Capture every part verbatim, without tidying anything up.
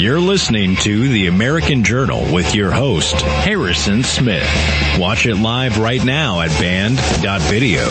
You're listening to The American Journal with your host, Harrison Smith. Watch it live right now at band dot video.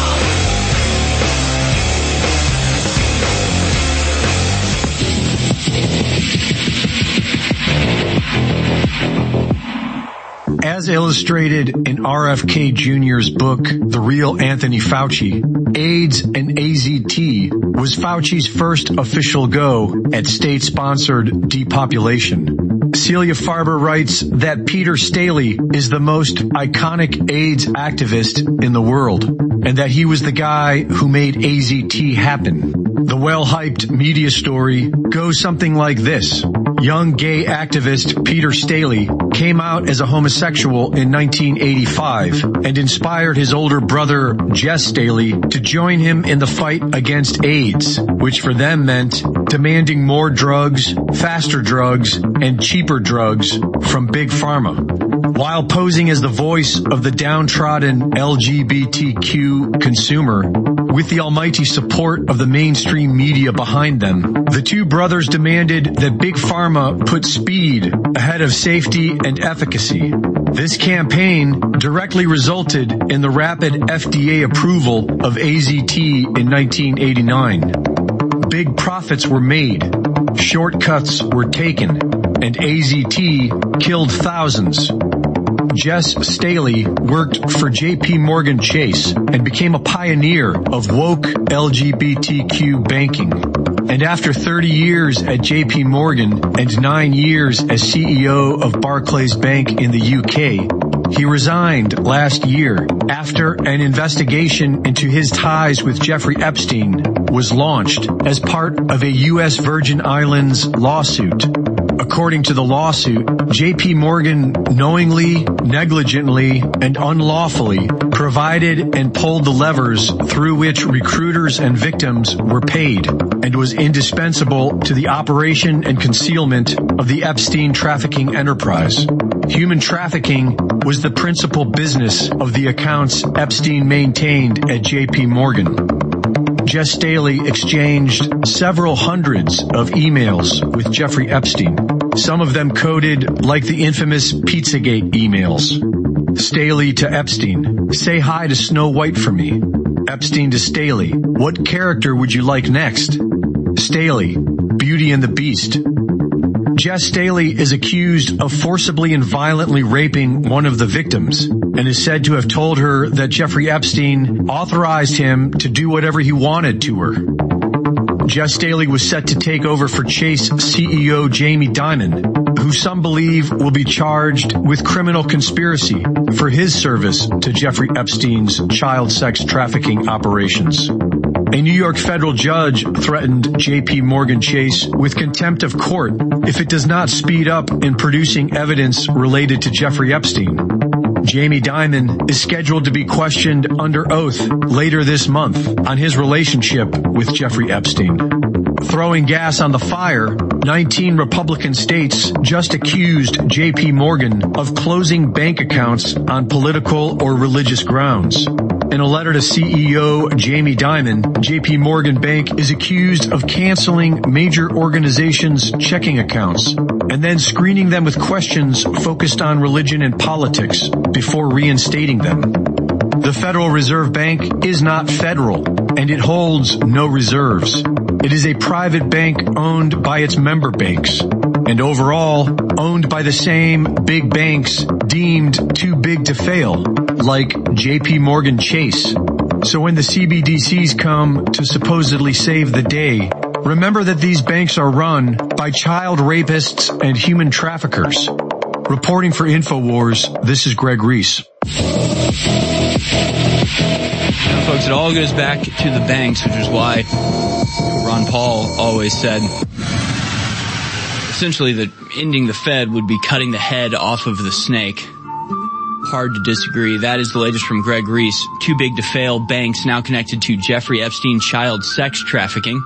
As illustrated in R F K Junior's book, The Real Anthony Fauci, AIDS and A Z T was Fauci's first official go at state-sponsored depopulation. Celia Farber writes that Peter Staley is the most iconic AIDS activist in the world, and that he was the guy who made A Z T happen. The well-hyped media story goes something like this. Young gay activist Peter Staley came out as a homosexual in nineteen eighty-five and inspired his older brother Jess Staley to join him in the fight against AIDS, which for them meant demanding more drugs, faster drugs, and cheaper drugs from Big Pharma. While posing as the voice of the downtrodden L G B T Q consumer, with the almighty support of the mainstream media behind them, the two brothers demanded that Big Pharma put speed ahead of safety and efficacy. This campaign directly resulted in the rapid F D A approval of A Z T in nineteen eighty-nine. Big profits were made, shortcuts were taken, and A Z T killed thousands. Jess Staley worked for J P Morgan Chase and became a pioneer of woke L G B T Q banking. And after thirty years at J P Morgan and nine years as C E O of Barclays Bank in the U K, he resigned last year after an investigation into his ties with Jeffrey Epstein was launched as part of a U S Virgin Islands lawsuit. According to the lawsuit, J P Morgan knowingly, negligently, and unlawfully provided and pulled the levers through which recruiters and victims were paid, and was indispensable to the operation and concealment of the Epstein trafficking enterprise. Human trafficking was the principal business of the accounts Epstein maintained at J P Morgan. Jess Staley exchanged several hundreds of emails with Jeffrey Epstein, some of them coded like the infamous Pizzagate emails. Staley to Epstein, say hi to Snow White for me. Epstein to Staley, what character would you like next? Staley, Beauty and the Beast. Jess Staley is accused of forcibly and violently raping one of the victims and is said to have told her that Jeffrey Epstein authorized him to do whatever he wanted to her. Jess Staley was set to take over for Chase C E O Jamie Dimon, who some believe will be charged with criminal conspiracy for his service to Jeffrey Epstein's child sex trafficking operations. A New York federal judge threatened J P Morgan Chase with contempt of court if it does not speed up in producing evidence related to Jeffrey Epstein. Jamie Dimon is scheduled to be questioned under oath later this month on his relationship with Jeffrey Epstein. Throwing gas on the fire, nineteen Republican states just accused J P Morgan of closing bank accounts on political or religious grounds. In a letter to C E O Jamie Dimon, J P Morgan Bank is accused of canceling major organizations' checking accounts and then screening them with questions focused on religion and politics before reinstating them. The Federal Reserve Bank is not federal, and it holds no reserves. It is a private bank owned by its member banks, and overall owned by the same big banks deemed too big to fail, like J P Morgan Chase. So when the C B D Cs come to supposedly save the day, remember that these banks are run by child rapists and human traffickers. Reporting for InfoWars, this is Greg Reese. Now, folks, it all goes back to the banks, which is why Ron Paul always said essentially that ending the Fed would be cutting the head off of the snake. Hard to disagree. That is the latest from Greg Reese. Too big to fail banks now connected to Jeffrey Epstein child sex trafficking.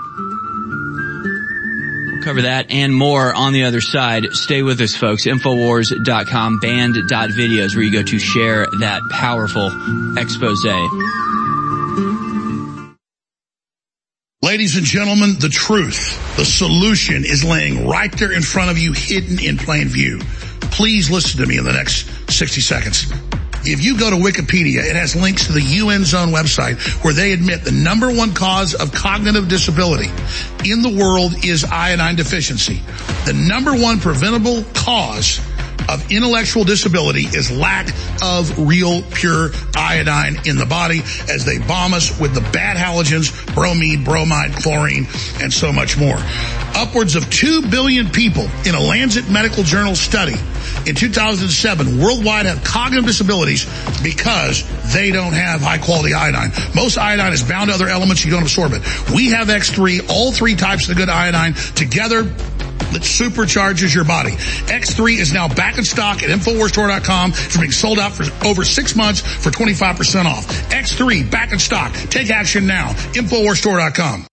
We'll cover that and more on the other side. Stay with us, folks. Infowars dot com, band dot video is where you go to share that powerful expose. Ladies and gentlemen, the truth, the solution is laying right there in front of you, hidden in plain view. Please listen to me in the next sixty seconds. If you go to Wikipedia, it has links to the U N Zone website where they admit the number one cause of cognitive disability in the world is iodine deficiency. The number one preventable cause of intellectual disability is lack of real pure iodine in the body as they bomb us with the bad halogens, bromine, bromide, chlorine, and so much more. Upwards of two billion people in a Lancet Medical Journal study in two thousand seven worldwide have cognitive disabilities because they don't have high quality iodine. Most iodine is bound to other elements, you don't absorb it. We have X three, all three types of the good iodine together that supercharges your body. X three is now back in stock at Infowars Store dot com. It's being sold out for over six months for twenty-five percent off. X three back in stock. Take action now. Infowars Store dot com.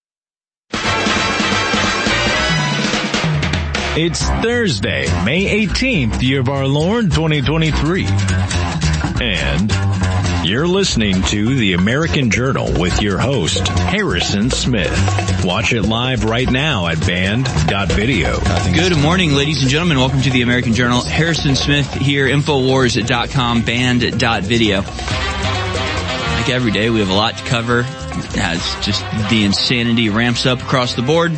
It's Thursday, May eighteenth, year of our Lord, twenty twenty-three. And you're listening to The American Journal with your host, Harrison Smith. Watch it live right now at band dot video. Good morning, ladies and gentlemen. Welcome to The American Journal. Harrison Smith here, Infowars dot com, band dot video. Like every day, we have a lot to cover as just the insanity ramps up across the board.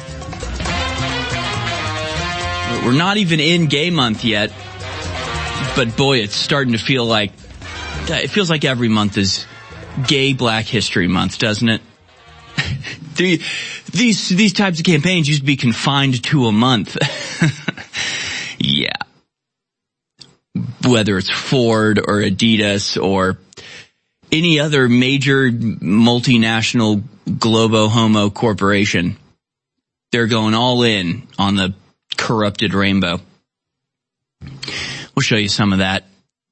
We're not even in gay month yet, but boy, it's starting to feel like, it feels like every month is Gay Black History Month, doesn't it? the, these, these types of campaigns used to be confined to a month. Yeah. Whether it's Ford or Adidas or any other major multinational globo homo corporation, they're going all in on the corrupted rainbow. We'll show you some of that.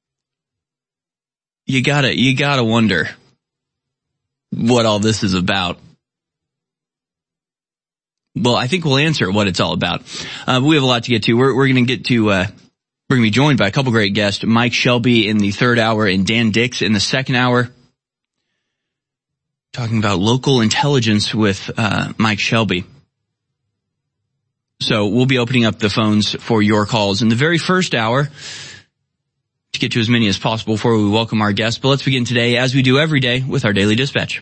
You gotta, you gotta wonder what all this is about. Well, I think we'll answer what it's all about. Uh, we have a lot to get to. We're, we're gonna get to, uh, we're gonna be joined by a couple great guests. Mike Shelby in the third hour and Dan Dix in the second hour. Talking about local intelligence with, uh, Mike Shelby. So we'll be opening up the phones for your calls in the very first hour to get to as many as possible before we welcome our guests. But let's begin today, as we do every day, with our Daily Dispatch.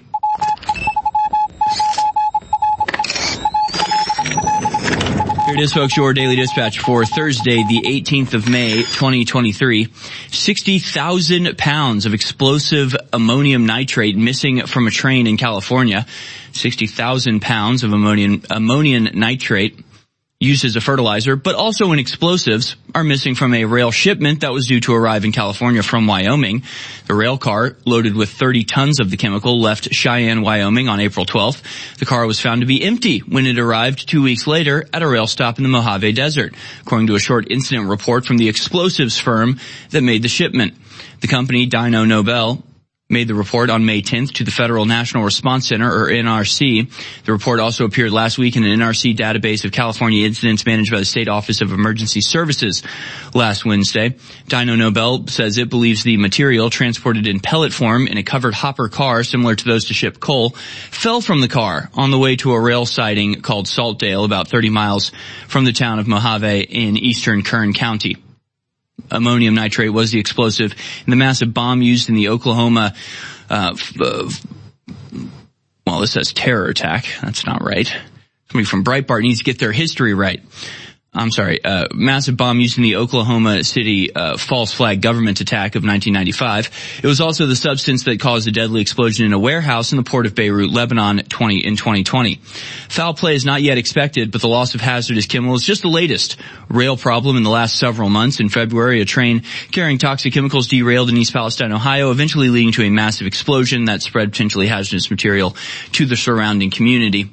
Here it is, folks, your Daily Dispatch for Thursday, the eighteenth of May, twenty twenty-three. sixty thousand pounds of explosive ammonium nitrate missing from a train in California. sixty thousand pounds of ammonium, ammonium nitrate used as a fertilizer, but also in explosives, are missing from a rail shipment that was due to arrive in California from Wyoming. The rail car, loaded with thirty tons of the chemical, left Cheyenne, Wyoming on April twelfth. The car was found to be empty when it arrived two weeks later at a rail stop in the Mojave Desert, according to a short incident report from the explosives firm that made the shipment. The company, Dyno Nobel, made the report on May tenth to the Federal National Response Center, or N R C. The report also appeared last week in an N R C database of California incidents managed by the State Office of Emergency Services last Wednesday. Dyno Nobel says it believes the material, transported in pellet form in a covered hopper car similar to those to ship coal, fell from the car on the way to a rail siding called Saltdale, about thirty miles from the town of Mojave in eastern Kern County. Ammonium nitrate was the explosive in the massive bomb used in the Oklahoma, uh, uh, well, this says terror attack. That's not right. Somebody from Breitbart needs to get their history right. I'm sorry, uh, massive bomb used in the Oklahoma City, uh, false flag government attack of nineteen ninety-five. It was also the substance that caused a deadly explosion in a warehouse in the port of Beirut, Lebanon, twenty in twenty twenty. Foul play is not yet expected, but the loss of hazardous chemicals is just the latest rail problem in the last several months. In February, a train carrying toxic chemicals derailed in East Palestine, Ohio, eventually leading to a massive explosion that spread potentially hazardous material to the surrounding community.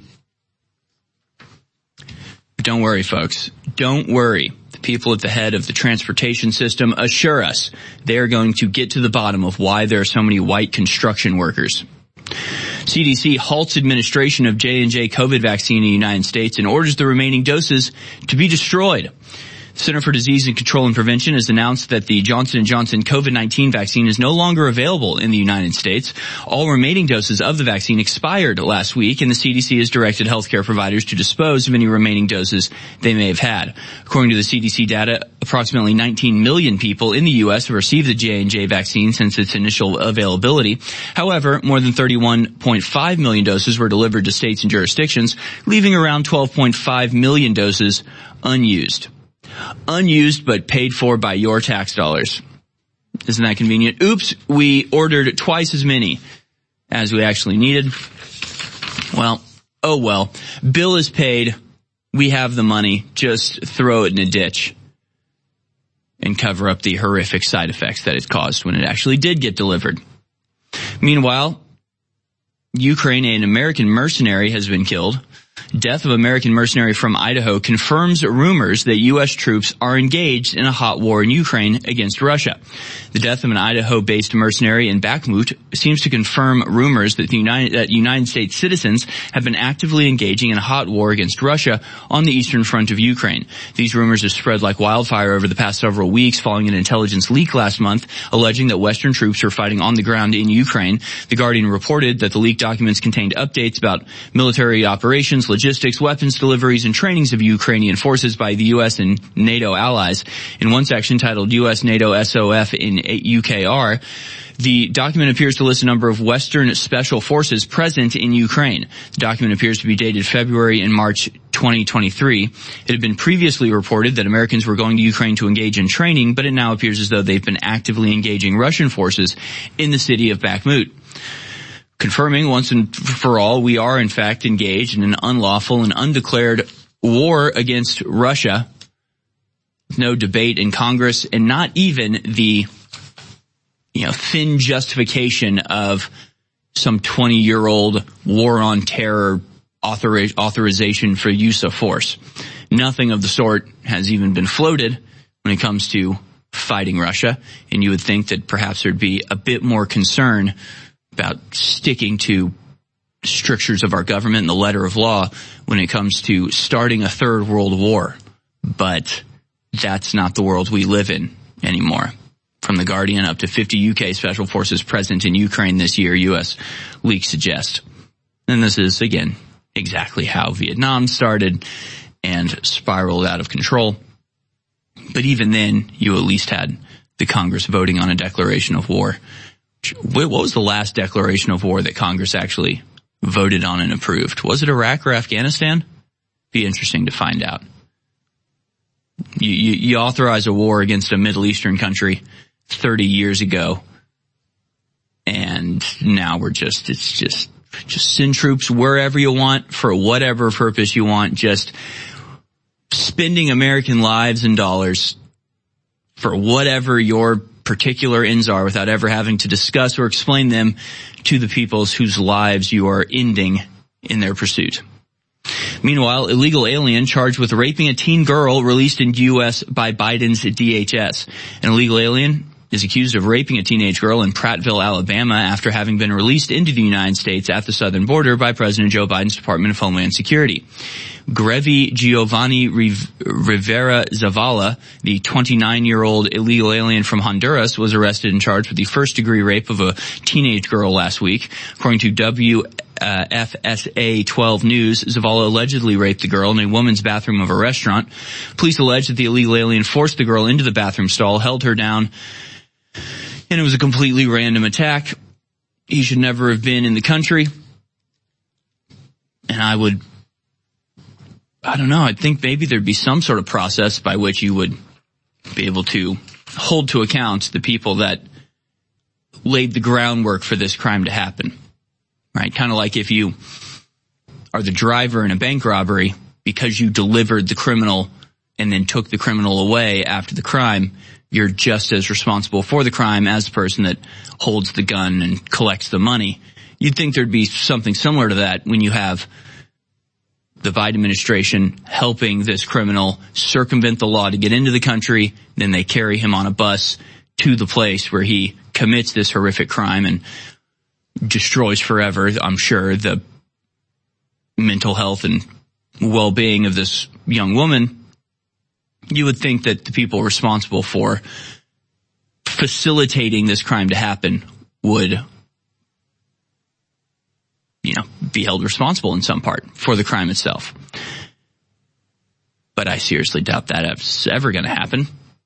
But don't worry, folks. Don't worry. The people at the head of the transportation system assure us they are going to get to the bottom of why there are so many white construction workers. C D C halts administration of J and J COVID vaccine in the United States and orders the remaining doses to be destroyed. Center for Disease and Control and Prevention has announced that the Johnson and Johnson COVID nineteen vaccine is no longer available in the United States. All remaining doses of the vaccine expired last week, and the C D C has directed healthcare providers to dispose of any remaining doses they may have had. According to the C D C data, approximately nineteen million people in the U S have received the J and J vaccine since its initial availability. However, more than thirty-one point five million doses were delivered to states and jurisdictions, leaving around twelve point five million doses unused. Unused but paid for by your tax dollars. Isn't that convenient? Oops, we ordered twice as many as we actually needed. Well, oh well. Bill is paid. We have the money. Just throw it in a ditch and cover up the horrific side effects that it caused when it actually did get delivered. Meanwhile, Ukraine, an American mercenary, has been killed. Death of American mercenary from Idaho confirms rumors that U S troops are engaged in a hot war in Ukraine against Russia. The death of an Idaho-based mercenary in Bakhmut seems to confirm rumors that the United, that United States citizens have been actively engaging in a hot war against Russia on the eastern front of Ukraine. These rumors have spread like wildfire over the past several weeks following an intelligence leak last month alleging that Western troops are fighting on the ground in Ukraine. The Guardian reported that the leaked documents contained updates about military operations, logistics, weapons deliveries, and trainings of Ukrainian forces by the U S and NATO allies. In one section titled U S NATO S O F in U K R, the document appears to list a number of Western special forces present in Ukraine. The document appears to be dated February and March twenty twenty-three. It had been previously reported that Americans were going to Ukraine to engage in training, but it now appears as though they've been actively engaging Russian forces in the city of Bakhmut. Confirming once and for all, we are in fact engaged in an unlawful and undeclared war against Russia. No debate in Congress, and not even the, you know, thin justification of some twenty-year-old war on terror author- authorization for use of force. Nothing of the sort has even been floated when it comes to fighting Russia, and you would think that perhaps there'd be a bit more concern about sticking to strictures of our government and the letter of law when it comes to starting a third world war. But that's not the world we live in anymore. From The Guardian, up to fifty U K special forces present in Ukraine this year, U S leaks suggest. And this is, again, exactly how Vietnam started and spiraled out of control. But even then, you at least had the Congress voting on a declaration of war. What was the last declaration of war that Congress actually voted on and approved? Was it Iraq or Afghanistan? Be interesting to find out. You, you, you authorize a war against a Middle Eastern country thirty years ago, and now we're just, it's just, just send troops wherever you want for whatever purpose you want, just spending American lives and dollars for whatever your particular ends are without ever having to discuss or explain them to the peoples whose lives you are ending in their pursuit. Meanwhile, illegal alien charged with raping a teen girl released in U S by Biden's D H S. An illegal alien is accused of raping a teenage girl in Prattville, Alabama, after having been released into the United States at the southern border by President Joe Biden's Department of Homeland Security. Grevi Giovanni Rivera Zavala, the twenty-nine-year-old illegal alien from Honduras, was arrested and charged with the first-degree rape of a teenage girl last week. According to W F S A twelve News, Zavala allegedly raped the girl in a woman's bathroom of a restaurant. Police allege that the illegal alien forced the girl into the bathroom stall, held her down, and it was a completely random attack. He should never have been in the country. And I would, I don't know, I think maybe there'd be some sort of process by which you would be able to hold to account the people that laid the groundwork for this crime to happen. Right? Kind of like if you are the driver in a bank robbery because you delivered the criminal and then took the criminal away after the crime, you're just as responsible for the crime as the person that holds the gun and collects the money. You'd think there'd be something similar to that when you have the Biden administration helping this criminal circumvent the law to get into the country, then they carry him on a bus to the place where he commits this horrific crime and destroys forever, I'm sure, the mental health and well-being of this young woman. you would think that the people responsible for facilitating this crime to happen would, you know, be held responsible in some part for the crime itself. But I seriously doubt that's ever going to happen.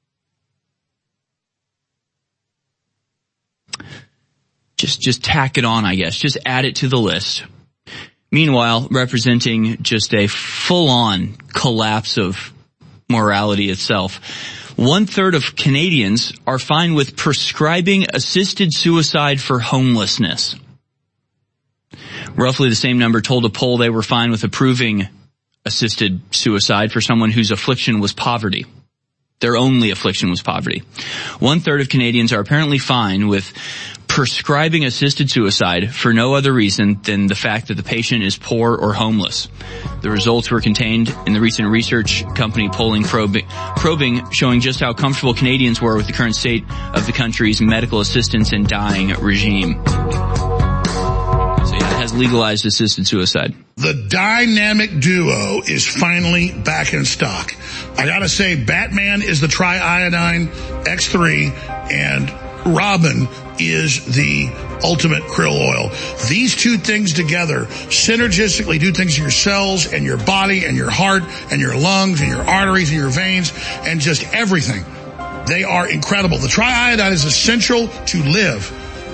Just, just tack it on, I guess. Just add it to the list. Meanwhile, representing just a full-on collapse of morality itself, one-third of Canadians are fine with prescribing assisted suicide for homelessness. Roughly the same number told a poll they were fine with approving assisted suicide for someone whose affliction was poverty. Their only affliction was poverty. One-third of Canadians are apparently fine with prescribing assisted suicide for no other reason than the fact that the patient is poor or homeless. The results were contained in the recent research company polling probing, probing showing just how comfortable Canadians were with the current state of the country's medical assistance and dying regime. So yeah, it has legalized assisted suicide. The dynamic duo is finally back in stock. I gotta say, Batman is the triiodine X three and Robin is the ultimate krill oil. These two things together synergistically do things to your cells and your body and your heart and your lungs and your arteries and your veins and just everything. They are incredible. The triiodine is essential to live.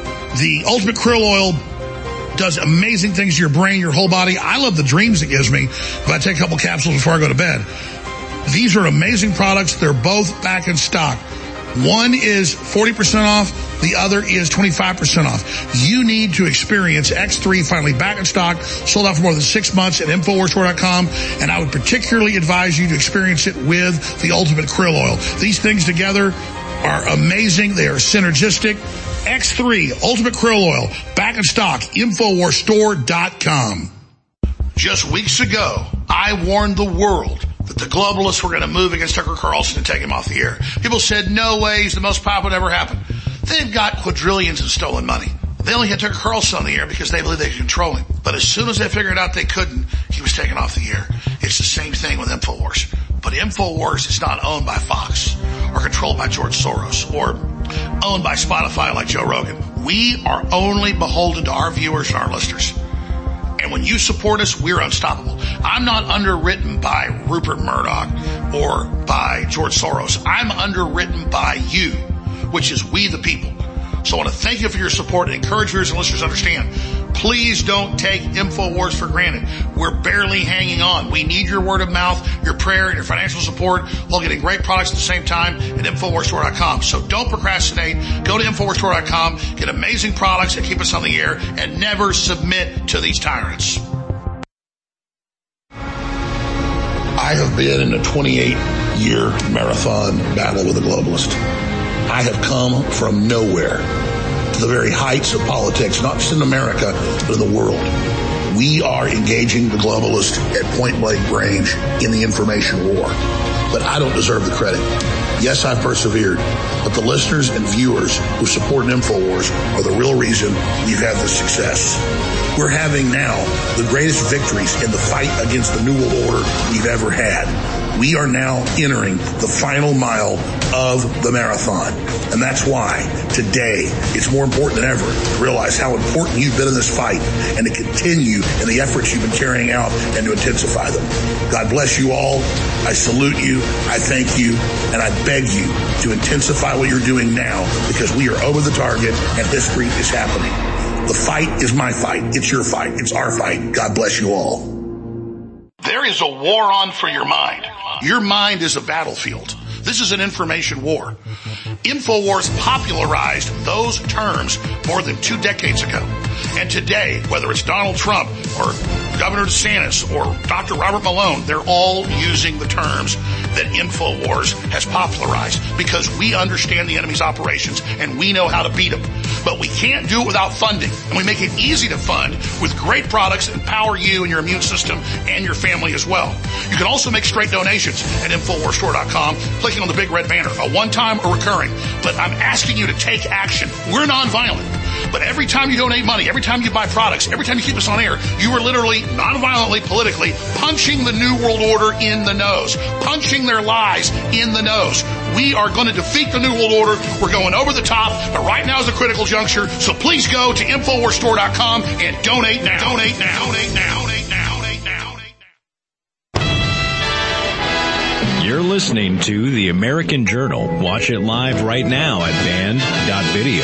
The ultimate krill oil does amazing things to your brain, your whole body. I love the dreams it gives me if I take a couple capsules before I go to bed. These are amazing products. They're both back in stock. One is forty percent off. The other is twenty-five percent off. You need to experience X three finally back in stock, sold out for more than six months at Infowars Store dot com. And I would particularly advise you to experience it with the Ultimate Krill Oil. These things together are amazing. They are synergistic. X three Ultimate Krill Oil, back in stock, Infowars Store dot com. Just weeks ago, I warned the world that the globalists were going to move against Tucker Carlson and take him off the air. People said, no way, he's the most powerful that ever happened. They've got quadrillions in stolen money. They only had Tucker Carlson on the air because they believe they could control him. But as soon as they figured out they couldn't, he was taken off the air. It's the same thing with InfoWars. But InfoWars is not owned by Fox or controlled by George Soros or owned by Spotify like Joe Rogan. We are only beholden to our viewers and our listeners. And when you support us, we're unstoppable. I'm not underwritten by Rupert Murdoch or by George Soros. I'm underwritten by you, which is we the people. So I want to thank you for your support and encourage viewers and listeners to understand. Please don't take InfoWars for granted. We're barely hanging on. We need your word of mouth, your prayer, and your financial support while getting great products at the same time at Infowars Store dot com. So don't procrastinate. Go to Infowars Store dot com, get amazing products that keep us on the air, and never submit to these tyrants. I have been in a twenty-eight year marathon battle with a globalist. I have come from nowhere to the very heights of politics, not just in America, but in the world. We are engaging the globalists at point-blank range in the information war. But I don't deserve the credit. Yes, I've persevered, but the listeners and viewers who support InfoWars are the real reason we've had this success. We're having now the greatest victories in the fight against the New World Order we've ever had. We are now entering the final mile of the marathon. And that's why today it's more important than ever to realize how important you've been in this fight and to continue in the efforts you've been carrying out and to intensify them. God bless you all. I salute you. I thank you. And I beg you to intensify what you're doing now because we are over the target and history is happening. The fight is my fight. It's your fight. It's our fight. God bless you all. There is a war on for your mind. Your mind is a battlefield. This is an information war. InfoWars popularized those terms more than two decades ago. And today, whether it's Donald Trump or Governor DeSantis or Doctor Robert Malone, they're all using the terms that InfoWars has popularized because we understand the enemy's operations and we know how to beat them. But we can't do it without funding. And we make it easy to fund with great products that empower you and your immune system and your family as well. You can also make straight donations at Infowars Store dot com, clicking on the big red banner, a one-time or recurring. But I'm asking you to take action. We're nonviolent. But every time you donate money, every time you buy products, every time you keep us on air, you are literally, non-violently, politically, punching the New World Order in the nose, punching their lies in the nose. We are going to defeat the New World Order. We're going over the top, but right now is a critical juncture. So please go to Infowars Store dot com and donate now. Donate now. Donate now. Donate now. Donate now. You're listening to The American Journal. Watch it live right now at band dot video.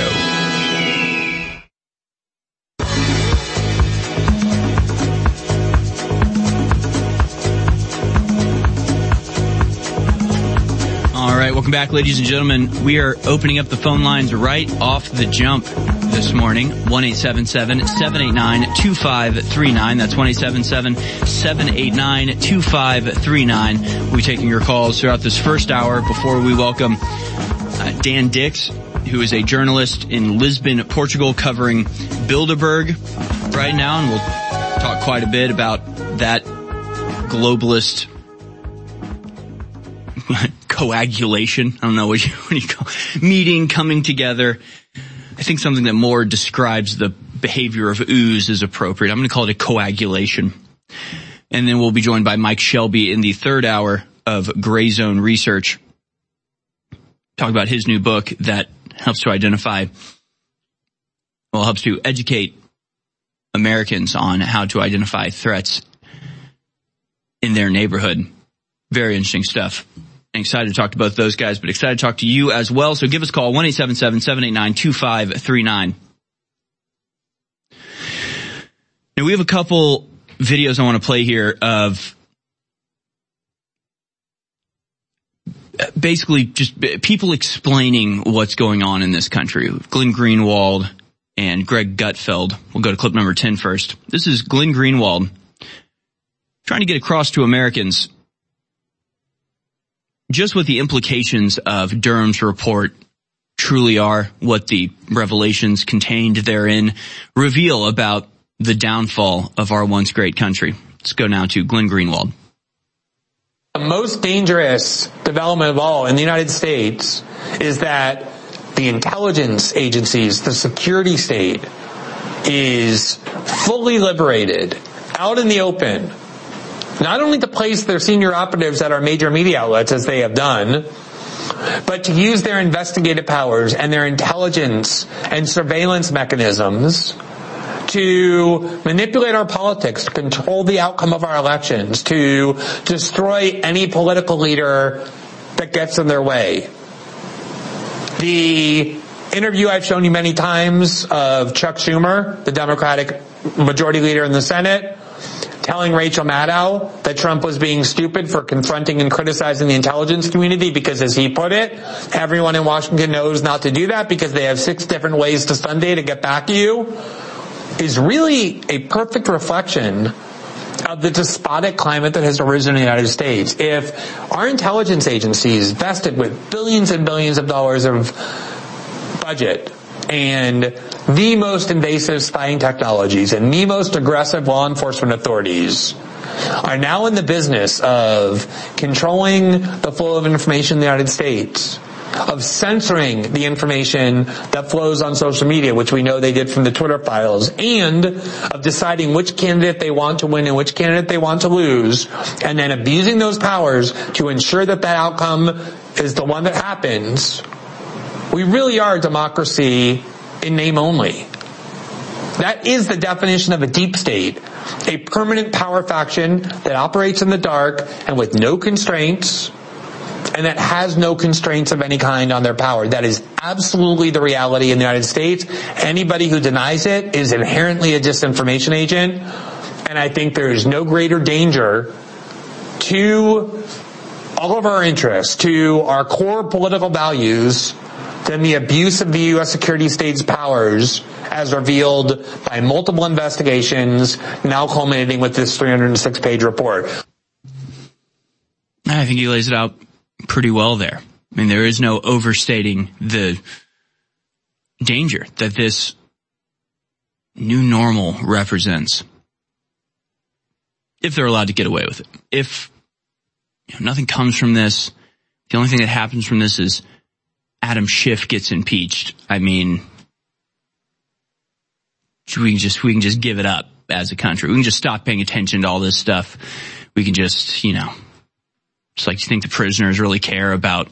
All right, welcome back, ladies and gentlemen. We are opening up the phone lines right off the jump this morning. one eight seven seven, seven eight nine, two five three nine. That's one eight seven seven, seven eight nine, two five three nine. We'll be taking your calls throughout this first hour before we welcome uh, Dan Dix, who is a journalist in Lisbon, Portugal, covering Bilderberg right now, and we'll talk quite a bit about that globalist coagulation. I don't know what you, what you call it. Meeting, coming together. I think something that more describes the behavior of ooze is appropriate. I'm going to call it a coagulation. And then we'll be joined by Mike Shelby in the third hour of Gray Zone Research. Talk about his new book that helps to identify, well, helps to educate Americans on how to identify threats in their neighborhood. Very interesting stuff. I'm excited to talk to both those guys, but excited to talk to you as well. So give us a call, one eight seven seven, seven eight nine, two five three nine. Now, we have a couple videos I want to play here of basically just people explaining what's going on in this country. Glenn Greenwald and Greg Gutfeld. We'll go to clip number ten first. This is Glenn Greenwald trying to get across to Americans just what the implications of Durham's report truly are, what the revelations contained therein reveal about the downfall of our once great country. Let's go now to Glenn Greenwald. The most dangerous development of all in the United States is that the intelligence agencies, the security state, is fully liberated, out in the open, not only to place their senior operatives at our major media outlets, as they have done, but to use their investigative powers and their intelligence and surveillance mechanisms to manipulate our politics, to control the outcome of our elections, to destroy any political leader that gets in their way. The interview I've shown you many times of Chuck Schumer, the Democratic Majority Leader in the Senate, telling Rachel Maddow that Trump was being stupid for confronting and criticizing the intelligence community because, as he put it, everyone in Washington knows not to do that because they have six different ways to Sunday to get back at you, is really a perfect reflection of the despotic climate that has arisen in the United States. If our intelligence agencies vested with billions and billions of dollars of budget and the most invasive spying technologies and the most aggressive law enforcement authorities are now in the business of controlling the flow of information in the United States, of censoring the information that flows on social media, which we know they did from the Twitter files, and of deciding which candidate they want to win and which candidate they want to lose, and then abusing those powers to ensure that that outcome is the one that happens. We really are a democracy in name only. That is the definition of a deep state, a permanent power faction that operates in the dark and with no constraints, and that has no constraints of any kind on their power. That is absolutely the reality in the United States. Anybody who denies it is inherently a disinformation agent, and I think there is no greater danger to all of our interests, to our core political values, than the abuse of the U S security state's powers as revealed by multiple investigations, now culminating with this three hundred six page report. I think he lays it out pretty well there. I mean, there is no overstating the danger that this new normal represents, if they're allowed to get away with it. If you know, nothing comes from this, the only thing that happens from this is Adam Schiff gets impeached. I mean, we can just, we can just give it up as a country. We can just stop paying attention to all this stuff. We can just, you know, it's like, you think the prisoners really care about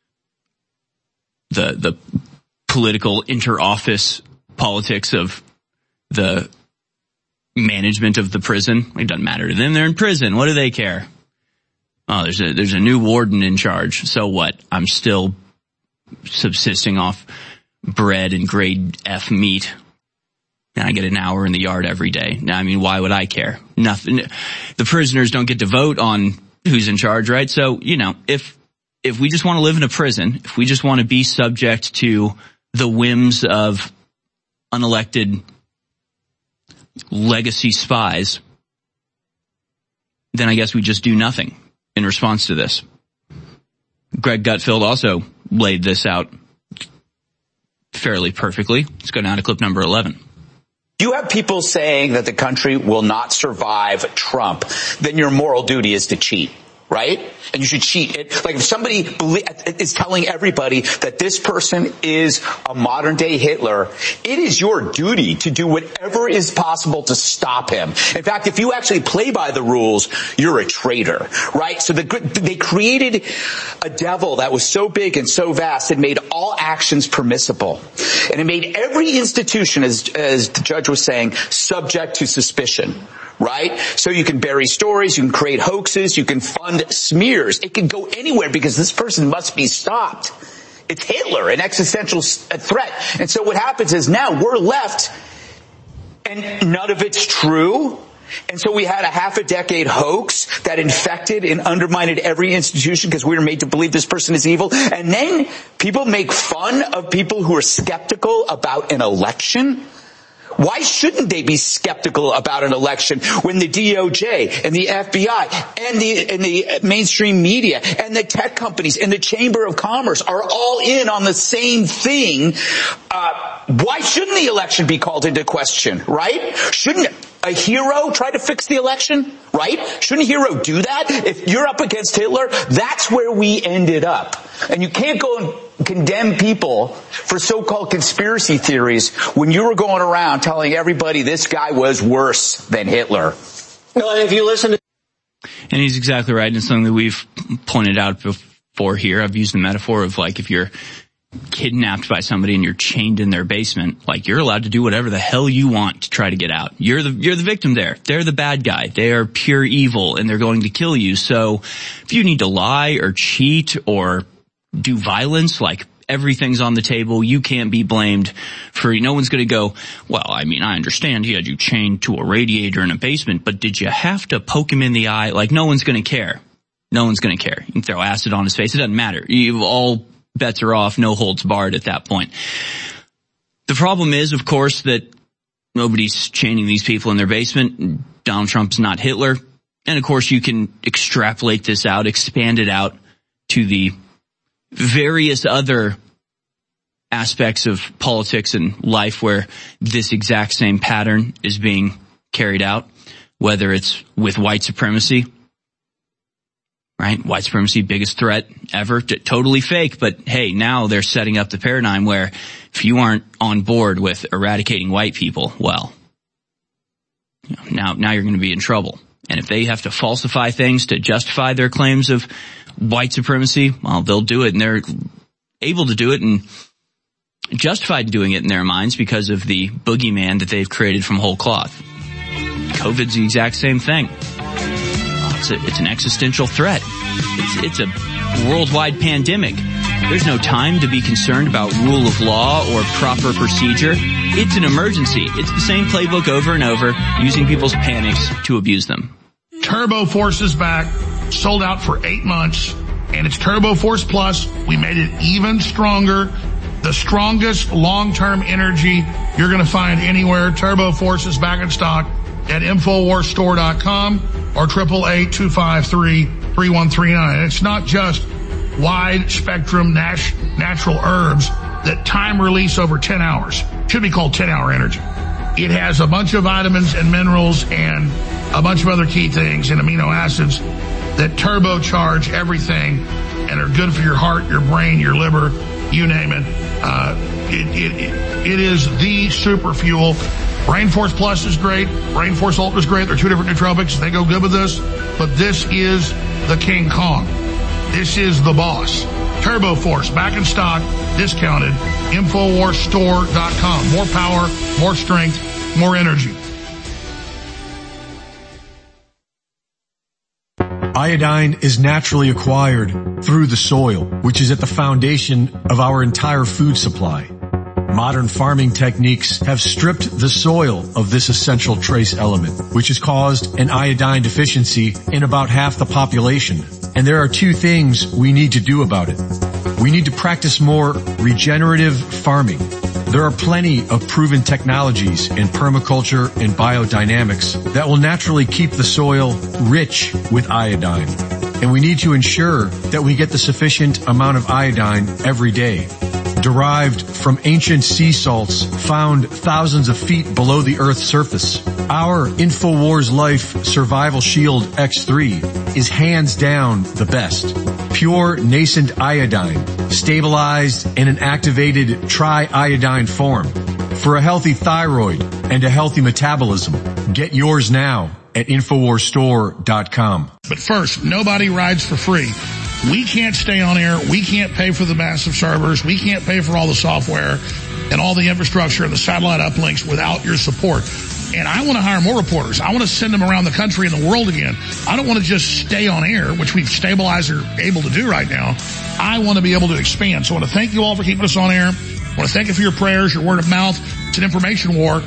the, the political inter-office politics of the management of the prison? It doesn't matter to them. They're in prison. What do they care? Oh, there's a, there's a new warden in charge. So what? I'm still subsisting off bread and grade F meat. And I get an hour in the yard every day. Now, I mean, why would I care? Nothing. The prisoners don't get to vote on who's in charge, right? So, you know, if, if we just want to live in a prison, if we just want to be subject to the whims of unelected legacy spies, then I guess we just do nothing in response to this. Greg Gutfeld also laid this out fairly perfectly. Let's go down to clip number eleven. You have people saying that the country will not survive Trump, then your moral duty is to cheat, right? And you should cheat. It, like if somebody is telling everybody that this person is a modern day Hitler, it is your duty to do whatever is possible to stop him. In fact, if you actually play by the rules, you're a traitor, right? So the, they created a devil that was so big and so vast, it made all actions permissible. And it made every institution, as, as the judge was saying, subject to suspicion. Right? So you can bury stories, you can create hoaxes, you can fund smears. It can go anywhere because this person must be stopped. It's Hitler, an existential threat. And so what happens is now we're left and none of it's true. And so we had a half a decade hoax that infected and undermined every institution because we were made to believe this person is evil. And then people make fun of people who are skeptical about an election. Why shouldn't they be skeptical about an election when the D O J and the F B I and the, and the mainstream media and the tech companies and the Chamber of Commerce are all in on the same thing? Uh, why shouldn't the election be called into question, right? Shouldn't a hero try to fix the election, right? Shouldn't a hero do that? If you're up against Hitler, that's where we ended up. And you can't go and condemn people for so-called conspiracy theories when you were going around telling everybody this guy was worse than Hitler. Well, if you listen to... And he's exactly right. And it's something that we've pointed out before here. I've used the metaphor of like if you're kidnapped by somebody and you're chained in their basement, like you're allowed to do whatever the hell you want to try to get out. You're the, you're the victim there. They're the bad guy. They are pure evil and they're going to kill you. So if you need to lie or cheat or do violence, like everything's on the table. You can't be blamed for, no one's going to go, well, I mean, I understand he had you chained to a radiator in a basement, but did you have to poke him in the eye? Like no one's going to care. No one's going to care. You can throw acid on his face. It doesn't matter. You all bets are off, no holds barred at that point. The problem is, of course, that nobody's chaining these people in their basement. Donald Trump's not Hitler. And of course, you can extrapolate this out, expand it out to the various other aspects of politics and life where this exact same pattern is being carried out, whether it's with white supremacy. Right? White supremacy, biggest threat ever. T- totally fake, but hey, now they're setting up the paradigm where if you aren't on board with eradicating white people, well, you know, now, now you're going to be in trouble. And if they have to falsify things to justify their claims of white supremacy, well, they'll do it, and they're able to do it and justified doing it in their minds because of the boogeyman that they've created from whole cloth. COVID's the exact same thing. It's, a, it's an existential threat. It's, it's a worldwide pandemic. There's no time to be concerned about rule of law or proper procedure. It's an emergency. It's the same playbook over and over, using people's panics to abuse them. Turbo Force is back, sold out for eight months, and it's Turbo Force Plus. We made it even stronger. The strongest long-term energy you're going to find anywhere. Turbo Force is back in stock at Infowars Store dot com or triple eight two five three three one three nine. It's not just wide spectrum nat- natural herbs that time release over ten hours. Should be called ten hour energy. It has a bunch of vitamins and minerals and a bunch of other key things and amino acids that turbocharge everything and are good for your heart, your brain, your liver, you name it. Uh, it, it, it, it is the super fuel. Rainforce Plus is great. Rainforce Ultra is great. They're two different nootropics. They go good with this. But this is the King Kong. This is the boss. Turbo Force, back in stock, discounted. Infowars Store dot com. More power, more strength, more energy. Iodine is naturally acquired through the soil, which is at the foundation of our entire food supply. Modern farming techniques have stripped the soil of this essential trace element, which has caused an iodine deficiency in about half the population. And there are two things we need to do about it. We need to practice more regenerative farming. There are plenty of proven technologies in permaculture and biodynamics that will naturally keep the soil rich with iodine. And we need to ensure that we get the sufficient amount of iodine every day. Derived from ancient sea salts found thousands of feet below the Earth's surface. Our InfoWars Life Survival Shield X three is hands down the best. Pure nascent iodine, stabilized in an activated triiodine form. For a healthy thyroid and a healthy metabolism, get yours now at Infowars Store dot com. But first, nobody rides for free. We can't stay on air. We can't pay for the massive servers. We can't pay for all the software and all the infrastructure and the satellite uplinks without your support. And I want to hire more reporters. I want to send them around the country and the world again. I don't want to just stay on air, which we've stabilized or able to do right now. I want to be able to expand. So I want to thank you all for keeping us on air. I want to thank you for your prayers, your word of mouth. It's an information war.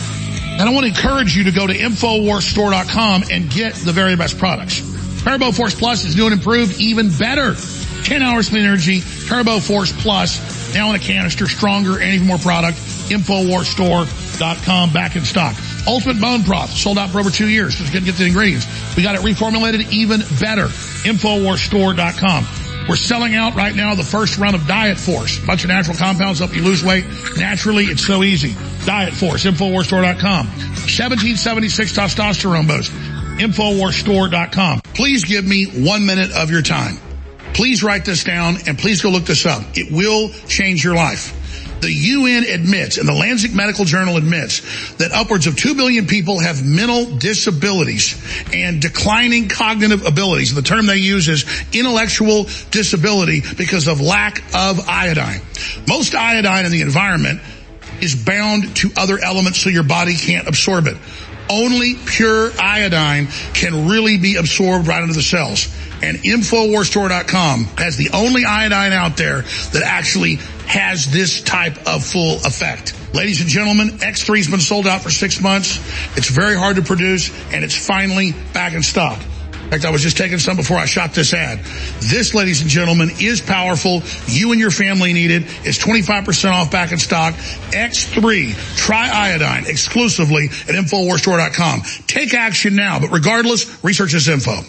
And I want to encourage you to go to Infowars Store dot com and get the very best products. Turbo Force Plus is new and improved, even better. ten hours clean energy, Turbo Force Plus, now in a canister, stronger and even more product. Infowars Store dot com, back in stock. Ultimate Bone Broth, sold out for over two years. Just going to get the ingredients. We got it reformulated, even better. Infowars Store dot com. We're selling out right now the first run of Diet Force. A bunch of natural compounds help you lose weight. Naturally, it's so easy. Diet Force, Infowars Store dot com. seventeen seventy-six testosterone boost. Infowars Store dot com. Please give me one minute of your time. Please write this down and please go look this up. It will change your life. The U N admits, and the Lancet Medical Journal admits, that upwards of two billion people have mental disabilities and declining cognitive abilities. The term they use is intellectual disability because of lack of iodine. Most iodine in the environment is bound to other elements so your body can't absorb it. Only pure iodine can really be absorbed right into the cells. And Infowars Store dot com has the only iodine out there that actually has this type of full effect. Ladies and gentlemen, X three has been sold out for six months. It's very hard to produce, and it's finally back in stock. In fact, I was just taking some before I shot this ad. This, ladies and gentlemen, is powerful. You and your family need it. It's twenty-five percent off, back in stock. X three, Tri-Iodine, exclusively at Infowars Store dot com. Take action now, but regardless, research this info.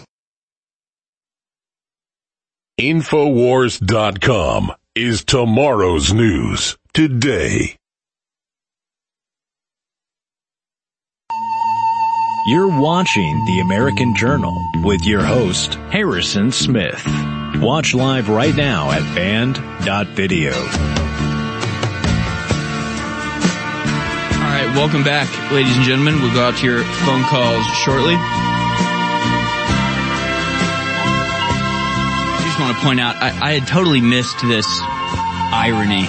Infowars dot com is tomorrow's news today. You're watching The American Journal with your host, Harrison Smith. Watch live right now at band dot video. All right, welcome back, ladies and gentlemen. We'll go out to your phone calls shortly. I just want to point out, I, I had totally missed this irony.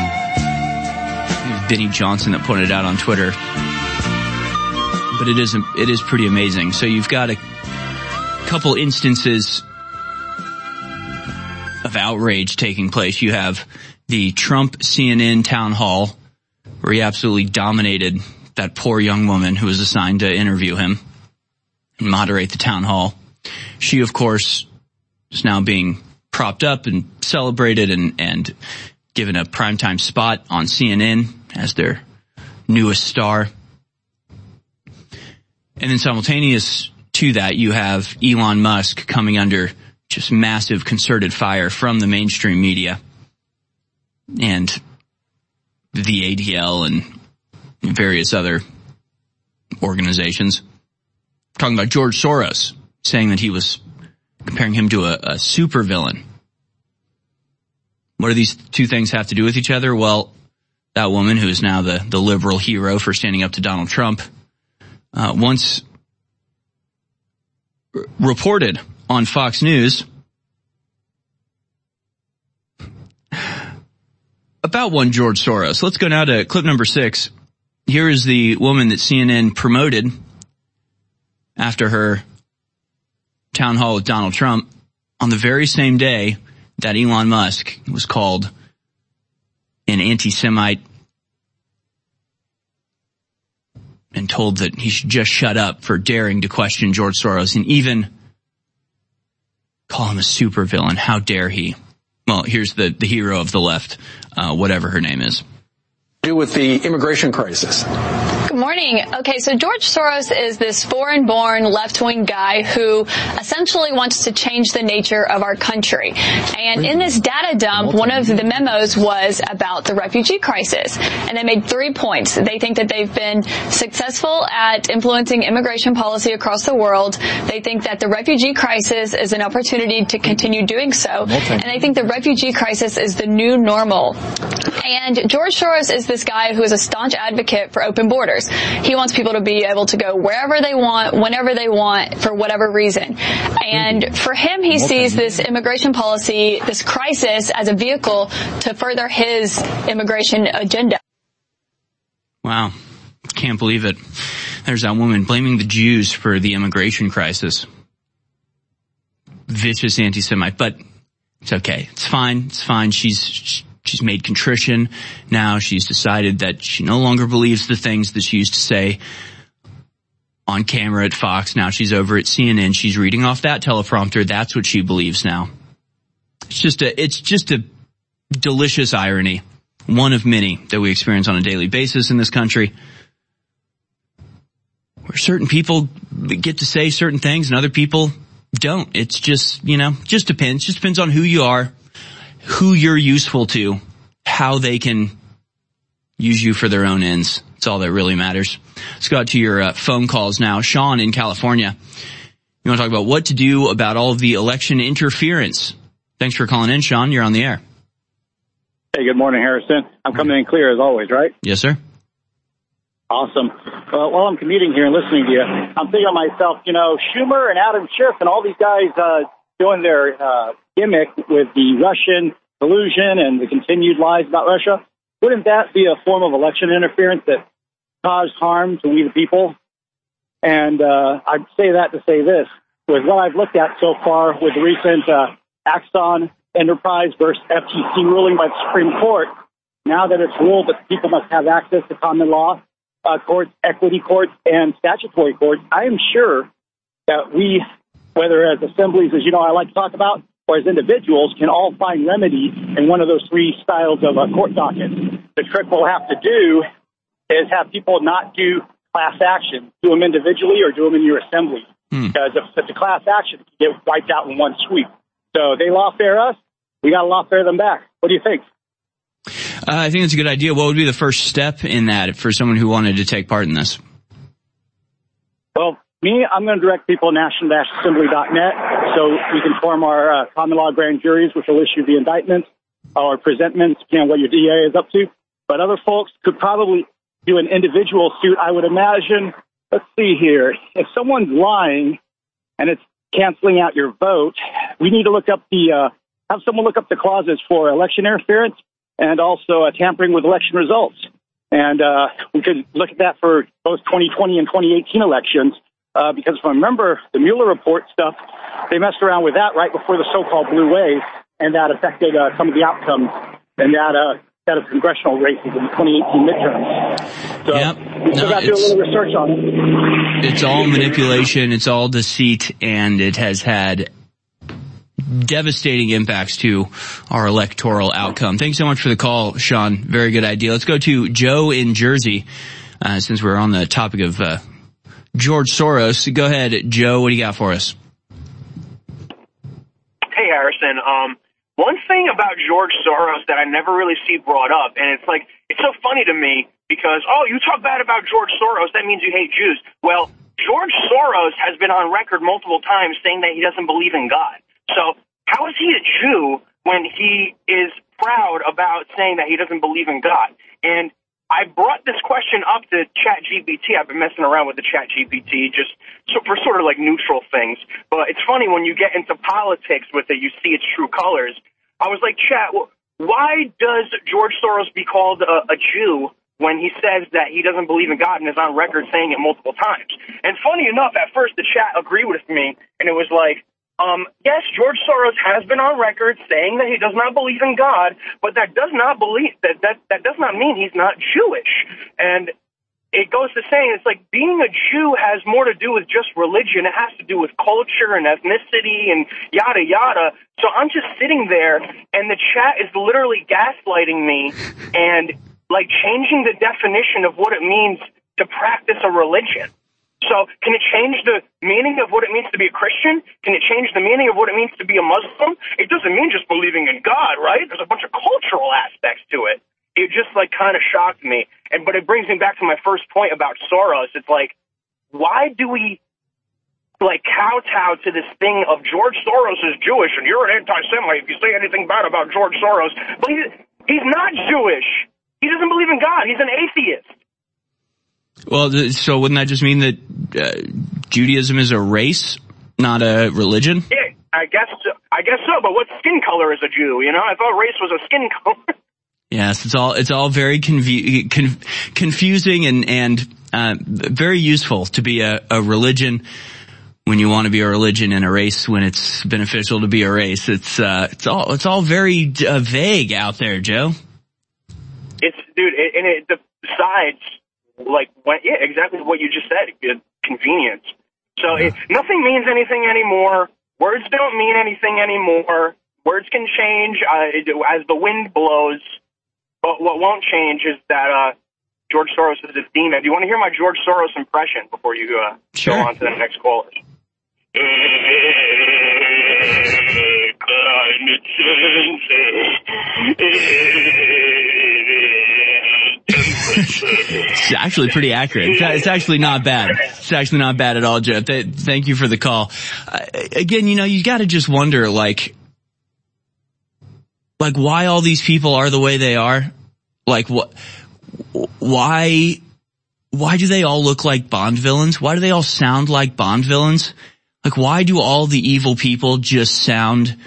It was Benny Johnson that pointed it out on Twitter. But it is, it is pretty amazing. So you've got a couple instances of outrage taking place. You have the Trump C N N town hall where he absolutely dominated that poor young woman who was assigned to interview him and moderate the town hall. She, of course, is now being propped up and celebrated and, and given a primetime spot on C N N as their newest star. And then simultaneous to that, you have Elon Musk coming under just massive concerted fire from the mainstream media and the A D L and various other organizations. Talking about George Soros, saying that he was comparing him to a, a supervillain. What do these two things have to do with each other? Well, that woman who is now the, the liberal hero for standing up to Donald Trump, uh, once r- reported on Fox News about one George Soros. Let's go now to clip number six. Here is the woman that C N N promoted after her town hall with Donald Trump on the very same day that Elon Musk was called an anti-Semite and told that he should just shut up for daring to question George Soros and even call him a supervillain. How dare he? Well, here's the, the hero of the left, uh, whatever her name is. Do with the immigration crisis. Good morning. Okay, so George Soros is this foreign-born left-wing guy who essentially wants to change the nature of our country. And in this data dump, one of the memos was about the refugee crisis. And they made three points. They think that they've been successful at influencing immigration policy across the world. They think that the refugee crisis is an opportunity to continue doing so. And they think the refugee crisis is the new normal. And George Soros is this guy who is a staunch advocate for open borders. He wants people to be able to go wherever they want, whenever they want, for whatever reason. And for him, he sees this immigration policy, this crisis, as a vehicle to further his immigration agenda. Wow. Can't believe it. There's that woman blaming the Jews for the immigration crisis. Vicious anti-Semite, but it's okay. It's fine. It's fine. She's... She's made contrition. Now she's decided that she no longer believes the things that she used to say on camera at Fox. Now she's over at C N N. She's reading off that teleprompter. That's what she believes now. It's just a, it's just a delicious irony. One of many that we experience on a daily basis in this country, where certain people get to say certain things and other people don't. It's just, you know, just depends. Just depends on who you are, who you're useful to, how they can use you for their own ends. That's all that really matters. Let's go out to your uh, phone calls now. Sean in California. You want to talk about what to do about all of the election interference. Thanks for calling in, Sean. You're on the air. Hey, good morning, Harrison. I'm coming in clear as always, right? Yes, sir. Awesome. Well, while I'm commuting here and listening to you, I'm thinking to myself, you know, Schumer and Adam Schiff and all these guys uh, doing their uh, gimmick with the Russian collusion and the continued lies about Russia. Wouldn't that be a form of election interference that caused harm to we the people? And uh, I'd say that to say this. With what I've looked at so far with the recent uh, Axon Enterprise versus F T C ruling by the Supreme Court, now that it's ruled that people must have access to common law uh, courts, equity courts, and statutory courts, I am sure that we, whether as assemblies, as you know I like to talk about, or as individuals, can all find remedy in one of those three styles of uh, court dockets. The trick we'll have to do is have people not do class action, do them individually or do them in your assembly. Hmm. Because if it's a class action, it can get wiped out in one sweep. So they lawfare us, we got to lawfare them back. What do you think? Uh, I think it's a good idea. What would be the first step in that for someone who wanted to take part in this? Well, me, I'm going to direct people to national dash assembly dot net so we can form our uh, common law grand juries, which will issue the indictments or presentments, depending on what your D A is up to. But other folks could probably do an individual suit, I would imagine. Let's see here. If someone's lying and it's canceling out your vote, we need to look up the, uh, have someone look up the clauses for election interference and also uh, tampering with election results. And uh, we could look at that for both twenty twenty and twenty eighteen elections. Uh, because if I remember the Mueller report stuff, they messed around with that right before the so-called blue wave, and that affected uh, some of the outcomes and that uh, set of congressional races in the twenty eighteen midterms. So yep. we still no, got to do a little research on it. It's all manipulation. It's all deceit, and it has had devastating impacts to our electoral outcome. Thanks so much for the call, Sean. Very good idea. Let's go to Joe in Jersey, uh, since we're on the topic of uh, George Soros. Go ahead, Joe. What do you got for us? Hey, Harrison. Um, one thing about George Soros that I never really see brought up, and it's like, it's so funny to me because, oh, you talk bad about George Soros, that means you hate Jews. Well, George Soros has been on record multiple times saying that he doesn't believe in God. So how is he a Jew when he is proud about saying that he doesn't believe in God. And I brought this question up to ChatGPT. I've been messing around with the ChatGPT just so, for sort of like neutral things. But it's funny when you get into politics with it, you see its true colors. I was like, Chat, why does George Soros be called a, a Jew when he says that he doesn't believe in God and is on record saying it multiple times? And funny enough, at first the chat agreed with me, and it was like, Um, yes, George Soros has been on record saying that he does not believe in God, but that does not believe that that that does not mean he's not Jewish. And it goes to saying it's like being a Jew has more to do with just religion. It has to do with culture and ethnicity and yada yada. So I'm just sitting there, and the chat is literally gaslighting me and like changing the definition of what it means to practice a religion. So can it change the meaning of what it means to be a Christian? Can it change the meaning of what it means to be a Muslim? It doesn't mean just believing in God, right? There's a bunch of cultural aspects to it. It just like kind of shocked me. And but it brings me back to my first point about Soros. It's like, why do we like kowtow to this thing of George Soros is Jewish and you're an anti-Semite if you say anything bad about George Soros? But he's, he's not Jewish. He doesn't believe in God. He's an atheist. Well, so wouldn't that just mean that uh, Judaism is a race, not a religion? Yeah, I guess so. I guess so. But what skin color is a Jew? You know, I thought race was a skin color. Yes, it's all it's all very confu- con- confusing and and uh, very useful to be a, a religion when you want to be a religion, and a race when it's beneficial to be a race. It's uh, it's all it's all very uh, vague out there, Joe. It's dude, it, and it besides. Like, when, yeah, exactly what you just said, convenience. So it, nothing means anything anymore. Words don't mean anything anymore. Words can change uh, it, as the wind blows. But what won't change is that uh, George Soros is a demon. Do you want to hear my George Soros impression before you uh, sure. go on to the next caller? Climate change. It's actually pretty accurate. It's actually not bad. It's actually not bad at all, Joe. Th- thank you for the call. Uh, again, you know, you got to just wonder, like, like why all these people are the way they are. Like, what? Why? Why do they all look like Bond villains? Why do they all sound like Bond villains? Like, why do all the evil people just sound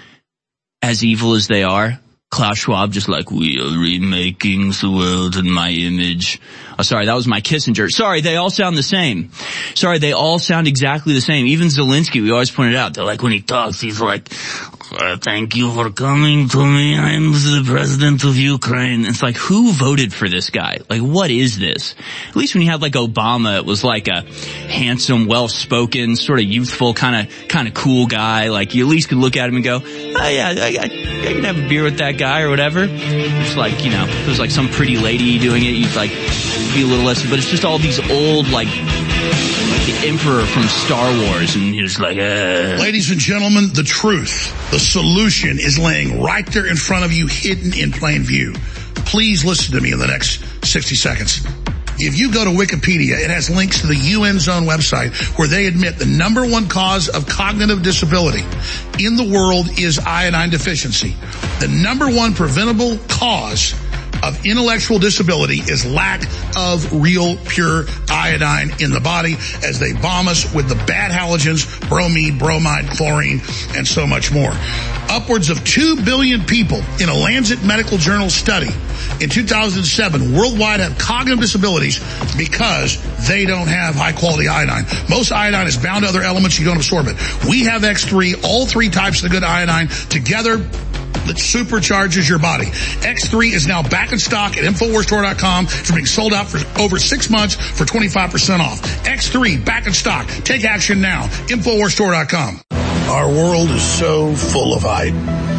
as evil as they are? Klaus Schwab just like, we are remaking the world in my image. Oh, sorry, that was my Kissinger. Sorry, they all sound the same. Sorry, they all sound exactly the same. Even Zelensky, we always pointed out, they're like, when he talks, he's like, uh, thank you for coming to me. I'm the president of Ukraine. It's like, who voted for this guy? Like, what is this? At least when you had like Obama, it was like a handsome, well-spoken, sort of youthful, kind of, kind of cool guy. Like, you at least could look at him and go, oh yeah, I, I, I can have a beer with that guy or whatever. It's like, you know, if it was like some pretty lady doing it, you'd like be a little less, but it's just all these old, like, like the Emperor from Star Wars, and you're just like, uh. Ladies and gentlemen, the truth, the solution is laying right there in front of you, hidden in plain view. Please listen to me in the next sixty seconds. If you go to Wikipedia, it has links to the U N's own website where they admit the number one cause of cognitive disability in the world is iodine deficiency. The number one preventable cause of intellectual disability is lack of real pure iodine in the body as they bomb us with the bad halogens, bromine, bromide, chlorine, and so much more. Upwards of two billion people in a Lancet Medical Journal study in two thousand seven worldwide have cognitive disabilities because they don't have high quality iodine. Most iodine is bound to other elements, you don't absorb it. We have X three, all three types of the good iodine together that supercharges your body. X three is now back in stock at Infowars Store dot com. It's being sold out for over six months for twenty-five percent off. X three back in stock. Take action now. Infowars Store dot com. Our world is so full of hype.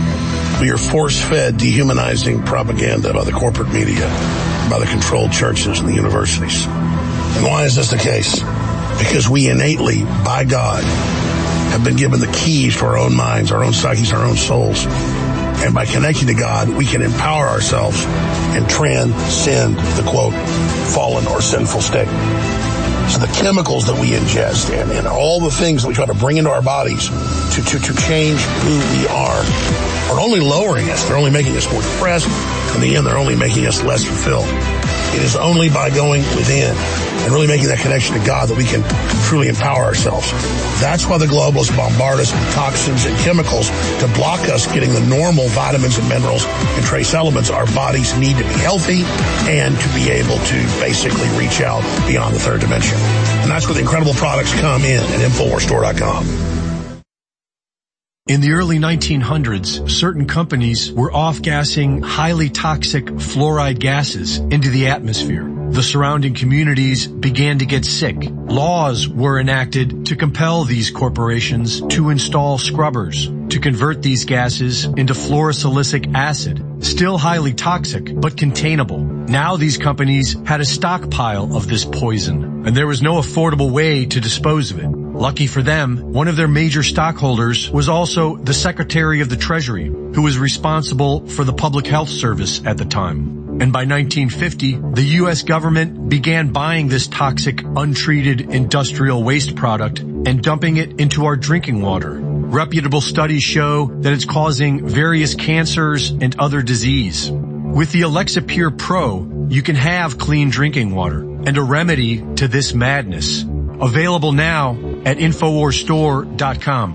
We are force-fed, dehumanizing propaganda by the corporate media, by the controlled churches and the universities. And why is this the case? Because we innately, by God, have been given the keys to our own minds, our own psyches, our own souls. And by connecting to God, we can empower ourselves and transcend the, quote, fallen or sinful state. So the chemicals that we ingest and, and all the things that we try to bring into our bodies to, to, to change who we are are only lowering us. They're only making us more depressed. In the end, they're only making us less fulfilled. It is only by going within and really making that connection to God that we can truly empower ourselves. That's why the globalists bombard us with toxins and chemicals to block us getting the normal vitamins and minerals and trace elements our bodies need to be healthy and to be able to basically reach out beyond the third dimension. And that's where the incredible products come in at Infowars Store dot com. In the early nineteen hundreds, certain companies were off-gassing highly toxic fluoride gases into the atmosphere. The surrounding communities began to get sick. Laws were enacted to compel these corporations to install scrubbers to convert these gases into fluorosilicic acid, still highly toxic but containable. Now these companies had a stockpile of this poison, and there was no affordable way to dispose of it. Lucky for them, one of their major stockholders was also the Secretary of the Treasury, who was responsible for the Public Health Service at the time. And by nineteen fifty, the U S government began buying this toxic, untreated industrial waste product and dumping it into our drinking water. Reputable studies show that it's causing various cancers and other disease. With the Alexa Pure Pro, you can have clean drinking water and a remedy to this madness. Available now at Infowars Store dot com.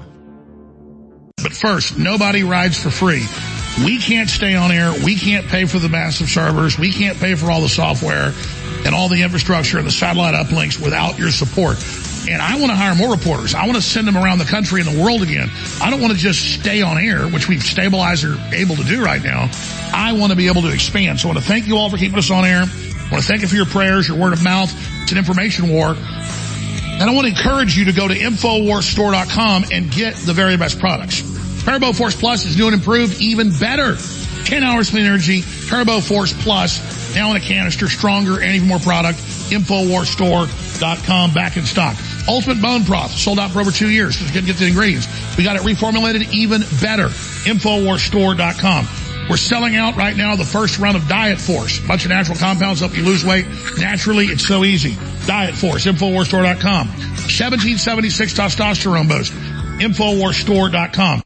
But first, nobody rides for free. We can't stay on air. We can't pay for the massive servers. We can't pay for all the software and all the infrastructure and the satellite uplinks without your support. And I want to hire more reporters. I want to send them around the country and the world again. I don't want to just stay on air, which we've stabilized or able to do right now. I want to be able to expand. So I want to thank you all for keeping us on air. I want to thank you for your prayers, your word of mouth. It's an information war. And I want to encourage you to go to Infowars Store dot com and get the very best products. Turbo Force Plus is new and improved, even better. ten hours clean energy, Turbo Force Plus, now in a canister, stronger and even more product. Infowars Store dot com, back in stock. Ultimate Bone Broth, sold out for over two years. Just get, get the ingredients. We got it reformulated, even better. Infowars Store dot com. We're selling out right now the first run of Diet Force. A bunch of natural compounds help you lose weight. Naturally, it's so easy. Diet Force, Infowars Store dot com. seventeen seventy-six testosterone boost. Infowars Store dot com.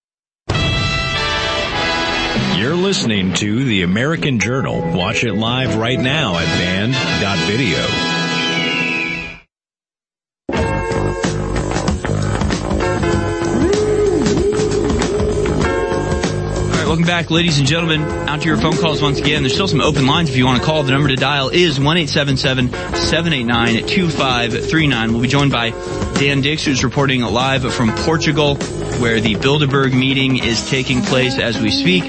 You're listening to The American Journal. Watch it live right now at band dot video. Welcome back, ladies and gentlemen. Out to your phone calls once again. There's still some open lines if you want to call. The number to dial is one eight seven seven, seven eight nine, two five three nine. We'll be joined by Dan Dix, who's reporting live from Portugal, where the Bilderberg meeting is taking place as we speak.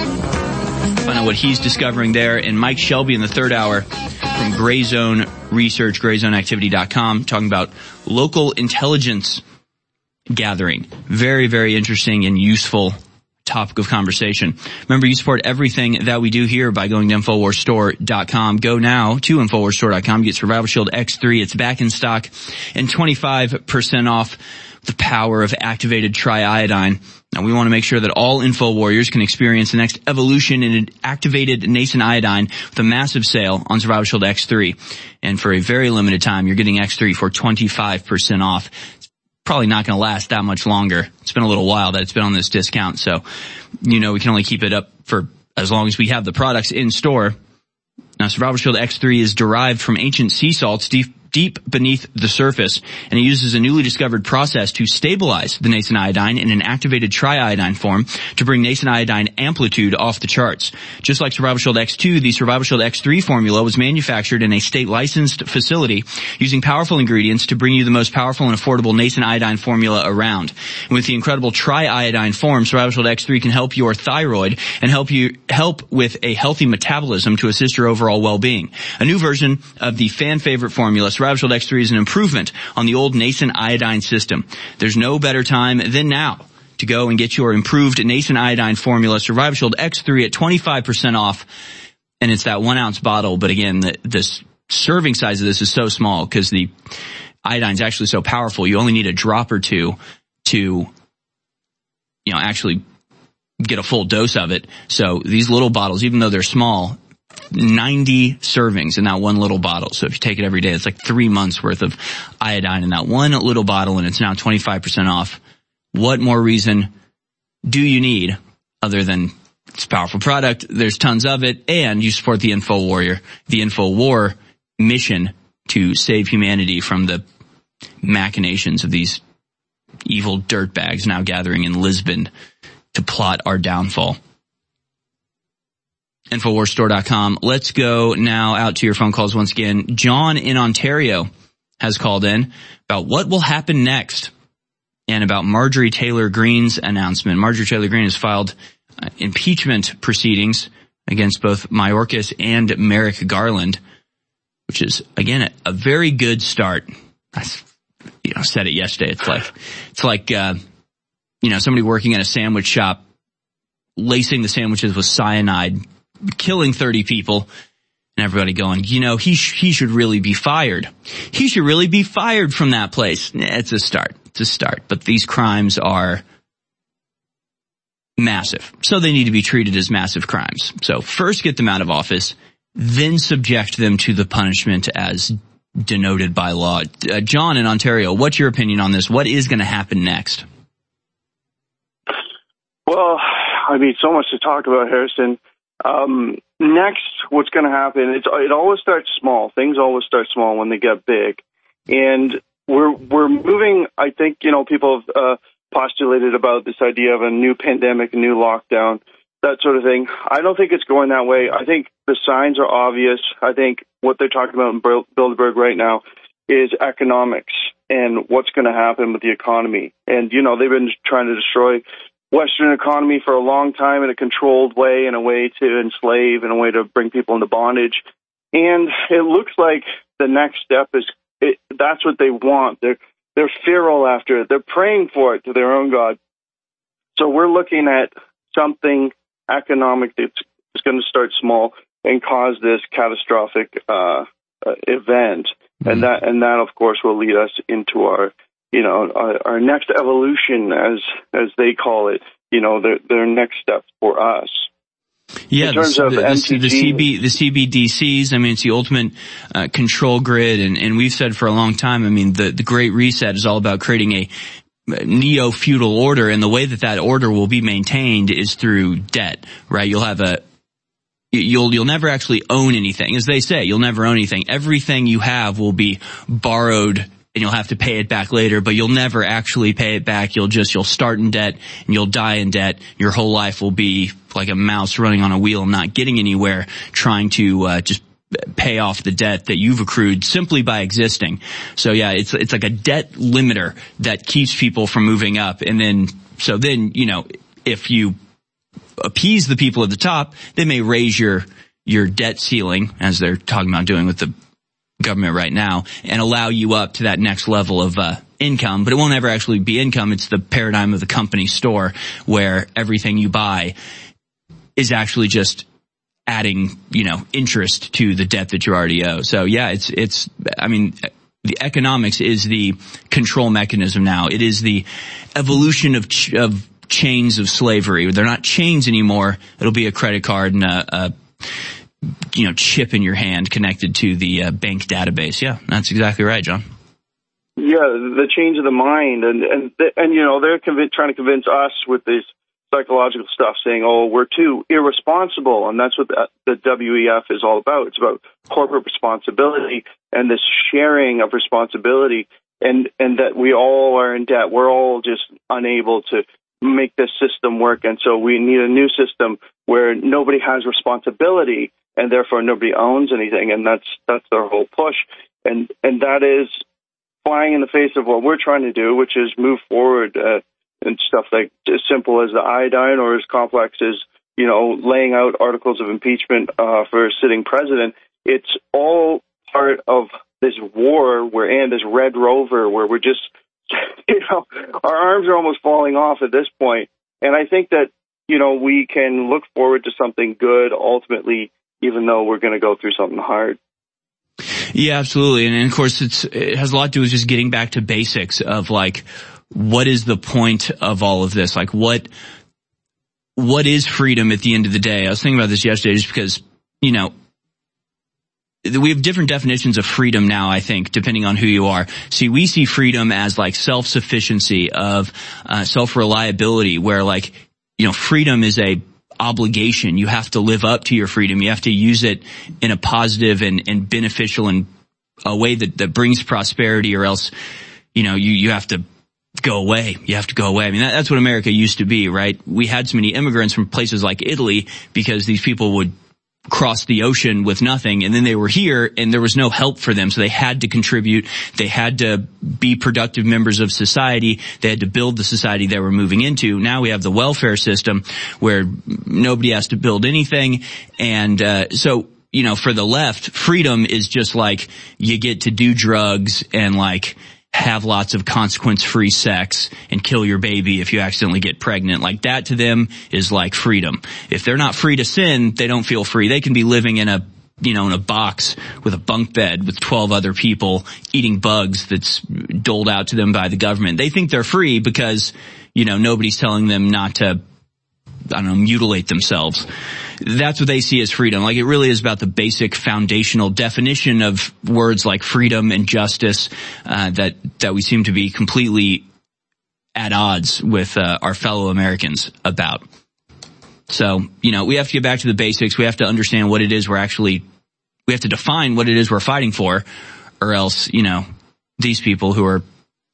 Find out what he's discovering there. And Mike Shelby in the third hour from Gray Zone Research, gray zone activity dot com, talking about local intelligence gathering. Very, very interesting and useful topic of conversation. Remember, you support everything that we do here by going to Infowars Store dot com. Go now to Infowars Store dot com. Get Survival Shield X three. It's back in stock and twenty-five percent off the power of activated triiodine. Now, we want to make sure that all Info Warriors can experience the next evolution in activated nascent iodine with a massive sale on Survival Shield X three. And for a very limited time, you're getting X three for twenty-five percent off. Probably not going to last that much longer. It's been a little while that it's been on this discount, so you know we can only keep it up for as long as we have the products in store. Now, Survival Shield X three is derived from ancient sea salts deep, deep beneath the surface, and it uses a newly discovered process to stabilize the nascent iodine in an activated triiodine form to bring nascent iodine amplitude off the charts. Just like Survival Shield X two, the Survival Shield X three formula was manufactured in a state-licensed facility using powerful ingredients to bring you the most powerful and affordable nascent iodine formula around. And with the incredible triiodine form, Survival Shield X three can help your thyroid and help you help with a healthy metabolism to assist your overall well-being. A new version of the fan-favorite formula, Survival Shield X three, is an improvement on the old nascent iodine system. There's no better time than now to go and get your improved nascent iodine formula, Survival Shield X three, at twenty-five percent off. And it's that one ounce bottle. But again, the, the serving size of this is so small because the iodine is actually so powerful. You only need a drop or two to, you know, actually get a full dose of it. So these little bottles, even though they're small, ninety servings in that one little bottle. So if you take it every day, it's like three months worth of iodine in that one little bottle, and it's now twenty-five percent off. What more reason do you need other than it's a powerful product? There's tons of it, and you support the Info Warrior, the Info War mission to save humanity from the machinations of these evil dirtbags now gathering in Lisbon to plot our downfall. Infowars Store dot com. Let's go now out to your phone calls once again. John in Ontario has called in about what will happen next and about Marjorie Taylor Greene's announcement. Marjorie Taylor Greene has filed uh, impeachment proceedings against both Mayorkas and Merrick Garland, which is, again, a, a very good start. I you know, said it yesterday. It's like, it's like, uh, you know, somebody working at a sandwich shop, lacing the sandwiches with cyanide, killing thirty people, and everybody going, you know, he sh- he should really be fired. He should really be fired from that place. It's a start. It's a start. But these crimes are massive. So they need to be treated as massive crimes. So first get them out of office, then subject them to the punishment as denoted by law. Uh, John in Ontario, what's your opinion on this? What is going to happen next? Well, I mean, so much to talk about, Harrison. Um, next, what's going to happen, it's, it always starts small. Things always start small when they get big. And we're, we're moving, I think, you know, people have uh, postulated about this idea of a new pandemic, a new lockdown, that sort of thing. I don't think it's going that way. I think the signs are obvious. I think what they're talking about in Bilderberg right now is economics and what's going to happen with the economy. And, you know, they've been trying to destroy Western economy for a long time in a controlled way, in a way to enslave, in a way to bring people into bondage. And it looks like the next step is it, that's what they want. They're, they're feral after it. They're praying for it to their own God. So we're looking at something economic that's going to start small and cause this catastrophic uh, uh, event. Mm-hmm. And that, and that, of course, will lead us into our you know, our, our next evolution, as as they call it, you know, their their next step for us. Yeah, in terms the, of the, M T G, the, C B, the C B D Cs, I mean, it's the ultimate uh, control grid, and, and we've said for a long time, I mean, the, the Great Reset is all about creating a neo-feudal order, and the way that that order will be maintained is through debt, right? You'll have a You'll, you'll never actually own anything. As they say, you'll never own anything. Everything you have will be borrowed, and you'll have to pay it back later, but you'll never actually pay it back. You'll just, you'll start in debt and you'll die in debt. Your whole life will be like a mouse running on a wheel and not getting anywhere, trying to, uh, just pay off the debt that you've accrued simply by existing. So yeah, it's, it's like a debt limiter that keeps people from moving up. And then, so then, you know, if you appease the people at the top, they may raise your, your debt ceiling, as they're talking about doing with the government right now, and allow you up to that next level of uh income. But it won't ever actually be income. It's the paradigm of the company store, where everything you buy is actually just adding, you know, interest to the debt that you already owe. So yeah, it's it's I mean, the economics is the control mechanism now. It is the evolution of ch- of chains of slavery. They're not chains anymore. It'll be a credit card and a, a you know, chip in your hand connected to the uh, bank database. Yeah, that's exactly right, John. Yeah, the change of the mind. And, and, and you know, they're conv- trying to convince us with this psychological stuff, saying, oh, we're too irresponsible. And that's what the, the W E F is all about. It's about corporate responsibility and this sharing of responsibility, and, and that we all are in debt. We're all just unable to make this system work. And so we need a new system where nobody has responsibility, and therefore nobody owns anything. And that's, that's their whole push. And, and that is flying in the face of what we're trying to do, which is move forward, uh, and stuff like as simple as the iodine, or as complex as, you know, laying out articles of impeachment, uh, for a sitting president. It's all part of this war we're in, this Red Rover, where we're just, you know, our arms are almost falling off at this point. And I think that, you know, we can look forward to something good ultimately, even though we're going to go through something hard. Yeah, absolutely. And, and of course, it's, it has a lot to do with just getting back to basics of like, what is the point of all of this? Like, what, what is freedom at the end of the day? I was thinking about this yesterday just because, you know, we have different definitions of freedom now, I think, depending on who you are. See, we see freedom as like self-sufficiency, of uh, self-reliability, where like, you know, freedom is a obligation. You have to live up to your freedom. You have to use it in a positive and, and beneficial and a way that, that brings prosperity, or else, you know, you, you have to go away. You have to go away. I mean, that, that's what America used to be, right? We had so many immigrants from places like Italy because these people would cross the ocean with nothing, and then they were here and there was no help for them, so they had to contribute. They had to be productive members of society. They had to build the society they were moving into. Now we have the welfare system where nobody has to build anything, and uh so you know, for the left, freedom is just like you get to do drugs and like have lots of consequence-free sex and kill your baby if you accidentally get pregnant. Like that to them is like freedom. If they're not free to sin, they don't feel free. They can be living in a, you know, in a box with a bunk bed with twelve other people eating bugs that's doled out to them by the government. They think they're free because, you know, nobody's telling them not to, I don't know, mutilate themselves. That's what they see as freedom. Like, it really is about the basic foundational definition of words like freedom and justice, uh, that, that we seem to be completely at odds with, uh, our fellow Americans about. So, you know, we have to get back to the basics. We have to understand what it is we're actually, we have to define what it is we're fighting for, or else, you know, these people who are,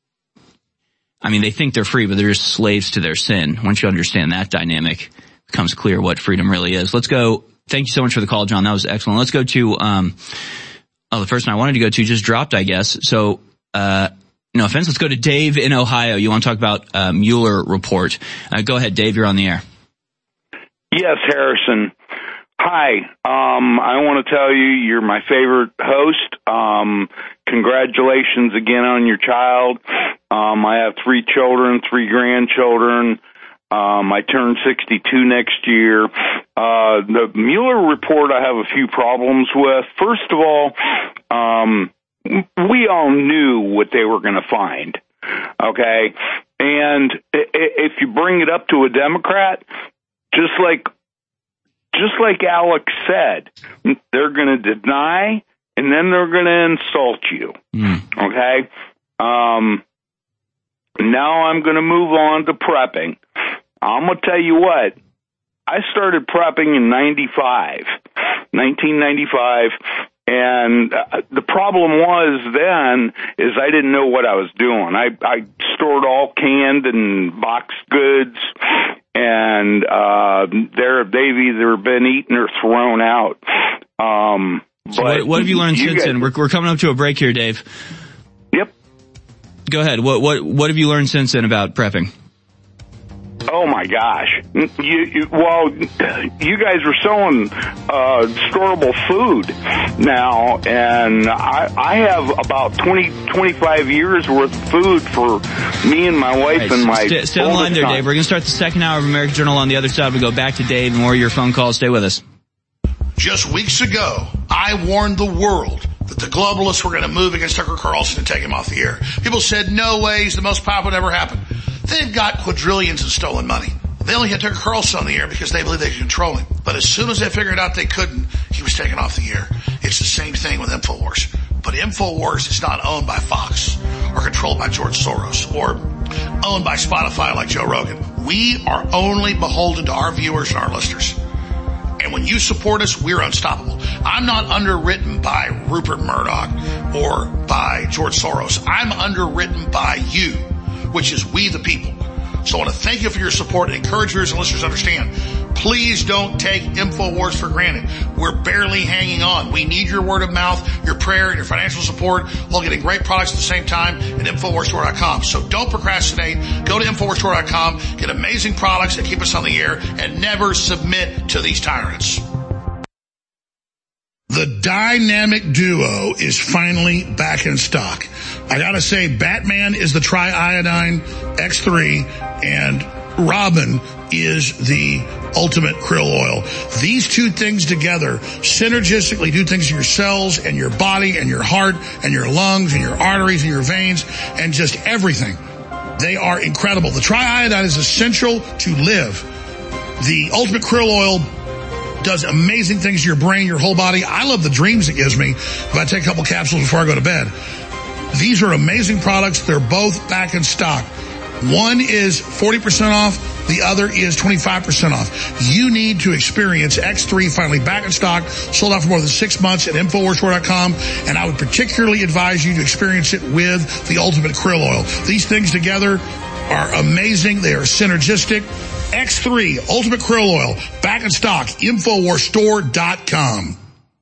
I mean, they think they're free, but they're just slaves to their sin. Once you understand that dynamic, it becomes clear what freedom really is. Let's go. Thank you so much for the call, John. That was excellent. Let's go to, um, oh, the person I wanted to go to just dropped, I guess. So, uh, no offense. Let's go to Dave in Ohio. You want to talk about, uh, Mueller report. Uh, go ahead, Dave. You're on the air. Yes, Harrison. Hi. Um, I want to tell you, you're my favorite host. Um, congratulations again on your child. Um, I have three children, three grandchildren. Um, I turn sixty-two next year. Uh, the Mueller report I have a few problems with. First of all, um, we all knew what they were going to find. Okay. And if you bring it up to a Democrat, just like, just like Alex said, they're going to deny and then they're going to insult you. Mm. Okay. Um, now I'm going to move on to prepping. I'm going to tell you what, I started prepping in ninety-five, nineteen ninety-five, and uh, the problem was then is I didn't know what I was doing. I, I stored all canned and boxed goods, and uh, they're, they've either been eaten or thrown out. Um, so but what, what have you learned you since guys, then? We're, we're coming up to a break here, Dave. Yep. Go ahead. What what what have you learned since then about prepping? Oh my gosh! You, you, well, you guys are selling uh, storable food now, and I, I have about twenty, twenty-five years worth of food for me and my wife right, and my. Stay, stay on the line there, Dave. We're going to start the second hour of American Journal on the other side. We go back to Dave and more of your phone calls. Stay with us. Just weeks ago, I warned the world that the globalists were going to move against Tucker Carlson and take him off the air. People said, no way, he's the most powerful that ever happened. They've got quadrillions in stolen money. They only had Tucker Carlson on the air because they believe they could control him. But as soon as they figured out they couldn't, he was taken off the air. It's the same thing with InfoWars. But InfoWars is not owned by Fox or controlled by George Soros or owned by Spotify like Joe Rogan. We are only beholden to our viewers and our listeners. And when you support us, we're unstoppable. I'm not underwritten by Rupert Murdoch or by George Soros. I'm underwritten by you, which is we the people. So I want to thank you for your support and encourage viewers and listeners to understand. Please don't take InfoWars for granted. We're barely hanging on. We need your word of mouth, your prayer, and your financial support while getting great products at the same time at InfoWars Store dot com. So don't procrastinate. Go to InfoWars Store dot com, get amazing products that keep us on the air, and never submit to these tyrants. The dynamic duo is finally back in stock. I gotta say, Batman is the triiodine X three, and Robin is the ultimate krill oil. These two things together synergistically do things to your cells and your body and your heart and your lungs and your arteries and your veins and just everything. They are incredible. The triiodine is essential to live. The ultimate krill oil does amazing things to your brain, your whole body. I love the dreams it gives me if I take a couple capsules before I go to bed. These are amazing products. They're both back in stock. One is forty percent off. The other is twenty-five percent off. You need to experience X three finally back in stock, sold out for more than six months at Infowars Store dot com. And I would particularly advise you to experience it with the Ultimate Krill Oil. These things together are amazing. They are synergistic. X three Ultimate Krill Oil, back in stock, Infowars Store dot com.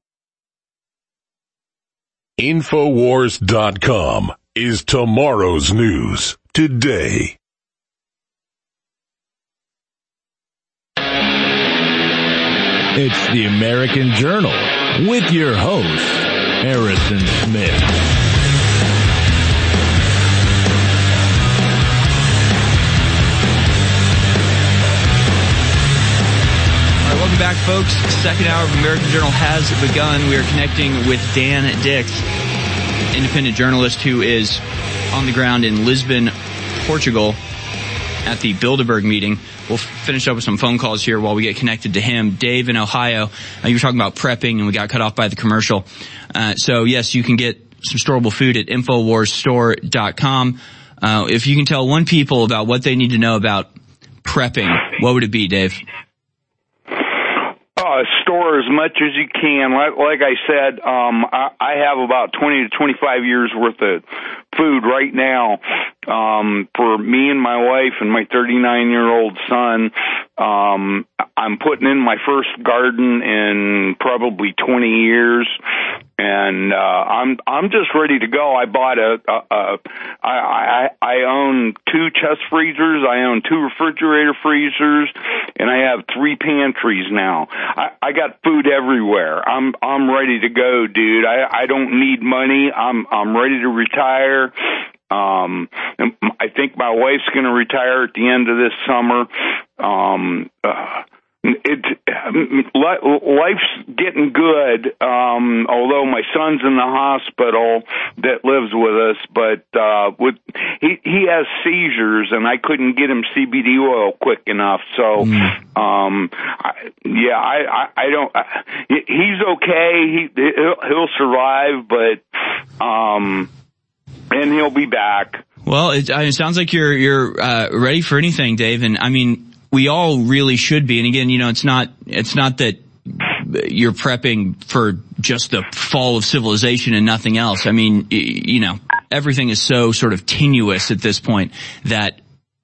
Infowars dot com is tomorrow's news today. It's the American Journal with your host, Harrison Smith. Welcome back, folks. Second hour of American Journal has begun. We are connecting with Dan Dix, independent journalist who is on the ground in Lisbon, Portugal, at the Bilderberg meeting. We'll finish up with some phone calls here while we get connected to him. Dave in Ohio, uh, you were talking about prepping, and we got cut off by the commercial. Uh, so, yes, you can get some storable food at Infowars Store dot com. Uh, if you can tell one people about what they need to know about prepping, what would it be, Dave? Uh, store as much as you can. Like, like I said, um, I, I have about twenty to twenty-five years worth of food right now, um, for me and my wife and my thirty-nine year old son. Um, I'm putting in my first garden in probably twenty years. And, uh, I'm, I'm just ready to go. I bought a, a, a I, I, I own two chest freezers. I own two refrigerator freezers, and I have three pantries now. I, I got food everywhere. I'm, I'm ready to go, dude. I, I don't need money. I'm, I'm ready to retire. Um, I think my wife's going to retire at the end of this summer. Um, uh, It, life's getting good, um, although my son's in the hospital that lives with us, but, uh, with, he, he has seizures and I couldn't get him C B D oil quick enough. So, um, I, yeah, I, I, I don't, I, he's okay. He, he'll, he'll survive, but, um, and he'll be back. Well, it, it sounds like you're, you're, uh, ready for anything, Dave. And I mean, we all really should be. And again, you know, it's not, it's not that you're prepping for just the fall of civilization and nothing else. I mean, you know, everything is so sort of tenuous at this point that,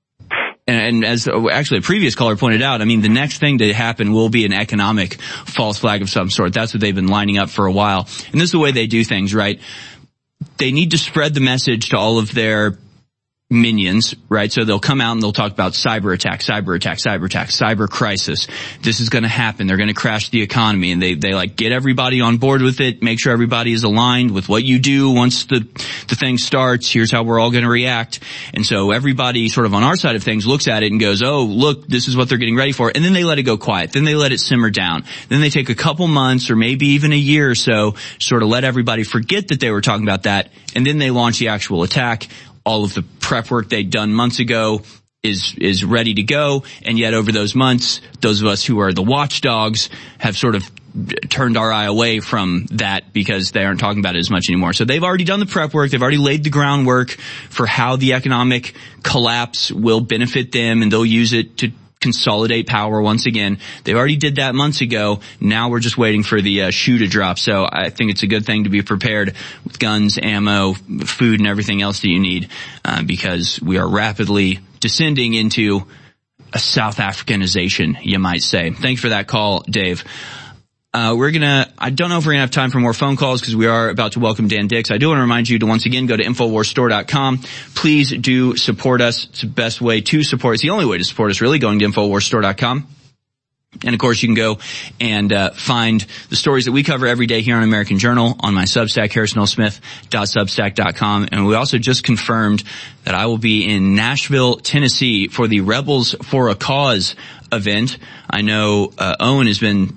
and as actually a previous caller pointed out, I mean, the next thing to happen will be an economic false flag of some sort. That's what they've been lining up for a while. And this is the way they do things, right? They need to spread the message to all of their minions, right? So they'll come out and they'll talk about cyber attack, cyber attack, cyber attack, cyber crisis. This is going to happen. They're going to crash the economy, and they, they like get everybody on board with it, make sure everybody is aligned with what you do once the, the thing starts. Here's how we're all going to react. And so everybody sort of on our side of things looks at it and goes, oh, look, this is what they're getting ready for. And then they let it go quiet. Then they let it simmer down. Then they take a couple months or maybe even a year or so, sort of let everybody forget that they were talking about that. And then they launch the actual attack. All of the prep work they'd done months ago is is ready to go, and yet over those months, those of us who are the watchdogs have sort of turned our eye away from that because they aren't talking about it as much anymore. So they've already done the prep work. They've already laid the groundwork for how the economic collapse will benefit them, and they'll use it to consolidate power once again. They already did that months ago. Now we're just waiting for the uh, shoe to drop. So I think it's a good thing to be prepared with guns, ammo, food, and everything else that you need, uh, because we are rapidly descending into a South Africanization, you might say. Thanks for that call, Dave. Uh, we're gonna, I don't know if we're gonna have time for more phone calls because we are about to welcome Dan Dix. I do want to remind you to once again go to Infowars Store dot com. Please do support us. It's the best way to support. It's the only way to support us, really, going to Infowars Store dot com. And of course, you can go and uh, find the stories that we cover every day here on American Journal on my Substack, harrison l smith dot substack dot com. And we also just confirmed that I will be in Nashville, Tennessee for the Rebels for a Cause event. I know uh, Owen has been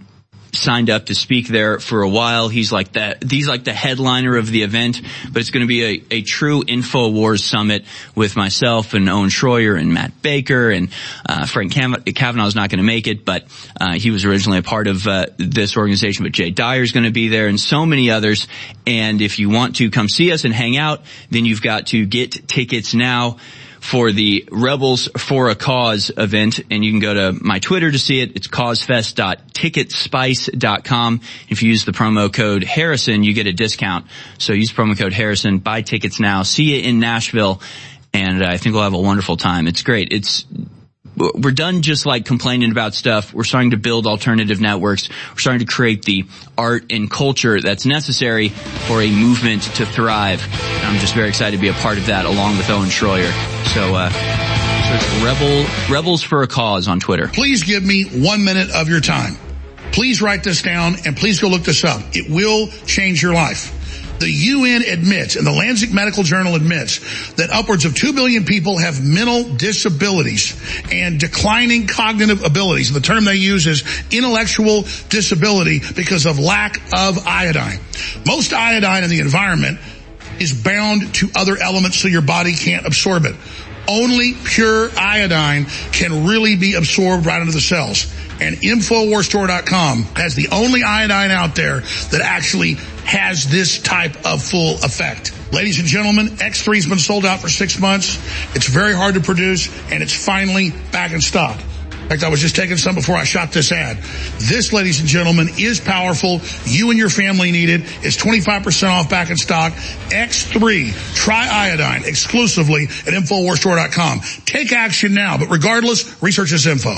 signed up to speak there for a while. He's like that, he's like the headliner of the event, but it's going to be a, a true InfoWars summit with myself and Owen Schroyer and Matt Baker, and uh, Frank Kavanaugh is not going to make it, but uh, he was originally a part of uh, this organization, but Jay Dyer's going to be there and so many others. And if you want to come see us and hang out, then you've got to get tickets now for the Rebels for a Cause event, and you can go to my Twitter to see it. It's causefest dot ticketspice dot com. If you use the promo code Harrison, you get a discount. So use promo code Harrison, buy tickets now, see it in Nashville, and uh, I think we'll have a wonderful time. It's great. It's We're done just like complaining about stuff. We're starting to build alternative networks. We're starting to create the art and culture that's necessary for a movement to thrive. And I'm just very excited to be a part of that along with Owen Schroyer. So, uh, so it's Rebel, Rebels for a Cause on Twitter. Please give me one minute of your time. Please write this down and please go look this up. It will change your life. The U N admits, and the Lancet Medical Journal admits, that upwards of two billion people have mental disabilities and declining cognitive abilities. And the term they use is intellectual disability because of lack of iodine. Most iodine in the environment is bound to other elements so your body can't absorb it. Only pure iodine can really be absorbed right into the cells. And Infowars Store dot com has the only iodine out there that actually has this type of full effect. Ladies and gentlemen, X three's been sold out for six months. It's very hard to produce, and it's finally back in stock. In fact, I was just taking some before I shot this ad. This, ladies and gentlemen, is powerful. You and your family need it. It's twenty-five percent off, back in stock. X three, try iodine exclusively at Infowars Store dot com. Take action now, but regardless, research this info.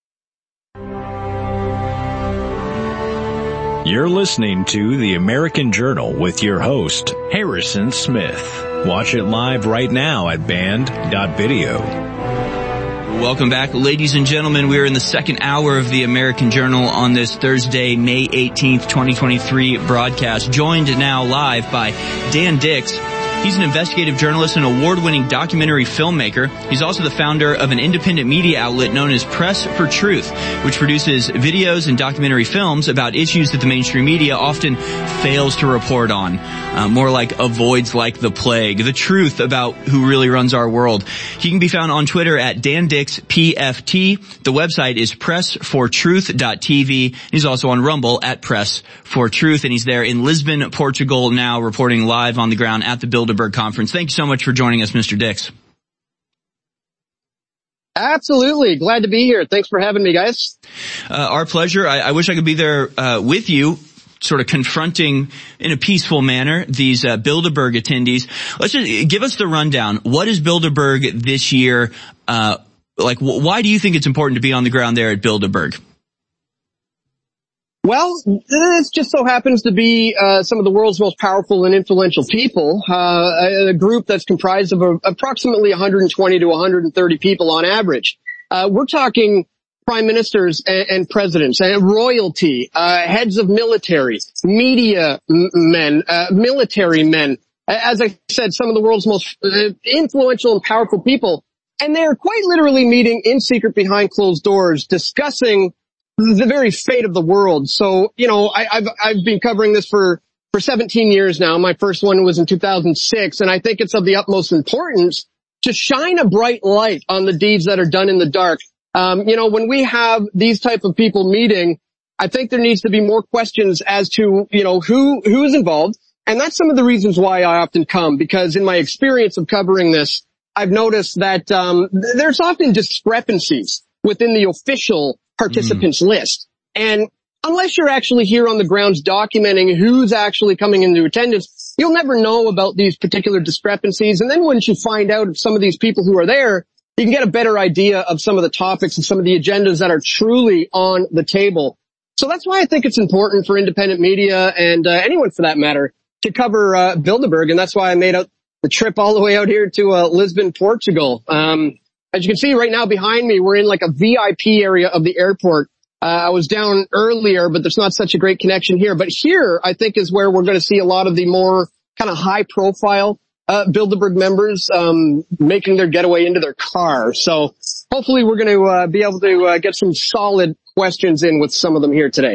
You're listening to The American Journal with your host, Harrison Smith. Watch it live right now at band dot video. Welcome back, ladies and gentlemen. We are in the second hour of the American Journal on this Thursday, May eighteenth, twenty twenty-three broadcast. Joined now live by Dan Dix. He's an investigative journalist and award-winning documentary filmmaker. He's also the founder of an independent media outlet known as Press for Truth, which produces videos and documentary films about issues that the mainstream media often fails to report on. Uh, more like avoids like the plague. The truth about who really runs our world. He can be found on Twitter at Dan Dix P F T. The website is press for truth dot t v. He's also on Rumble at Press for Truth, and he's there in Lisbon, Portugal now, reporting live on the ground at the Bilderberg Conference. Thank you so much for joining us, Mister Dix. Absolutely. Glad to be here. Thanks for having me, guys. Uh, our pleasure. I, I wish I could be there uh, with you, sort of confronting in a peaceful manner these uh, Bilderberg attendees. Let's just give us the rundown. What is Bilderberg this year? Uh, like, wh- why do you think it's important to be on the ground there at Bilderberg? Well, this just so happens to be uh, some of the world's most powerful and influential people, uh, a, a group that's comprised of a, approximately one hundred twenty to one hundred thirty people on average. Uh, we're talking prime ministers and, and presidents, and royalty, uh, heads of military, media m- men, uh, military men. As I said, some of the world's most uh, influential and powerful people. And they're quite literally meeting in secret behind closed doors, discussing the very fate of the world. So, you know, I, I've, I've been covering this for, for seventeen years now. My first one was in two thousand six, and I think it's of the utmost importance to shine a bright light on the deeds that are done in the dark. Um, you know, when we have these type of people meeting, I think there needs to be more questions as to, you know, who, who is involved. And that's some of the reasons why I often come, because in my experience of covering this, I've noticed that, um, there's often discrepancies within the official participants mm. list. And unless you're actually here on the grounds documenting who's actually coming into attendance, you'll never know about these particular discrepancies. And then once you find out of some of these people who are there, you can get a better idea of some of the topics and some of the agendas that are truly on the table. So that's why I think it's important for independent media and uh, anyone for that matter to cover uh, Bilderberg. And that's why I made out the trip all the way out here to uh, Lisbon, Portugal. Um, as you can see right now behind me, we're in like a V I P area of the airport. Uh, I was down earlier, but there's not such a great connection here. But here, I think, is where we're going to see a lot of the more kind of high-profile uh, Bilderberg members um, making their getaway into their car. So hopefully we're going to uh, be able to uh, get some solid questions in with some of them here today.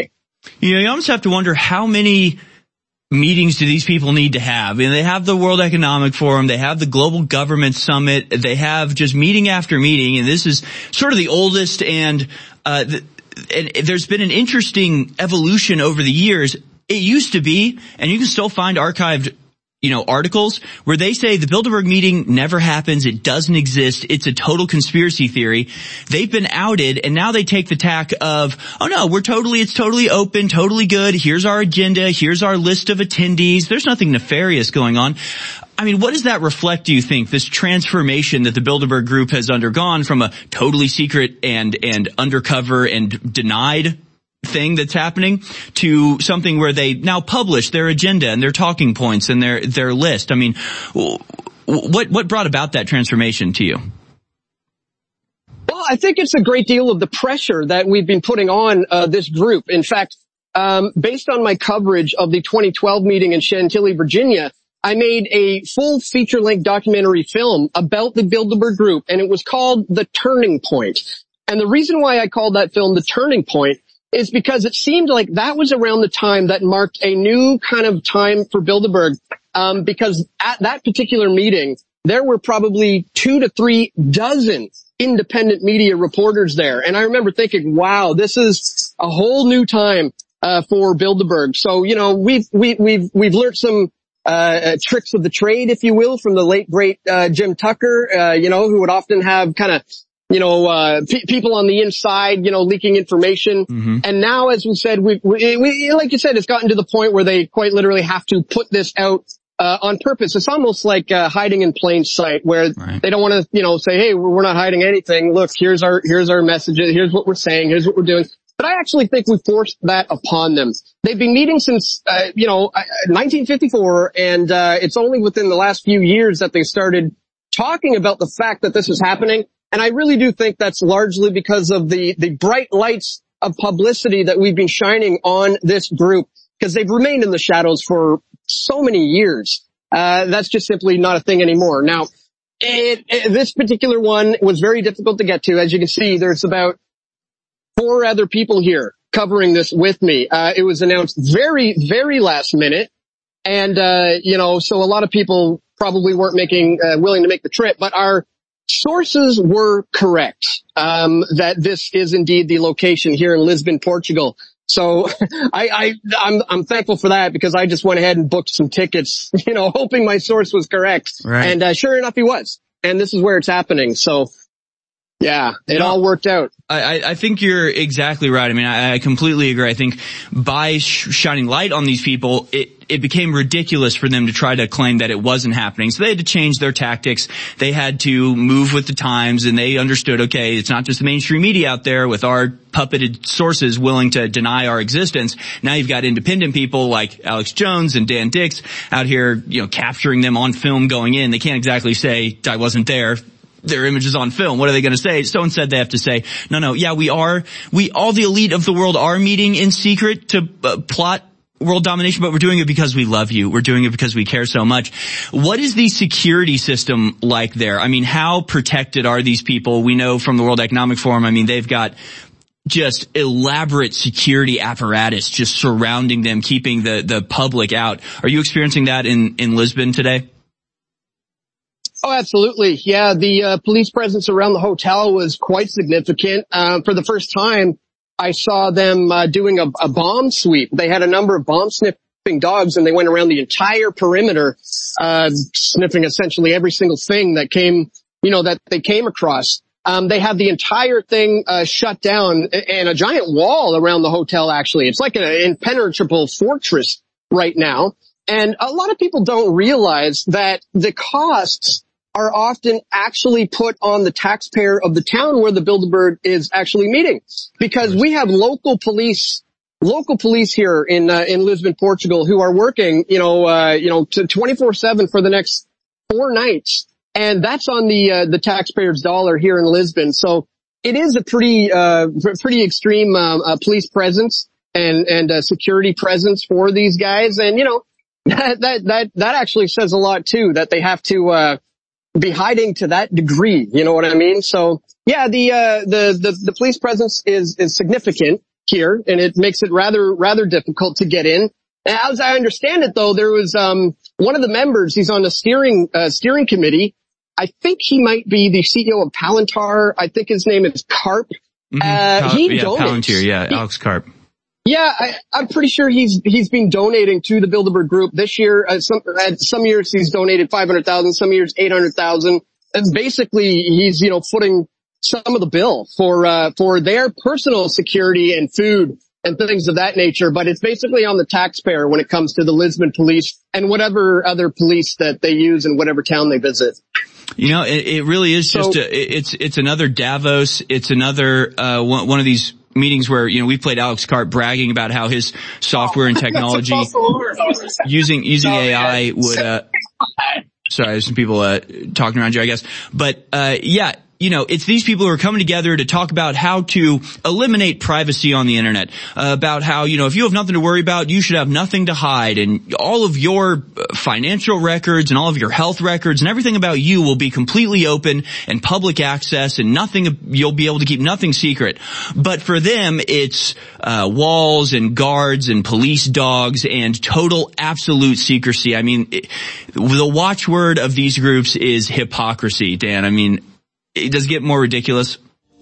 You know, you almost have to wonder how many meetings do these people need to have? I mean, they have the World Economic Forum, they have the Global Government Summit, they have just meeting after meeting, and this is sort of the oldest, and, uh, the, and there's been an interesting evolution over the years. It used to be, and you can still find archived, you know, articles where they say the Bilderberg meeting never happens, it doesn't exist, it's a total conspiracy theory. They've been outed, and now they take the tack of, oh no, we're totally, it's totally open, totally good, here's our agenda, here's our list of attendees, there's nothing nefarious going on. I mean, what does that reflect, do you think, this transformation that the Bilderberg Group has undergone from a totally secret and, and undercover and denied thing that's happening to something where they now publish their agenda and their talking points and their their list? I mean, what what brought about that transformation to you? Well, I think it's a great deal of the pressure that we've been putting on uh, this group. In fact, um, based on my coverage of the twenty twelve meeting in Chantilly, Virginia, I made a full feature-length documentary film about the Bilderberg Group, and it was called The Turning Point. And the reason why I called that film The Turning Point is because it seemed like that was around the time that marked a new kind of time for Bilderberg, um, because at that particular meeting, there were probably two to three dozen independent media reporters there. And I remember thinking, wow, this is a whole new time, uh, for Bilderberg. So, you know, we've, we, we've, we've learned some, uh, tricks of the trade, if you will, from the late, great, uh, Jim Tucker, uh, you know, who would often have kind of, you know, uh, p- people on the inside, you know, leaking information. Mm-hmm. And now, as we said, we, we, we, like you said, it's gotten to the point where they quite literally have to put this out, uh, on purpose. It's almost like, uh, hiding in plain sight, where right. they don't want to, you know, say, hey, we're not hiding anything. Look, here's our, here's our messages. Here's what we're saying. Here's what we're doing. But I actually think we forced that upon them. They've been meeting since, uh, you know, nineteen fifty-four, and, uh, it's only within the last few years that they started talking about the fact that this is happening. And I really do think that's largely because of the, the bright lights of publicity that we've been shining on this group, because they've remained in the shadows for so many years. Uh, that's just simply not a thing anymore. Now, it, it, this particular one was very difficult to get to. As you can see, there's about four other people here covering this with me. Uh, it was announced very, very last minute. And, uh, you know, so a lot of people probably weren't making, uh, willing to make the trip, but our sources were correct, um, that this is indeed the location here in Lisbon, Portugal. So I, I, I'm, I'm thankful for that, because I just went ahead and booked some tickets, you know, hoping my source was correct. Right. And, uh, sure enough, he was. And this is where it's happening. So yeah, it all worked out. I, I think you're exactly right. I mean, I, I completely agree. I think by sh- shining light on these people, it, it became ridiculous for them to try to claim that it wasn't happening. So they had to change their tactics. They had to move with the times, and they understood, okay, it's not just the mainstream media out there with our puppeted sources willing to deny our existence. Now you've got independent people like Alex Jones and Dan Dix out here, you know, capturing them on film going in. They can't exactly say, I wasn't there. Their images on film. What are they going to say? So instead they have to say, no, no, yeah, we are, we, all the elite of the world are meeting in secret to uh, plot world domination, but we're doing it because we love you. We're doing it because we care so much. What is the security system like there? I mean, how protected are these people? We know from the World Economic Forum, I mean, they've got just elaborate security apparatus just surrounding them, keeping the, the public out. Are you experiencing that in, in Lisbon today? Oh, absolutely. Yeah, the uh, police presence around the hotel was quite significant. Uh, for the first time, I saw them uh, doing a, a bomb sweep. They had a number of bomb sniffing dogs, and they went around the entire perimeter, uh, sniffing essentially every single thing that came, you know, that they came across. Um, they had the entire thing uh, shut down, and a giant wall around the hotel, actually. It's like an impenetrable fortress right now. And a lot of people don't realize that the costs are often actually put on the taxpayer of the town where the Bilderberg is actually meeting, because we have local police, local police here in uh, in Lisbon, Portugal, who are working, you know, uh, you know, to twenty-four seven for the next four nights, and that's on the uh, the taxpayer's dollar here in Lisbon. So it is a pretty uh pretty extreme uh, uh, police presence and and uh, security presence for these guys, and you know that that that that actually says a lot too, that they have to uh be hiding to that degree, you know what I mean? So yeah, the, uh, the, the, the police presence is, is significant. here, and it makes it rather, rather difficult to get in. As I understand it, though, there was um one of the members, he's on the steering uh, steering committee. I think he might be the C E O of Palantir. I think his name is Karp. Mm-hmm. Uh, Pal- he yeah, donates. Palantir, yeah, He- Alex Karp. Yeah, I, I'm pretty sure he's he's been donating to the Bilderberg Group this year. Uh, some uh, some years he's donated five hundred thousand, some years eight hundred thousand, and basically he's you know footing some of the bill for uh for their personal security and food and things of that nature. But it's basically on the taxpayer when it comes to the Lisbon police and whatever other police that they use in whatever town they visit. You know, it, it really is So- just a, it's it's another Davos. It's another uh one, one of these meetings where, you know, we played Alex Karp bragging about how his software and technology using using A I would uh sorry, there's some people uh talking around you, I guess. But uh yeah, you know, it's these people who are coming together to talk about how to eliminate privacy on the internet, uh, about how, you know, if you have nothing to worry about, you should have nothing to hide, and all of your financial records and all of your health records and everything about you will be completely open and public access, and nothing, you'll be able to keep nothing secret. But for them, it's uh walls and guards and police dogs and total absolute secrecy. I mean, it, the watchword of these groups is hypocrisy, Dan. I mean, it does get more ridiculous.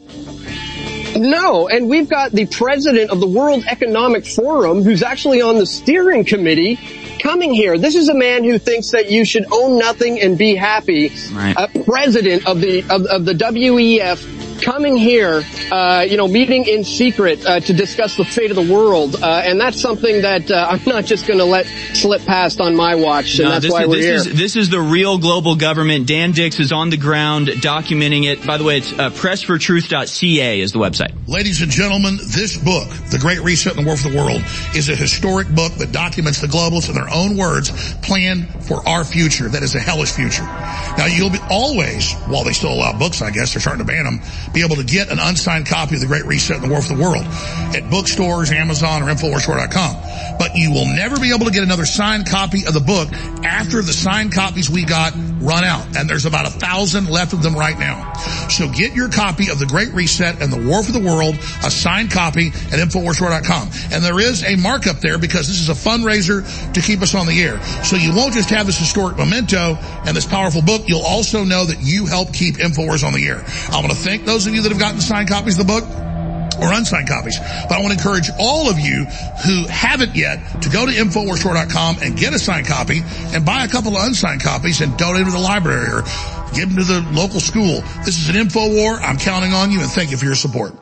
No, and we've got the president of the World Economic Forum, who's actually on the steering committee, coming here. This is a man who thinks that you should own nothing and be happy. Right. A president of the of, of the W E F coming here, uh, you know, meeting in secret uh, to discuss the fate of the world, uh, and that's something that uh, I'm not just going to let slip past on my watch, and No, that's this why is, we're this here. Is, this is the real global government. Dan Dix is on the ground documenting it. By the way, it's uh, press for truth dot c a is the website. Ladies and gentlemen, this book, The Great Reset and the War for the World, is a historic book that documents the globalists in their own words plan for our future. That is a hellish future. Now, you'll be always, while they still allow books, I guess, they're starting to ban them, be able to get an unsigned copy of The Great Reset and the War for the World at bookstores, Amazon, or Infowars Store dot com. But you will never be able to get another signed copy of the book after the signed copies we got run out. And there's about a thousand left of them right now. So get your copy of The Great Reset and the War for the World, a signed copy at Infowars Store dot com. And there is a markup there because this is a fundraiser to keep us on the air. So you won't just have this historic memento and this powerful book, you'll also know that you help keep Infowars on the air. I want to thank those of you that have gotten signed copies of the book or unsigned copies. But I want to encourage all of you who haven't yet to go to Infowars Store dot com and get a signed copy and buy a couple of unsigned copies and donate them to the library or give them to the local school. This is an InfoWar. I'm counting on you, and thank you for your support.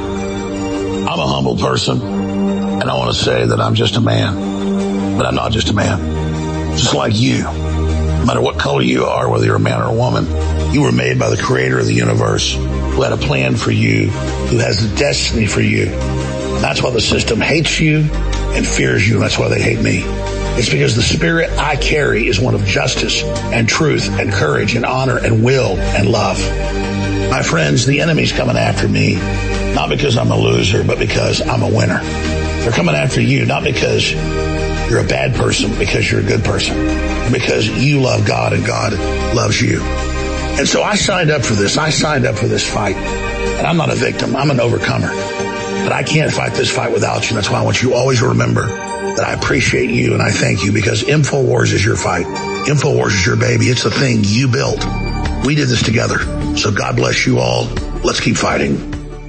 I'm a humble person, and I want to say that I'm just a man. But I'm not just a man. Just like you. No matter what color you are, whether you're a man or a woman, you were made by the creator of the universe, who had a plan for you, who has a destiny for you. And that's why the system hates you and fears you, and that's why they hate me. It's because the spirit I carry is one of justice and truth and courage and honor and will and love. My friends, the enemy's coming after me, not because I'm a loser, but because I'm a winner. They're coming after you, not because you're a bad person, but because you're a good person. And because you love God and God loves you. And so I signed up for this. I signed up for this fight. And I'm not a victim. I'm an overcomer. But I can't fight this fight without you. That's why I want you to always remember that I appreciate you and I thank you, because InfoWars is your fight. InfoWars is your baby. It's the thing you built. We did this together. So God bless you all. Let's keep fighting.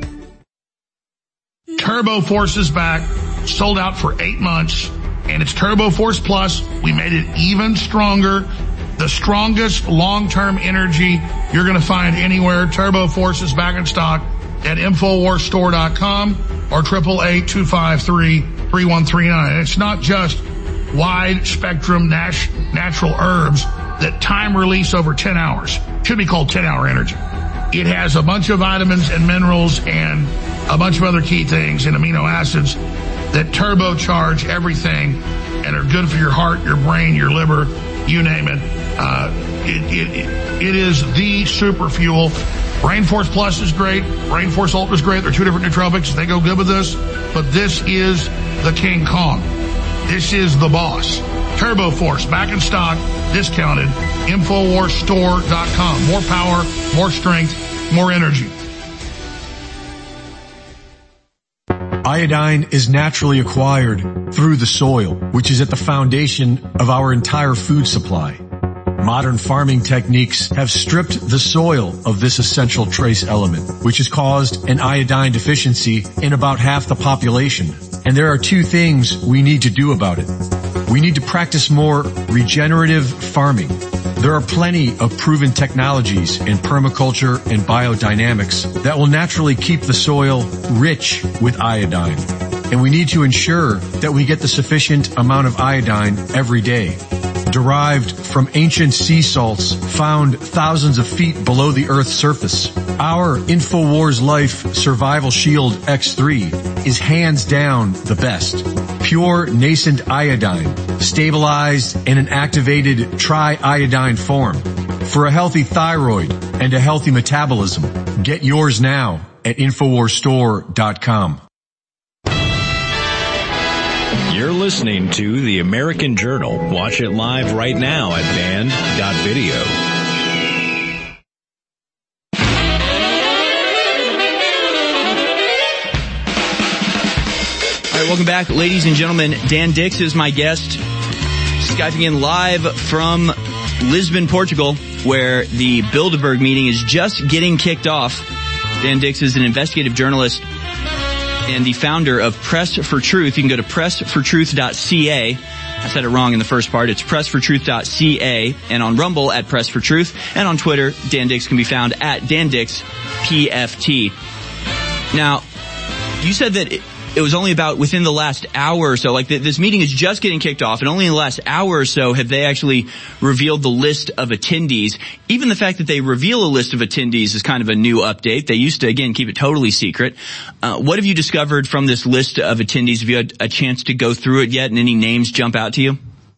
Turbo Force is back, sold out for eight months, and it's Turbo Force Plus. We made it even stronger. The strongest long-term energy you're going to find anywhere. Turbo Force is back in stock at Infowars Store dot com or eight eight eight, two five three, three one three nine. It's not just wide-spectrum nat- natural herbs that time release over ten hours. Should be called ten-hour energy. It has a bunch of vitamins and minerals and a bunch of other key things and amino acids that turbocharge everything and are good for your heart, your brain, your liver, you name it. Uh, it, it, it is the super fuel. Rainforce Plus is great. Rainforce Ultra is great. They're two different nootropics. They go good with this. But this is the King Kong. This is the boss. Turbo Force, back in stock, discounted. Infowars Store dot com. More power, more strength, more energy. Iodine is naturally acquired through the soil, which is at the foundation of our entire food supply. Modern farming techniques have stripped the soil of this essential trace element, which has caused an iodine deficiency in about half the population. And there are two things we need to do about it. We need to practice more regenerative farming. There are plenty of proven technologies in permaculture and biodynamics that will naturally keep the soil rich with iodine. And we need to ensure that we get the sufficient amount of iodine every day. Derived from ancient sea salts found thousands of feet below the Earth's surface. Our InfoWars Life Survival Shield X three is hands down the best. Pure nascent iodine, stabilized in an activated triiodine form. For a healthy thyroid and a healthy metabolism, get yours now at Infowars Store dot com. You're listening to The American Journal. Watch it live right now at band dot video. All right, welcome back, ladies and gentlemen. Dan Dix is my guest, Skyping in live from Lisbon, Portugal, where the Bilderberg meeting is just getting kicked off. Dan Dix is an investigative journalist and the founder of Press for Truth. You can go to press for truth dot c a. I said it wrong in the first part. It's press for truth dot c a, and on Rumble at Press for Truth, and on Twitter, Dan Dix can be found at Dan Dix P F T. Now, you said that it, it was only about within the last hour or so, like the, this meeting is just getting kicked off, and only in the last hour or so have they actually revealed the list of attendees. Even the fact that they reveal a list of attendees is kind of a new update. They used to, again, keep it totally secret. Uh, what have you discovered from this list of attendees? Have you had a chance to go through it yet, and any names jump out to you?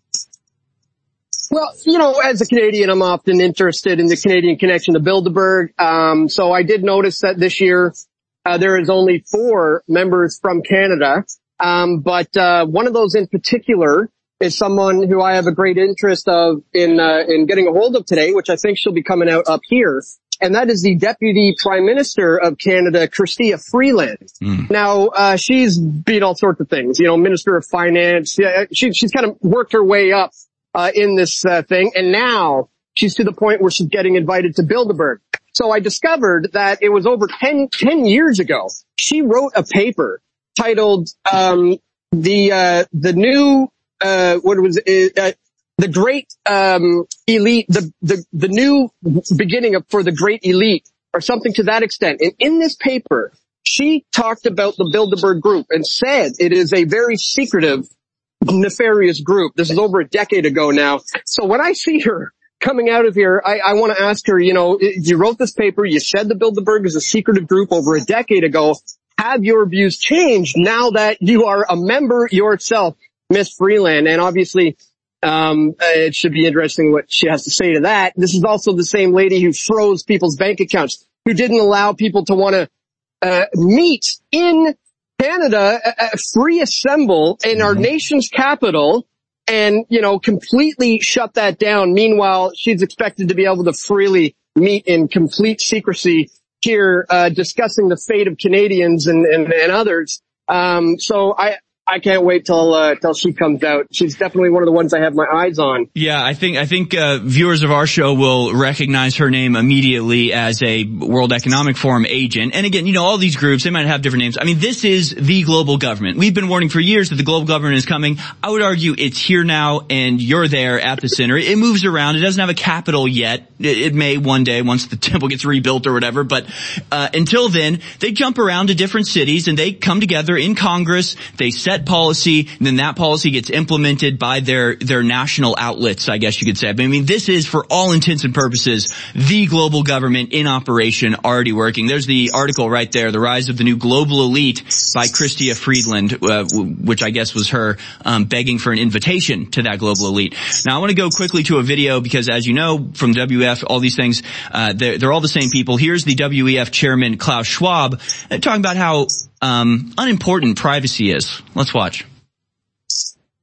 Well, you know, as a Canadian, I'm often interested in the Canadian connection to Bilderberg. Um, so I did notice that this year, Uh, there is only four members from Canada, um, but uh, one of those in particular is someone who I have a great interest of in uh, in getting a hold of today, which I think she'll be coming out up here, and that is the Deputy Prime Minister of Canada, Chrystia Freeland. Mm. Now, uh, she's been all sorts of things, you know, Minister of Finance. Yeah, she, she's kind of worked her way up uh, in this uh, thing, and now she's to the point where she's getting invited to Bilderberg. So I discovered that it was over ten, ten years ago. She wrote a paper titled, um, the, uh, the new, uh, what was it, uh, the great, um, elite, the, the, the new beginning of, for the great elite, or something to that extent. And in this paper, she talked about the Bilderberg group and said it is a very secretive, nefarious group. This is over a decade ago now. So when I see her coming out of here, I, I want to ask her, you know, you wrote this paper, you said the Bilderberg is a secretive group over a decade ago. Have your views changed now that you are a member yourself, Miss Freeland? And obviously, um, it should be interesting what she has to say to that. This is also the same lady who froze people's bank accounts, who didn't allow people to want to uh, meet in Canada, uh, free assemble in our nation's capital, and, you know, completely shut that down. Meanwhile, she's expected to be able to freely meet in complete secrecy here, uh, discussing the fate of Canadians and, and, and others. Um, so I, I can't wait till, uh, till she comes out. She's definitely one of the ones I have my eyes on. Yeah, I think, I think, uh, viewers of our show will recognize her name immediately as a World Economic Forum agent. And again, you know, all these groups, they might have different names. I mean, this is the global government. We've been warning for years that the global government is coming. I would argue it's here now, and you're there at the center. It moves around. It doesn't have a capital yet. It, it may one day once the temple gets rebuilt or whatever. But, uh, until then, they jump around to different cities and they come together in Congress. They set policy, and then that policy gets implemented by their their national outlets, I guess you could say. I mean, this is, for all intents and purposes, the global government in operation, already working. There's the article right there, The Rise of the New Global Elite by Chrystia Freeland, uh, which I guess was her um, begging for an invitation to that global elite. Now, I want to go quickly to a video because, as you know, from W E F, all these things, uh, they're, they're all the same people. Here's the W E F chairman, Klaus Schwab, uh, talking about how um unimportant privacy is. Let's watch.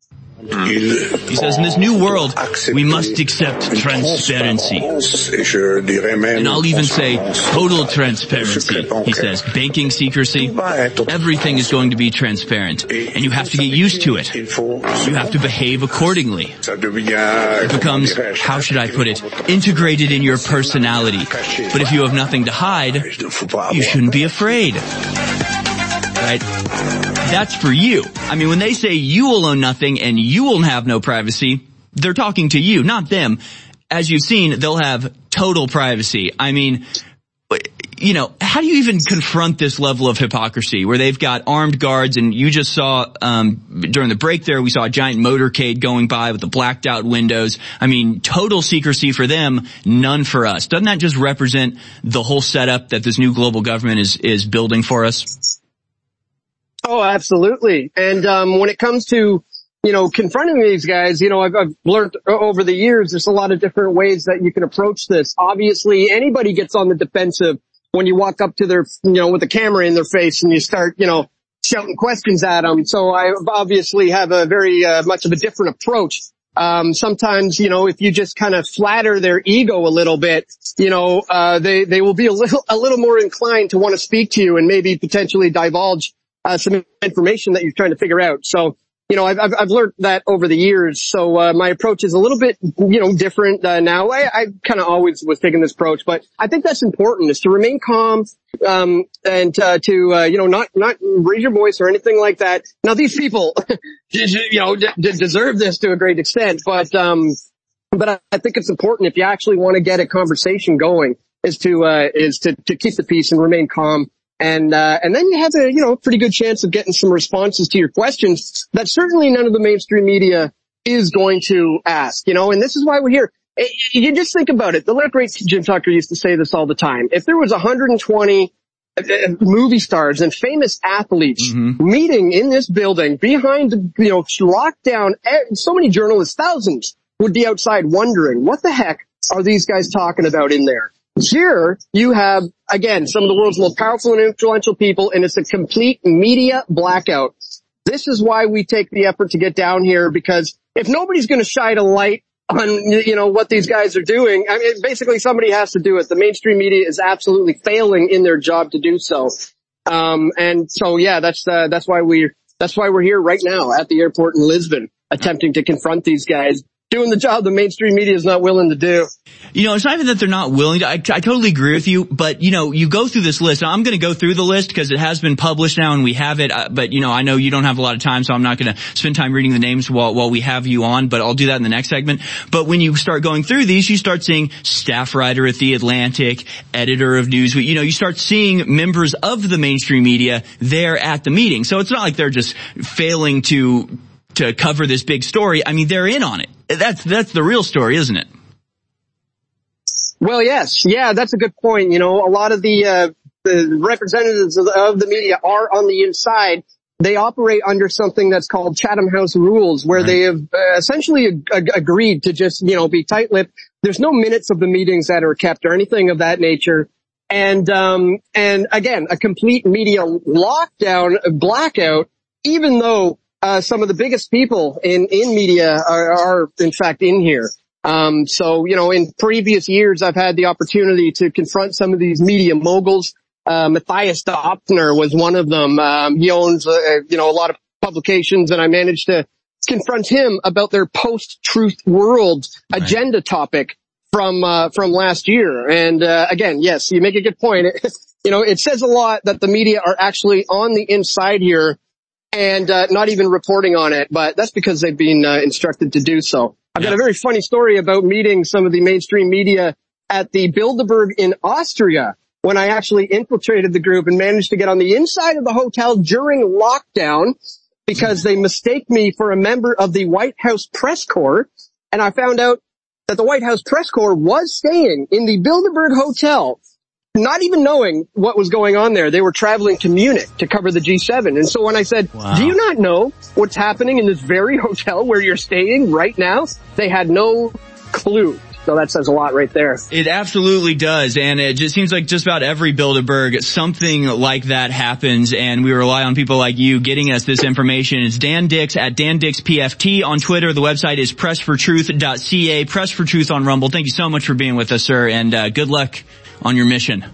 He says, in this new world, we must accept transparency. And I'll even say total transparency. He says, banking secrecy, everything is going to be transparent. And you have to get used to it. You have to behave accordingly. It becomes, how should I put it, integrated in your personality. But if you have nothing to hide, you shouldn't be afraid. Right? That's for you. I mean, when they say you will own nothing and you will have no privacy, they're talking to you, not them. As you've seen, they'll have total privacy. I mean, you know, how do you even confront this level of hypocrisy where they've got armed guards, and you just saw, um, during the break there, we saw a giant motorcade going by with the blacked out windows. I mean, total secrecy for them, none for us. Doesn't that just represent the whole setup that this new global government is, is building for us? Oh, absolutely. And, um, when it comes to, you know, confronting these guys, you know, I've, I've learned over the years, there's a lot of different ways that you can approach this. Obviously, anybody gets on the defensive when you walk up to their, you know, with a camera in their face and you start, you know, shouting questions at them. So I obviously have a very uh, much of a different approach. Um, sometimes, you know, if you just kind of flatter their ego a little bit, you know, uh, they, they will be a little, a little more inclined to want to speak to you and maybe potentially divulge uh, some information that you're trying to figure out. So, you know, I've, I've, I've learned that over the years. So, uh, my approach is a little bit, you know, different, uh, now. I, I kind of always was taking this approach, but I think that's important, is to remain calm, um, and, uh, to, uh, you know, not, not raise your voice or anything like that. Now, these people, you know, d- d- deserve this to a great extent, but, um, but I, I think it's important, if you actually want to get a conversation going, is to, uh, is to, to keep the peace and remain calm. And, uh, and then you have a, you know, pretty good chance of getting some responses to your questions that certainly none of the mainstream media is going to ask, you know, and this is why we're here. You just think about it. The late great Jim Tucker used to say this all the time. If there was one hundred twenty movie stars and famous athletes mm-hmm. meeting in this building behind, you know, locked down, so many journalists, thousands would be outside wondering, what the heck are these guys talking about in there? Here, you have, again, some of the world's most powerful and influential people, and it's a complete media blackout. This is why we take the effort to get down here, because if nobody's going to shine a light on, you know, what these guys are doing, I mean, basically somebody has to do it. The mainstream media is absolutely failing in their job to do so. Um, and so, yeah, that's, uh, that's why we're, that's why we're here right now at the airport in Lisbon, attempting to confront these guys, doing the job the mainstream media is not willing to do. You know, it's not even that they're not willing to. I, I totally agree with you, but, you know, you go through this list. Now, I'm going to go through the list because it has been published now and we have it, uh, but, you know, I know you don't have a lot of time, so I'm not going to spend time reading the names while, while we have you on, but I'll do that in the next segment. But when you start going through these, you start seeing staff writer at The Atlantic, editor of Newsweek. You know, you start seeing members of the mainstream media there at the meeting. So it's not like they're just failing to to cover this big story. I mean, they're in on it. That's, that's the real story, isn't it? Well, yes. Yeah, that's a good point. You know, a lot of the, uh, the representatives of the, of the media are on the inside. They operate under something that's called Chatham House rules, where right. they have uh, essentially ag- agreed to just, you know, be tight-lipped. There's no minutes of the meetings that are kept or anything of that nature. And, um, and again, a complete media lockdown, blackout, even though Uh, some of the biggest people in, in media are, are in fact in here. Um, so, you know, in previous years, I've had the opportunity to confront some of these media moguls. Uh, Matthias Döpfner was one of them. Um, he owns, uh, you know, a lot of publications, and I managed to confront him about their post-truth world right. agenda topic from, uh, from last year. And, uh, again, yes, you make a good point. It, you know, it says a lot that the media are actually on the inside here and uh, not even reporting on it, but that's because they've been uh, instructed to do so. I've yeah. got a very funny story about meeting some of the mainstream media at the Bilderberg in Austria when I actually infiltrated the group and managed to get on the inside of the hotel during lockdown because they mistake me for a member of the White House Press Corps, and I found out that the White House Press Corps was staying in the Bilderberg Hotel, not even knowing what was going on there. They were traveling to Munich to cover the G seven. And so when I said, wow. do you not know what's happening in this very hotel where you're staying right now? They had no clue. So that says a lot right there. It absolutely does. And it just seems like just about every Bilderberg, something like that happens. And we rely on people like you getting us this information. It's Dan Dix at Dan Dix P F T on Twitter. The website is press for truth dot c a. Press for Truth on Rumble. Thank you so much for being with us, sir. And uh, good luck on your mission.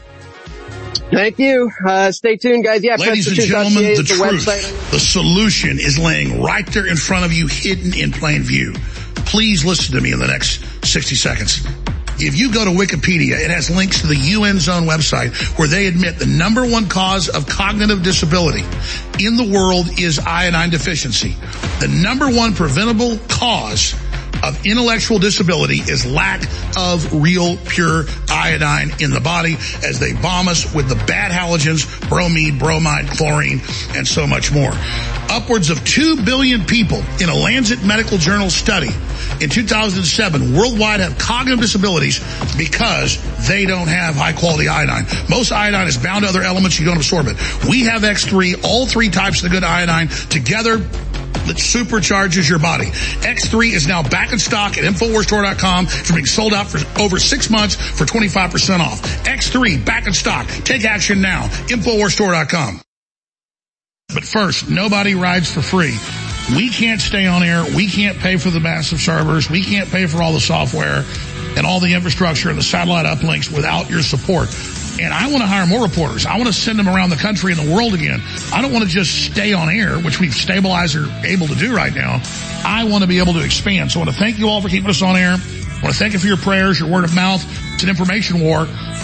Thank you. Uh, stay tuned, guys. Yeah, ladies and gentlemen, the, the truth, website. The solution is laying right there in front of you, hidden in plain view. Please listen to me in the next sixty seconds. If you go to Wikipedia, it has links to the U N's own website where they admit the number one cause of cognitive disability in the world is iodine deficiency. The number one preventable cause of intellectual disability is lack of real pure iodine in the body as they bomb us with the bad halogens, bromide, bromide, chlorine, and so much more. Upwards of two billion people in a Lancet Medical Journal study in two thousand seven worldwide have cognitive disabilities because they don't have high quality iodine. Most iodine is bound to other elements. You don't absorb it. We have X three, all three types of the good iodine together that supercharges your body. X three is now back in stock at Infowars Store dot com. It's being sold out for over six months for twenty-five percent off. X three back in stock. Take action now. Infowars Store dot com. But first, nobody rides for free. We can't stay on air. We can't pay for the massive servers. We can't pay for all the software and all the infrastructure and the satellite uplinks without your support. And I want to hire more reporters. I want to send them around the country and the world again. I don't want to just stay on air, which we've stabilized or able to do right now. I want to be able to expand. So I want to thank you all for keeping us on air. I want to thank you for your prayers, your word of mouth. It's an information war.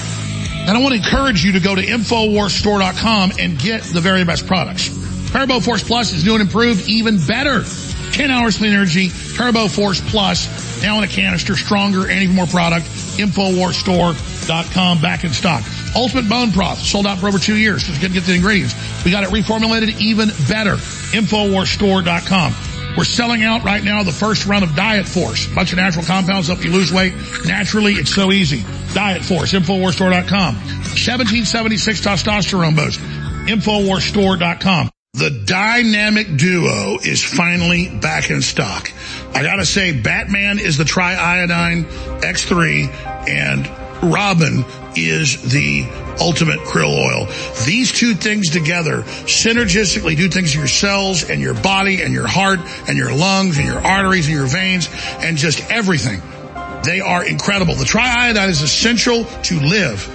And I want to encourage you to go to Infowars Store dot com and get the very best products. Turbo Force Plus is new and improved, even better. ten hours clean energy, Turbo Force Plus, now in a canister, stronger and even more product. Infowars Store dot com, back in stock. Ultimate Bone Broth, sold out for over two years. Just get, get the ingredients. We got it reformulated even better. Infowars Store dot com. We're selling out right now the first run of Diet Force. A bunch of natural compounds help you lose weight naturally. It's so easy. Diet Force, Infowars Store dot com. seventeen seventy-six testosterone boost. Infowars Store dot com. The dynamic duo is finally back in stock. I gotta say, Batman is the Tri-Iodine X three and Robin is the Ultimate Krill Oil. These two things together synergistically do things to your cells and your body and your heart and your lungs and your arteries and your veins and just everything. They are incredible. The Tri-Iodine is essential to live.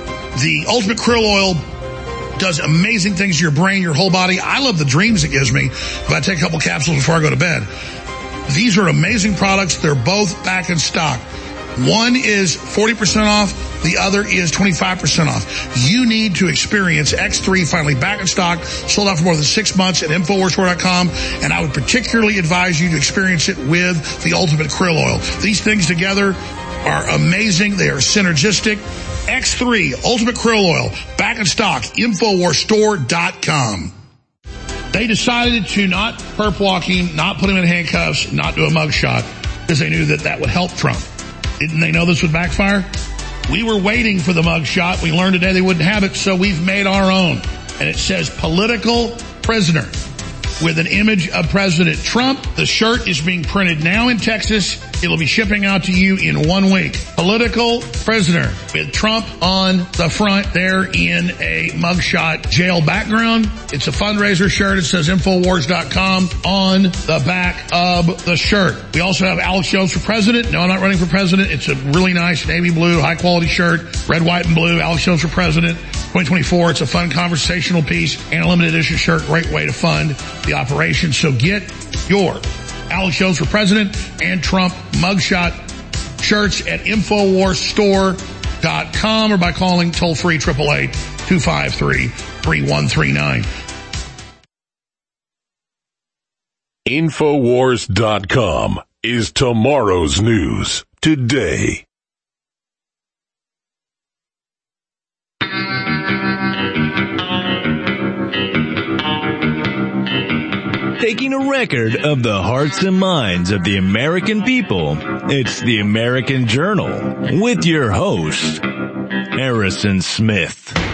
The Ultimate Krill Oil does amazing things to your brain, your whole body. I love the dreams it gives me if I take a couple capsules before I go to bed. These are amazing products. They're both back in stock. One is forty percent off. The other is twenty-five percent off. You need to experience X three finally back in stock, sold out for more than six months at Infowars Store dot com. And I would particularly advise you to experience it with the Ultimate Krill Oil. These things together are amazing. They are synergistic. X three Ultimate Krill Oil, back in stock, Infowars Store dot com. They decided to not perp walking, not put him in handcuffs, not do a mugshot, because they knew that that would help Trump. Didn't they know this would backfire? We were waiting for the mugshot. We learned today they wouldn't have it, so we've made our own. And it says political prisoner with an image of President Trump. The shirt is being printed now in Texas. It'll be shipping out to you in one week. Political prisoner with Trump on the front there in a mugshot jail background. It's a fundraiser shirt. It says Infowars dot com on the back of the shirt. We also have Alex Jones for president. No, I'm not running for president. It's a really nice navy blue, high quality shirt. Red, white, and blue. Alex Jones for president. twenty twenty-four. It's a fun conversational piece and a limited edition shirt. Great way to fund the operation. So get your Alex Jones for president and Trump mugshot shirts at Infowars Store dot com or by calling toll free eight eight eight, two five three, three one three nine. Infowars dot com is tomorrow's news today. Taking a record of the hearts and minds of the American people, it's the American Journal with your host, Harrison Smith. All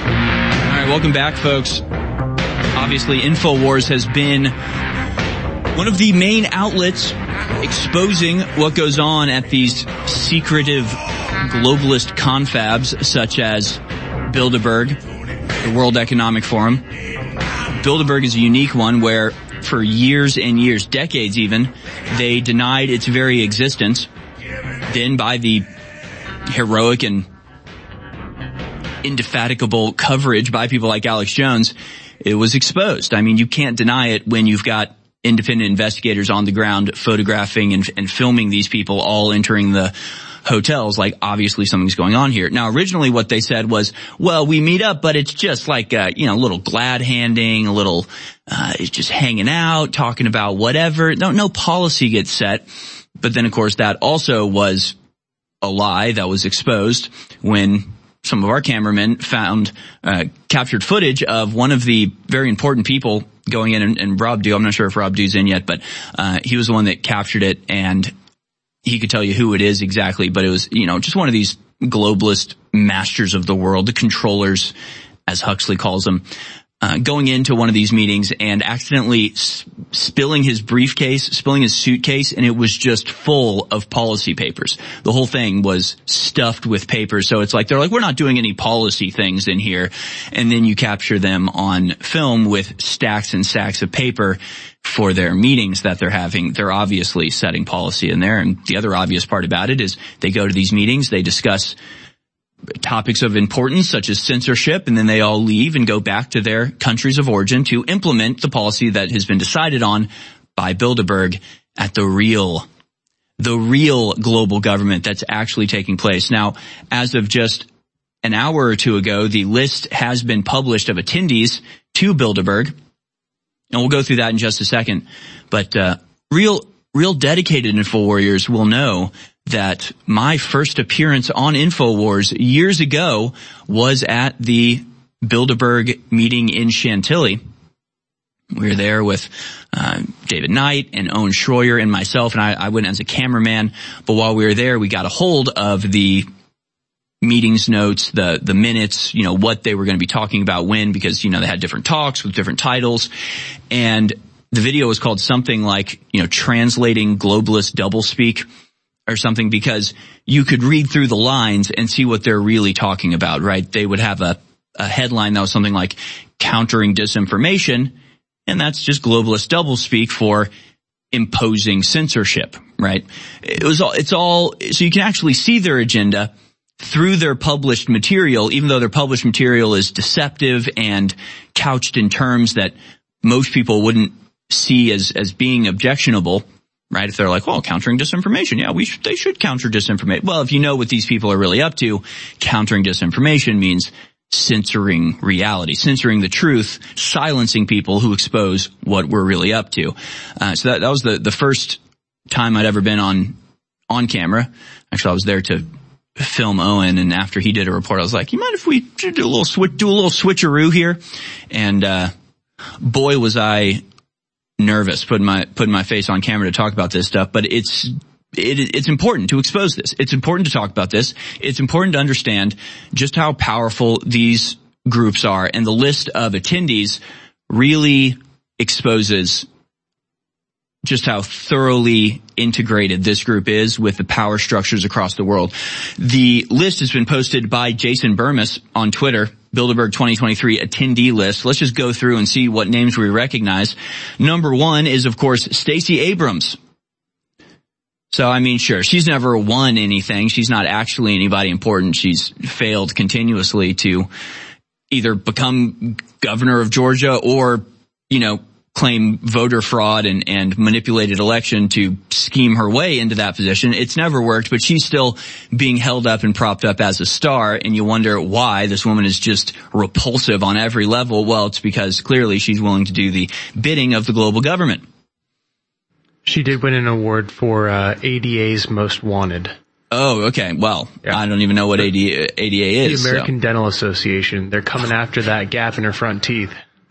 right, welcome back, folks. Obviously, InfoWars has been One of the main outlets exposing what goes on at these secretive globalist confabs such as Bilderberg, the World Economic Forum. Bilderberg is a unique one where for years and years, decades even, they denied its very existence. Then by the heroic and indefatigable coverage by people like Alex Jones, it was exposed. I mean, you can't deny it when you've got independent investigators on the ground photographing and, and filming these people all entering the hotels. Like, obviously something's going on here. Now, originally what they said was, well, we meet up, but it's just like, a, you know, a little glad handing, a little, uh, it's just hanging out, talking about whatever. No, no policy gets set. But then, of course, that also was a lie that was exposed when some of our cameramen found, uh, captured footage of one of the very important people going in, and, and Rob Dew, I'm not sure if Rob Dew's in yet, but, uh, he was the one that captured it, and he could tell you who it is exactly, but it was, you know, just one of these globalist masters of the world, the controllers, as Huxley calls them, uh, going into one of these meetings and accidentally s- spilling his briefcase, spilling his suitcase, and it was just full of policy papers. The whole thing was stuffed with papers. So it's like, they're like, we're not doing any policy things in here. And then you capture them on film with stacks and stacks of paper for their meetings that they're having. They're obviously setting policy in there. And the other obvious part about it is they go to these meetings, they discuss topics of importance such as censorship, and then they all leave and go back to their countries of origin to implement the policy that has been decided on by Bilderberg at the real, the real global government that's actually taking place. Now, as of just an hour or two ago, the list has been published of attendees to Bilderberg, and we'll go through that in just a second. But uh real, real dedicated InfoWarriors will know that my first appearance on InfoWars years ago was at the Bilderberg meeting in Chantilly. We were there with uh, David Knight and Owen Schroyer and myself, and I, I went as a cameraman. But while we were there, we got a hold of the meetings notes, the the minutes, you know, what they were going to be talking about when, because, you know, they had different talks with different titles. And the video was called something like, you know, translating globalist doublespeak or something, because you could read through the lines and see what they're really talking about, right? They would have a, a headline that was something like countering disinformation, and that's just globalist doublespeak for imposing censorship, right? It was all, it's all, so you can actually see their agenda through their published material, even though their published material is deceptive and couched in terms that most people wouldn't see as, as being objectionable. Right? If they're like, well, countering disinformation. Yeah, we should, they should counter disinformation. Well, if you know what these people are really up to, countering disinformation means censoring reality, censoring the truth, silencing people who expose what we're really up to. Uh, so that, that was the, the first time I'd ever been on, on camera. Actually, I was there to film Owen, and after he did a report, I was like, you mind if we do a little switch, do a little switcheroo here? And, uh, boy, was I nervous putting my putting my face on camera to talk about this stuff, but it's it, it's important to expose this. It's important to talk about this. It's important to understand just how powerful these groups are, and the list of attendees really exposes just how thoroughly integrated this group is with the power structures across the world. The list has been posted by Jason Burmis on Twitter. Bilderberg twenty twenty-three attendee list. Let's just go through and see what names we recognize. Number one is, of course, Stacey Abrams. So, I mean, sure, she's never won anything. She's not actually anybody important. She's failed continuously to either become governor of Georgia or, you know, claim voter fraud and, and manipulated election to scheme her way into that position. It's never worked, but she's still being held up and propped up as a star, and you wonder why this woman is just repulsive on every level. Well, it's because clearly she's willing to do the bidding of the global government. She did win an award for uh, A D A's Most Wanted. Oh, okay. Well, yeah. I don't even know what A D A, A D A is. The American so. Dental Association. They're coming after that gap in her front teeth.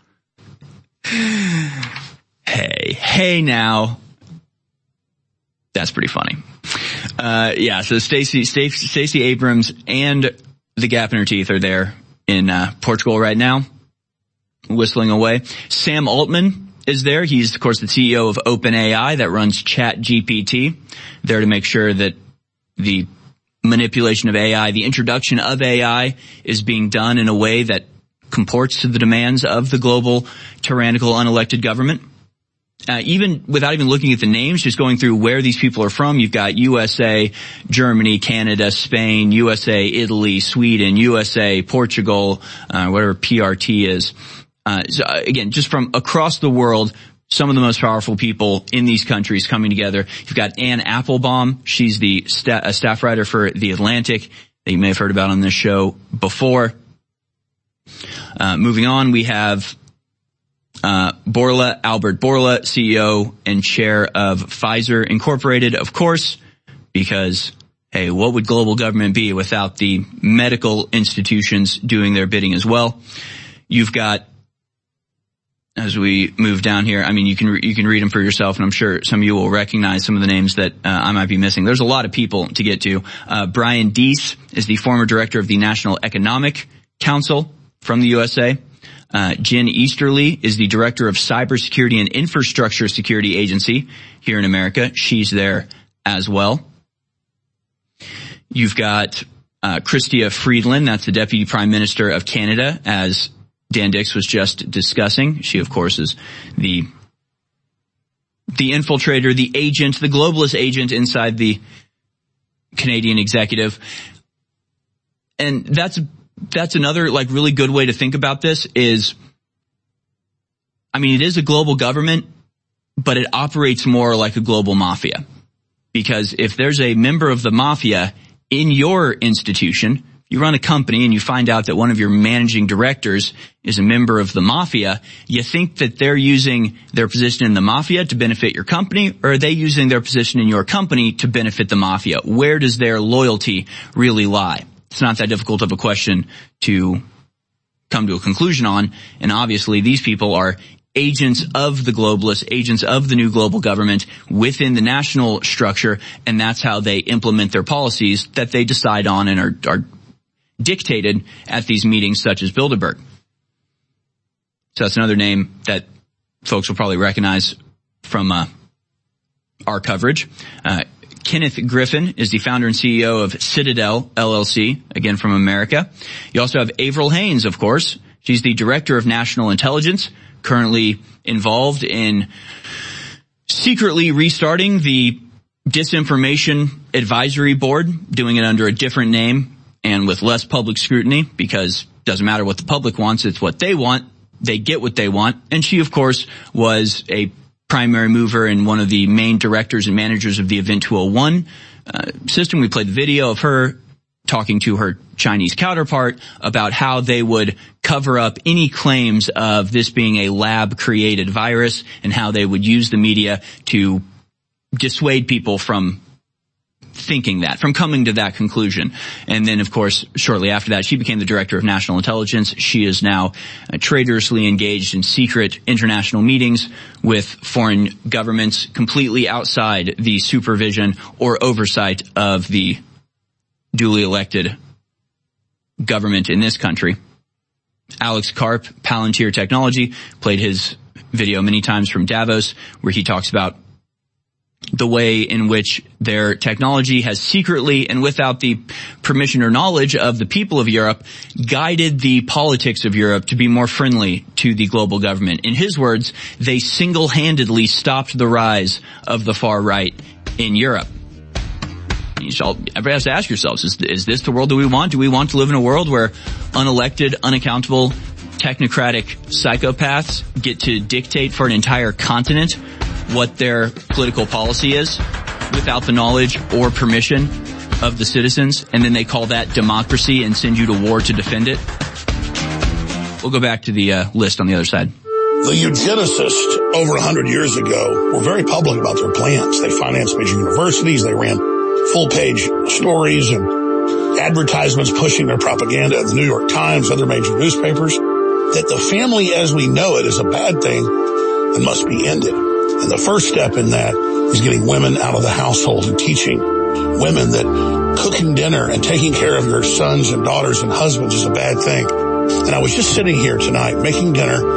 Hey, hey now. That's pretty funny. Uh, yeah, so Stacey, Stacey Abrams and the gap in her teeth are there in, uh, Portugal right now, whistling away. Sam Altman is there. He's, of course, the C E O of OpenAI that runs ChatGPT, there to make sure that the manipulation of A I, the introduction of A I is being done in a way that comports to the demands of the global tyrannical unelected government. Uh, even without even looking at the names, just going through where these people are from, you've got U S A, Germany, Canada, Spain, U S A, Italy, Sweden, U S A, Portugal, uh, whatever P R T is. Uh, so again, just from across the world, some of the most powerful people in these countries coming together. You've got Anne Applebaum. She's the sta- a staff writer for The Atlantic that you may have heard about on this show before. Uh, moving on, we have uh Bourla, Albert Bourla, C E O and chair of Pfizer Incorporated, of course, because, hey, what would global government be without the medical institutions doing their bidding as well? You've got, as we move down here, I mean, you can re- you can read them for yourself, and I'm sure some of you will recognize some of the names that uh, I might be missing. There's a lot of people to get to. Uh, Brian Deese is the former director of the National Economic Council from the U S A. Uh, Jen Easterly is the director of Cybersecurity and Infrastructure Security Agency here in America. She's there as well. You've got uh, Chrystia Freeland, that's the Deputy Prime Minister of Canada, as Dan Dix was just discussing. She, of course, is the the infiltrator, the agent, the globalist agent inside the Canadian executive. And that's that's another, like, really good way to think about this is, I mean, it is a global government, but it operates more like a global mafia. Because if there's a member of the mafia in your institution, you run a company and you find out that one of your managing directors is a member of the mafia, you think that they're using their position in the mafia to benefit your company, or are they using their position in your company to benefit the mafia? Where does their loyalty really lie? It's not that difficult of a question to come to a conclusion on, and obviously these people are agents of the globalists, agents of the new global government within the national structure, and that's how they implement their policies that they decide on and are, are dictated at these meetings such as Bilderberg. So that's another name that folks will probably recognize from uh, our coverage. Uh, Kenneth Griffin is the founder and C E O of Citadel L L C, again from America. You also have Avril Haines, of course. She's the director of national intelligence, currently involved in secretly restarting the Disinformation Advisory Board, doing it under a different name and with less public scrutiny, because it doesn't matter what the public wants, it's what they want. They get what they want. And she, of course, was a primary mover and one of the main directors and managers of the Event two oh one uh, system. We played the video of her talking to her Chinese counterpart about how they would cover up any claims of this being a lab-created virus and how they would use the media to dissuade people from thinking that, from coming to that conclusion. And then, of course, shortly after that, she became the director of national intelligence. She is now uh, traitorously engaged in secret international meetings with foreign governments completely outside the supervision or oversight of the duly elected government in this country. Alex Karp, Palantir Technology, played his video many times from Davos, where he talks about the way in which their technology has secretly and without the permission or knowledge of the people of Europe guided the politics of Europe to be more friendly to the global government. In his words, they single-handedly stopped the rise of the far right in Europe. You should all, everybody has to ask yourselves, is, is this the world that we want? Do we want to live in a world where unelected, unaccountable, technocratic psychopaths get to dictate for an entire continent what their political policy is without the knowledge or permission of the citizens, and then they call that democracy and send you to war to defend it? We'll go back to the uh, list on the other side. The eugenicists over a hundred years ago were very public about their plans. They financed major universities. They ran full-page stories and advertisements pushing their propaganda in the New York Times, other major newspapers, that the family as we know it is a bad thing and must be ended. And the first step in that is getting women out of the household and teaching women that cooking dinner and taking care of your sons and daughters and husbands is a bad thing. And I was just sitting here tonight making dinner for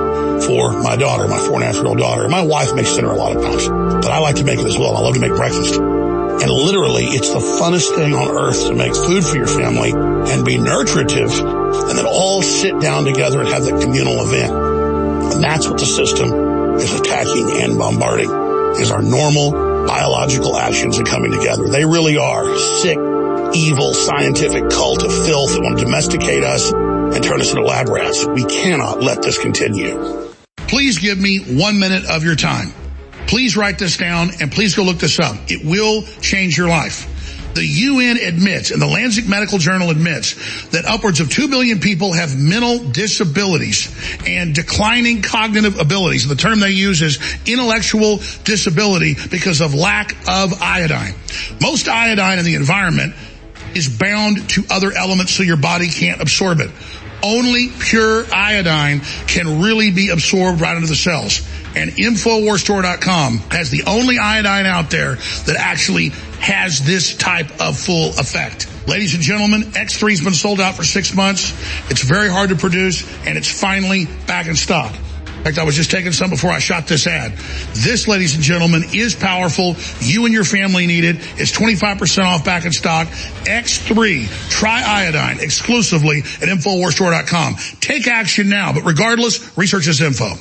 for my daughter, my four and a half year old daughter. My wife makes dinner a lot of times, but I like to make it as well. I love to make breakfast. And literally, it's the funnest thing on earth to make food for your family and be nutritive and then all sit down together and have that communal event. And that's what the system is attacking and bombarding, is our normal biological actions are coming together. They really are sick, evil, scientific cult of filth that want to domesticate us and turn us into lab rats. We cannot let this continue. Please give me one minute of your time. Please write this down and please go look this up. It will change your life. The U N admits, and the Lancet Medical Journal admits, that upwards of two billion people have mental disabilities and declining cognitive abilities. The term they use is intellectual disability because of lack of iodine. Most iodine in the environment is bound to other elements so your body can't absorb it. Only pure iodine can really be absorbed right into the cells. And Infowars Store dot com has the only iodine out there that actually has this type of full effect. Ladies and gentlemen, X three has been sold out for six months. It's very hard to produce, and it's finally back in stock. In fact, I was just taking some before I shot this ad. This, ladies and gentlemen, is powerful. You and your family need it. It's twenty-five percent off, back in stock. X three, try iodine exclusively at Infowars Store dot com. Take action now, but regardless, research this info.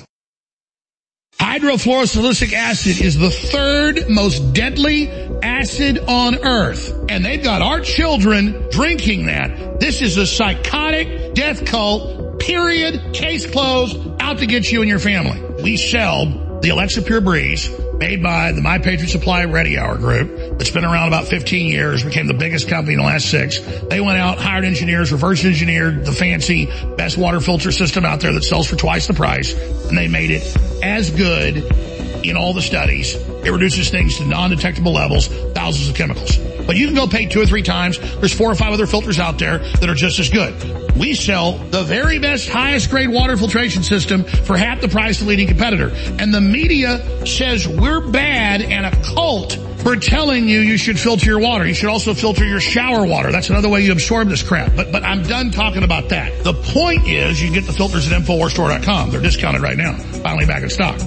Hydrofluorosilicic acid is the third most deadly acid on earth. And they've got our children drinking that. This is a psychotic death cult, period, case closed, out to get you and your family. We sell the Alexa Pure Breeze, made by the My Patriot Supply Ready Hour group. It's been around about fifteen years, became the biggest company in the last six. They went out, hired engineers, reverse engineered the fancy best water filter system out there that sells for twice the price, and they made it as good in all the studies. It reduces things to non-detectable levels, thousands of chemicals. But you can go pay two or three times. There's four or five other filters out there that are just as good. We sell the very best, highest grade water filtration system for half the price of the leading competitor. And the media says we're bad and a cult for telling you you should filter your water. You should also filter your shower water. That's another way you absorb this crap. But but I'm done talking about that. The point is you can get the filters at Infowars Store dot com. They're discounted right now. Finally back in stock.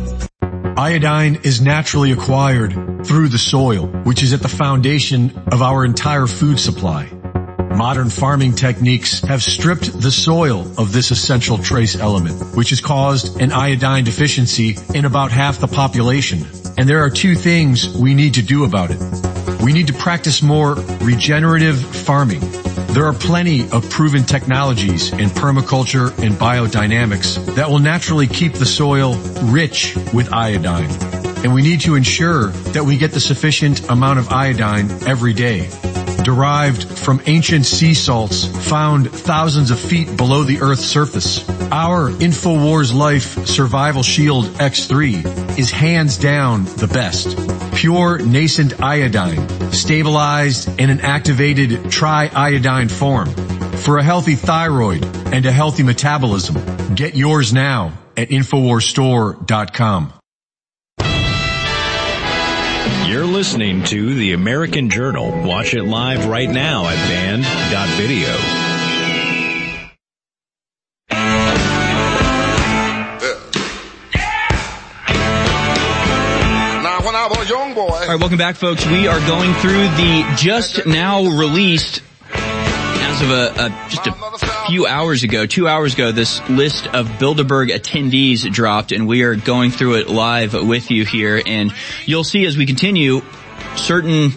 Iodine is naturally acquired through the soil, which is at the foundation of our entire food supply. Modern farming techniques have stripped the soil of this essential trace element, which has caused an iodine deficiency in about half the population. And there are two things we need to do about it. We need to practice more regenerative farming. There are plenty of proven technologies in permaculture and biodynamics that will naturally keep the soil rich with iodine. And we need to ensure that we get the sufficient amount of iodine every day. Derived from ancient sea salts found thousands of feet below the Earth's surface. Our InfoWars Life Survival Shield X three is hands down the best. Pure nascent iodine, stabilized in an activated triiodine form. For a healthy thyroid and a healthy metabolism, get yours now at Infowars Store dot com. You're listening to The American Journal. Watch it live right now at band dot video. Now, when I was a young boy. All right, welcome back, folks. We are going through the just now released, as of a, a just a few hours ago, two hours ago, this list of Bilderberg attendees dropped, and we are going through it live with you here. And you'll see as we continue, certain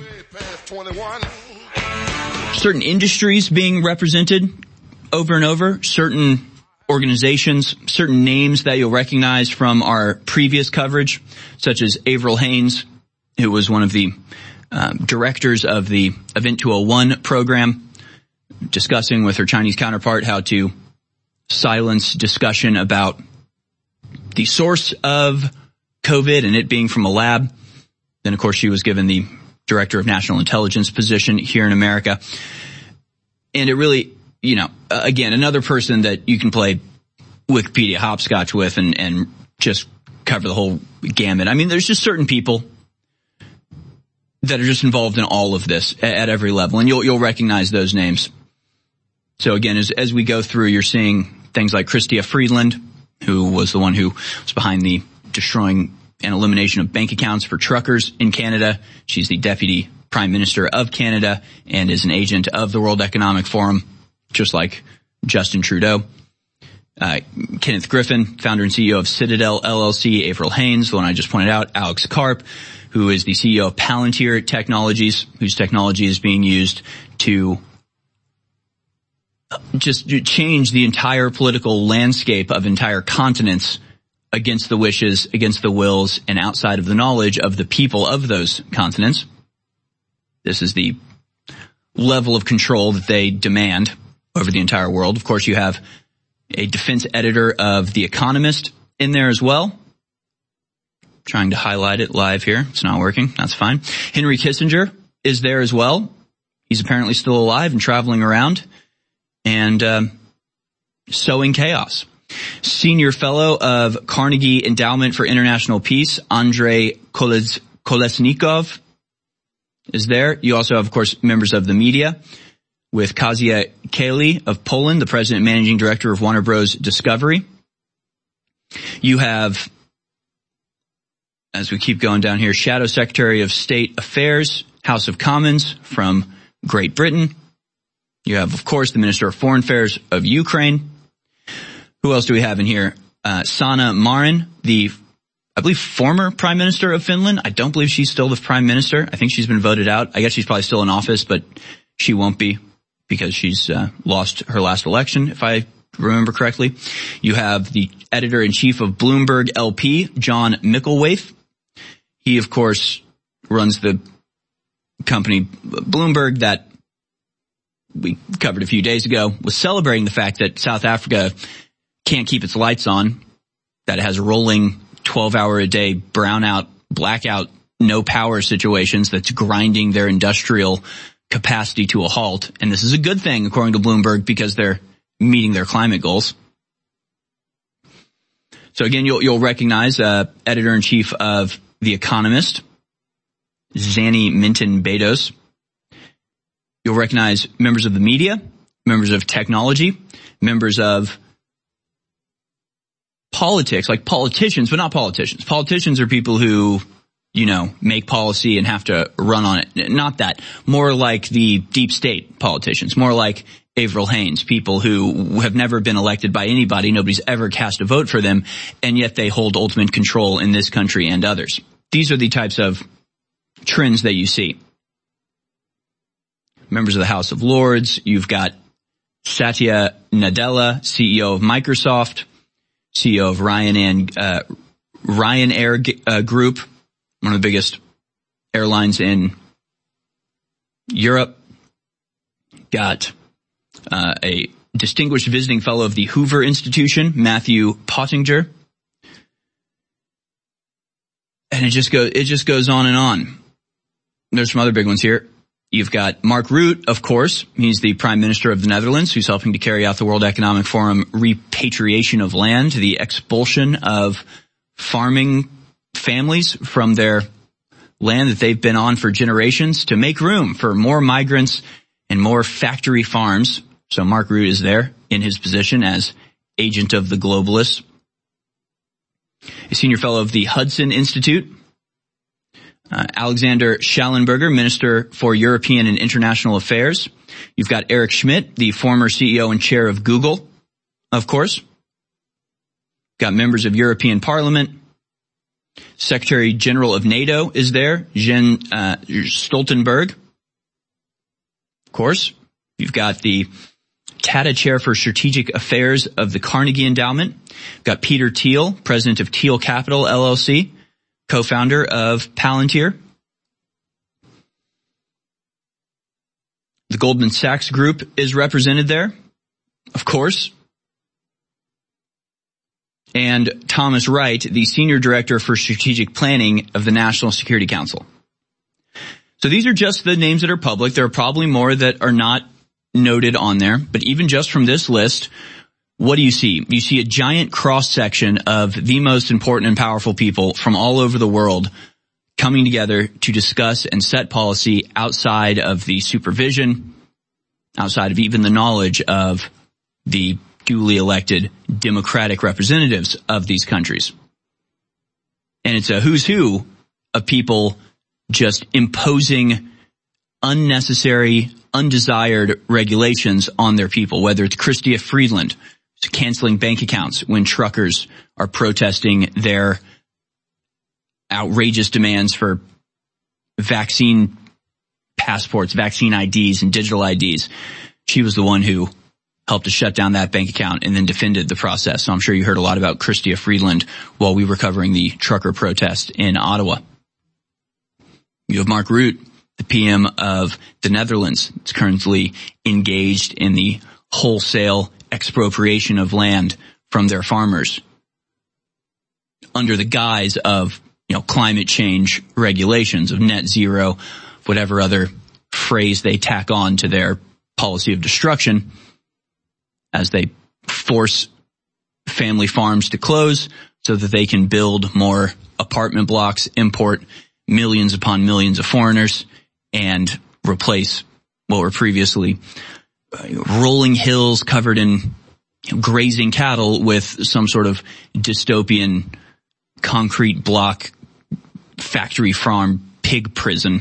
certain industries being represented over and over, certain organizations, certain names that you'll recognize from our previous coverage, such as Avril Haines, who was one of the um, directors of the Event two oh one program, discussing with her Chinese counterpart how to silence discussion about the source of COVID and it being from a lab. Then, of course, she was given the Director of National Intelligence position here in America. And it really, you know, again, another person that you can play Wikipedia hopscotch with and, and just cover the whole gamut. I mean, there's just certain people that are just involved in all of this at, at every level, and you'll you'll recognize those names. So again, as as we go through, you're seeing things like Chrystia Freeland, who was the one who was behind the destroying and elimination of bank accounts for truckers in Canada. She's the Deputy Prime Minister of Canada and is an agent of the World Economic Forum, just like Justin Trudeau. Uh, Kenneth Griffin, founder and C E O of Citadel L L C, Avril Haines, the one I just pointed out, Alex Karp, who is the C E O of Palantir Technologies, whose technology is being used to just change the entire political landscape of entire continents against the wishes, against the wills, and outside of the knowledge of the people of those continents. This is the level of control that they demand over the entire world. Of course, you have a defense editor of The Economist in there as well. Trying to highlight it live here. It's not working. That's fine. Henry Kissinger is there as well. He's apparently still alive and traveling around and um, sowing chaos. Senior fellow of Carnegie Endowment for International Peace, Andrei Koles- Kolesnikov, is there. You also have, of course, members of the media with Kazia Kali of Poland, the president and managing director of Warner Bros. Discovery. You have, as we keep going down here, Shadow Secretary of State Affairs, House of Commons from Great Britain. You have, of course, the Minister of Foreign Affairs of Ukraine. Who else do we have in here? Uh, Sanna Marin, the I believe former Prime Minister of Finland. I don't believe she's still the Prime Minister. I think she's been voted out. I guess she's probably still in office, but she won't be because she's uh, lost her last election, if I remember correctly. You have the editor-in-chief of Bloomberg L P, John Micklethwait. He, of course, runs the company Bloomberg that we covered a few days ago, was celebrating the fact that South Africa can't keep its lights on, that it has rolling twelve-hour-a-day brownout, blackout, no-power situations that's grinding their industrial capacity to a halt. And this is a good thing, according to Bloomberg, because they're meeting their climate goals. So again, you'll, you'll recognize uh, editor-in-chief of The Economist, Zanny Minton-Bedos. You'll recognize members of the media, members of technology, members of politics, like politicians, but not politicians. Politicians are people who, you know, make policy and have to run on it. Not that. More like the deep state politicians. More like Avril Haines, people who have never been elected by anybody. Nobody's ever cast a vote for them, and yet they hold ultimate control in this country and others. These are the types of trends that you see. Members of the House of Lords. You've got Satya Nadella, C E O of Microsoft, C E O of Ryanair, uh, Ryanair uh, Group, one of the biggest airlines in Europe. Got uh, a distinguished visiting fellow of the Hoover Institution, Matthew Pottinger. And it just goes, it just goes on and on. There's some other big ones here. You've got Mark Rutte, of course. He's the Prime Minister of the Netherlands, who's helping to carry out the World Economic Forum repatriation of land, the expulsion of farming families from their land that they've been on for generations to make room for more migrants and more factory farms. So Mark Rutte is there in his position as agent of the globalists. A senior fellow of the Hudson Institute. Uh, Alexander Schallenberger, Minister for European and International Affairs. You've got Eric Schmidt, the former C E O and chair of Google, of course. Got members of European Parliament. Secretary General of NATO is there, Jens uh, Stoltenberg. Of course, you've got the Tata Chair for Strategic Affairs of the Carnegie Endowment. You've got Peter Thiel, President of Thiel Capital, L L C. Co-founder of Palantir. The Goldman Sachs Group is represented there, of course. And Thomas Wright, the Senior Director for Strategic Planning of the National Security Council. So these are just the names that are public. There are probably more that are not noted on there, but even just from this list, what do you see? You see a giant cross-section of the most important and powerful people from all over the world coming together to discuss and set policy outside of the supervision, outside of even the knowledge of the duly elected democratic representatives of these countries. And it's a who's who of people just imposing unnecessary, undesired regulations on their people, whether it's Chrystia Freeland canceling bank accounts when truckers are protesting their outrageous demands for vaccine passports, vaccine I Ds, and digital I Ds. She was the one who helped to shut down that bank account and then defended the process. So I'm sure you heard a lot about Chrystia Freeland while we were covering the trucker protest in Ottawa. You have Mark Rutte, the P M of the Netherlands. It's currently engaged in the wholesale expropriation of land from their farmers under the guise of, you know, climate change regulations, of net zero, whatever other phrase they tack on to their policy of destruction, as they force family farms to close so that they can build more apartment blocks, import millions upon millions of foreigners, and replace what were previously rolling hills covered in grazing cattle with some sort of dystopian concrete block factory farm pig prison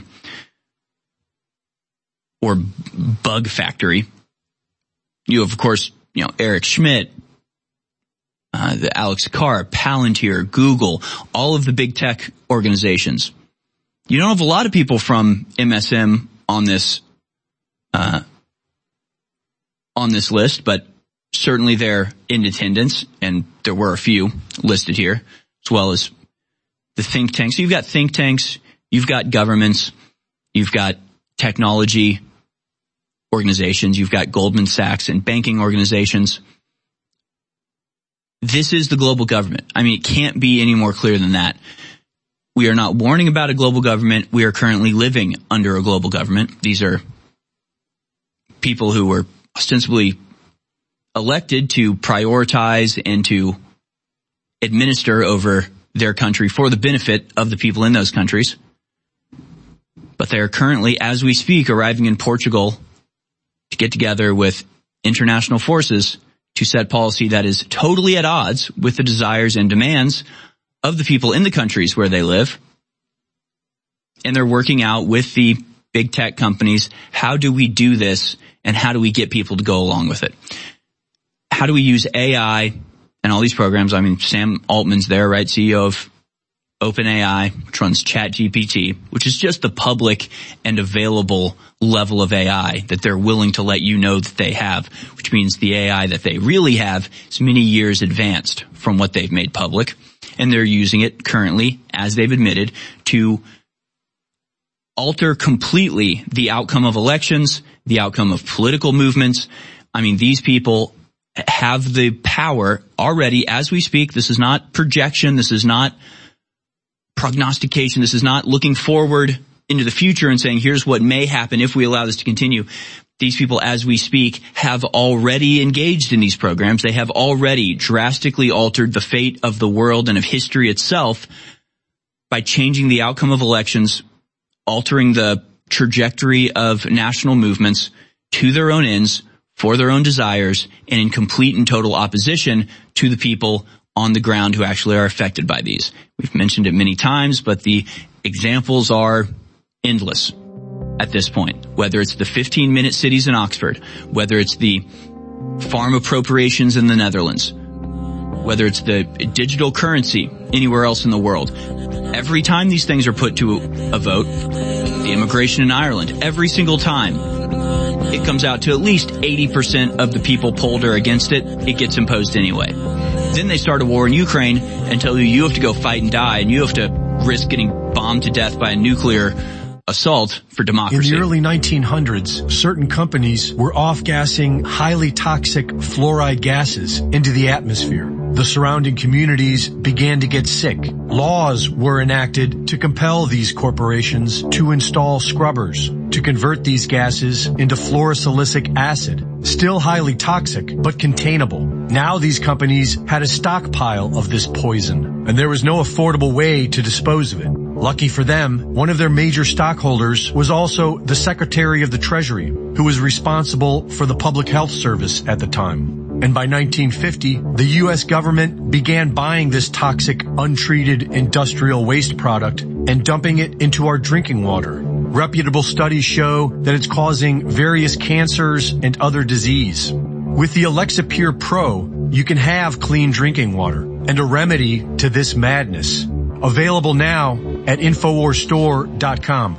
or bug factory. You have, of course, you know, Eric Schmidt, uh, the Alex Carr, Palantir, Google, all of the big tech organizations. You don't have a lot of people from M S M on this, uh, on this list, but certainly they're in attendance, and there were a few listed here, as well as the think tanks. So you've got think tanks, you've got governments, you've got technology organizations, you've got Goldman Sachs and banking organizations. This is the global government. I mean, it can't be any more clear than that. We are not warning about a global government. We are currently living under a global government. These are people who were ostensibly elected to prioritize and to administer over their country for the benefit of the people in those countries. But they are currently, as we speak, arriving in Portugal to get together with international forces to set policy that is totally at odds with the desires and demands of the people in the countries where they live. And they're working out with the big tech companies, how do we do this and how do we get people to go along with it? How do we use A I and all these programs? I mean, Sam Altman's there, right? C E O of OpenAI, which runs ChatGPT, which is just the public and available level of A I that they're willing to let you know that they have, which means the A I that they really have is many years advanced from what they've made public. And they're using it currently, as they've admitted, to alter completely the outcome of elections, the outcome of political movements. I mean, these people have the power already as we speak. This is not projection. This is not prognostication. This is not looking forward into the future and saying, here's what may happen if we allow this to continue. These people, as we speak, have already engaged in these programs. They have already drastically altered the fate of the world and of history itself by changing the outcome of elections, altering the trajectory of national movements to their own ends, for their own desires, and in complete and total opposition to the people on the ground who actually are affected by these. We've mentioned it many times, but the examples are endless at this point, whether it's the fifteen-minute cities in Oxford, whether it's the farm appropriations in the Netherlands, whether it's the digital currency anywhere else in the world. Every time these things are put to a vote, the immigration in Ireland, every single time, it comes out to at least eighty percent of the people polled are against it, it gets imposed anyway. Then they start a war in Ukraine and tell you you have to go fight and die and you have to risk getting bombed to death by a nuclear assault for democracy. In the early nineteen hundreds, certain companies were off-gassing highly toxic fluoride gases into the atmosphere. The surrounding communities began to get sick. Laws were enacted to compel these corporations to install scrubbers to convert these gases into fluorosilicic acid, still highly toxic, but containable. Now these companies had a stockpile of this poison, and there was no affordable way to dispose of it. Lucky for them, one of their major stockholders was also the Secretary of the Treasury, who was responsible for the Public Health Service at the time. And by nineteen fifty, the U S government began buying this toxic, untreated industrial waste product and dumping it into our drinking water. Reputable studies show that it's causing various cancers and other disease. With the Alexa Pure Pro, you can have clean drinking water and a remedy to this madness. Available now at Infowars Store dot com.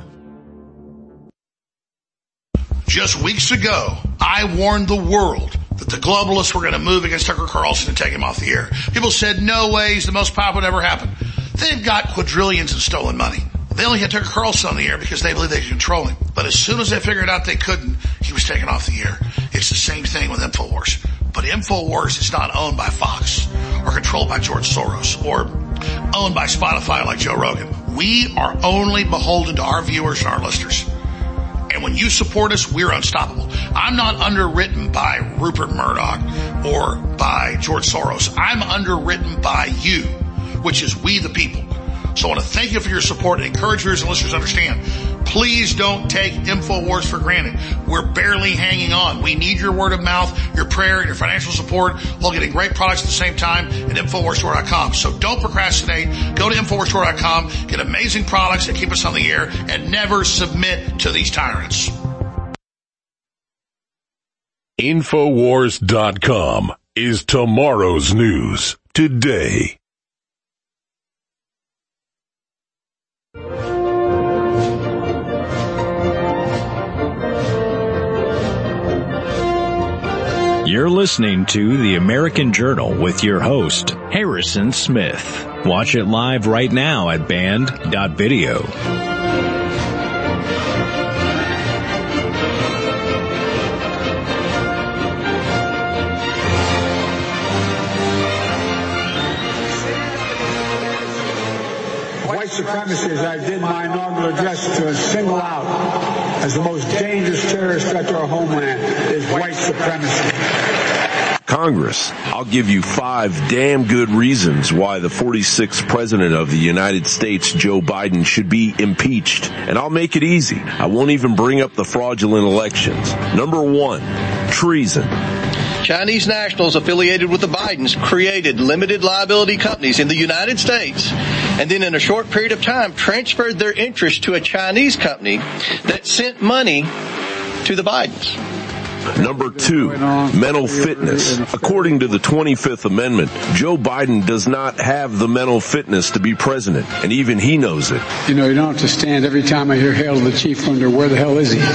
Just weeks ago, I warned the world that the globalists were going to move against Tucker Carlson and take him off the air. People said, no way, he's the most powerful would ever happen. They've got quadrillions in stolen money. They only had Tucker Carlson on the air because they believed they could control him. But as soon as they figured out they couldn't, he was taken off the air. It's the same thing with InfoWars. But InfoWars is not owned by Fox or controlled by George Soros or owned by Spotify like Joe Rogan. We are only beholden to our viewers and our listeners. And when you support us, we're unstoppable. I'm not underwritten by Rupert Murdoch or by George Soros. I'm underwritten by you, which is we the people. So I want to thank you for your support and encourage viewers and listeners to understand. Please don't take InfoWars for granted. We're barely hanging on. We need your word of mouth, your prayer, and your financial support while getting great products at the same time at Infowars Store dot com. So don't procrastinate. Go to Infowars Store dot com, get amazing products that keep us on the air, and never submit to these tyrants. Infowars dot com is tomorrow's news today. You're listening to The American Journal with your host, Harrison Smith. Watch it live right now at band dot video. White supremacy, as I did my inaugural address, to single out as the most dangerous terrorist threat to our homeland is white supremacy. Congress, I'll give you five damn good reasons why the forty-sixth President of the United States, Joe Biden, should be impeached. And I'll make it easy. I won't even bring up the fraudulent elections. Number one, treason. Chinese nationals affiliated with the Bidens created limited liability companies in the United States and then in a short period of time transferred their interest to a Chinese company that sent money to the Bidens. Number two, mental fitness. According to the twenty-fifth Amendment, Joe Biden does not have the mental fitness to be president, and even he knows it. You know, you don't have to stand every time I hear Hail to the Chief wonder, where the hell is he?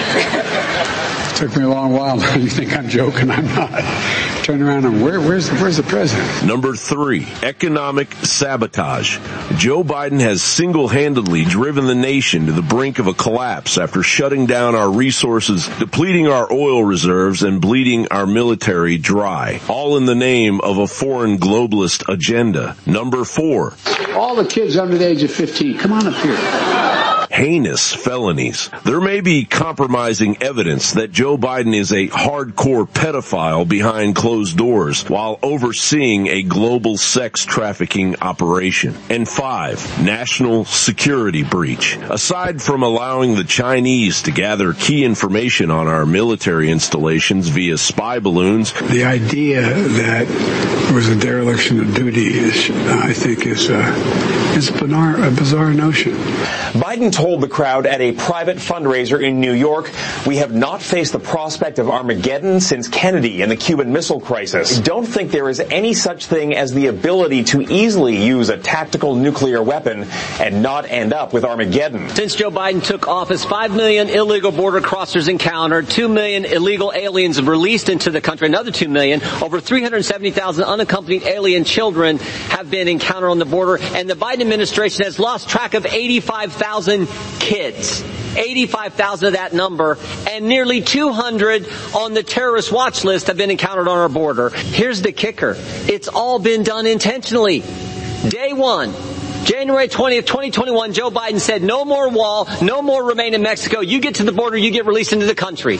Took me a long while. You think I'm joking? I'm not. Turn around and where, where's, the, where's the president? Number three, economic sabotage. Joe Biden has single-handedly driven the nation to the brink of a collapse after shutting down our resources, depleting our oil reserves, and bleeding our military dry, all in the name of a foreign globalist agenda. Number four, all the kids under the age of fifteen, come on up here. Heinous felonies. There may be compromising evidence that Joe Biden is a hardcore pedophile behind closed doors while overseeing a global sex trafficking operation. And five, national security breach. Aside from allowing the Chinese to gather key information on our military installations via spy balloons, the idea that it was a dereliction of duty is, I think, is a, is a bizarre, a bizarre notion. Biden told the crowd at a private fundraiser in New York, "We have not faced the prospect of Armageddon since Kennedy and the Cuban Missile Crisis. I don't think there is any such thing as the ability to easily use a tactical nuclear weapon and not end up with Armageddon." Since Joe Biden took office, five million illegal border crossers encountered, two million illegal aliens released into the country, another two million, over three hundred seventy thousand unaccompanied alien children have been encountered on the border, and the Biden administration has lost track of eighty-five thousand kids. eighty-five thousand of that number, and nearly two hundred on the terrorist watch list have been encountered on our border. Here's the kicker. It's all been done intentionally. Day one, January twentieth, twenty twenty-one, Joe Biden said, no more wall, no more remain in Mexico. You get to the border, you get released into the country.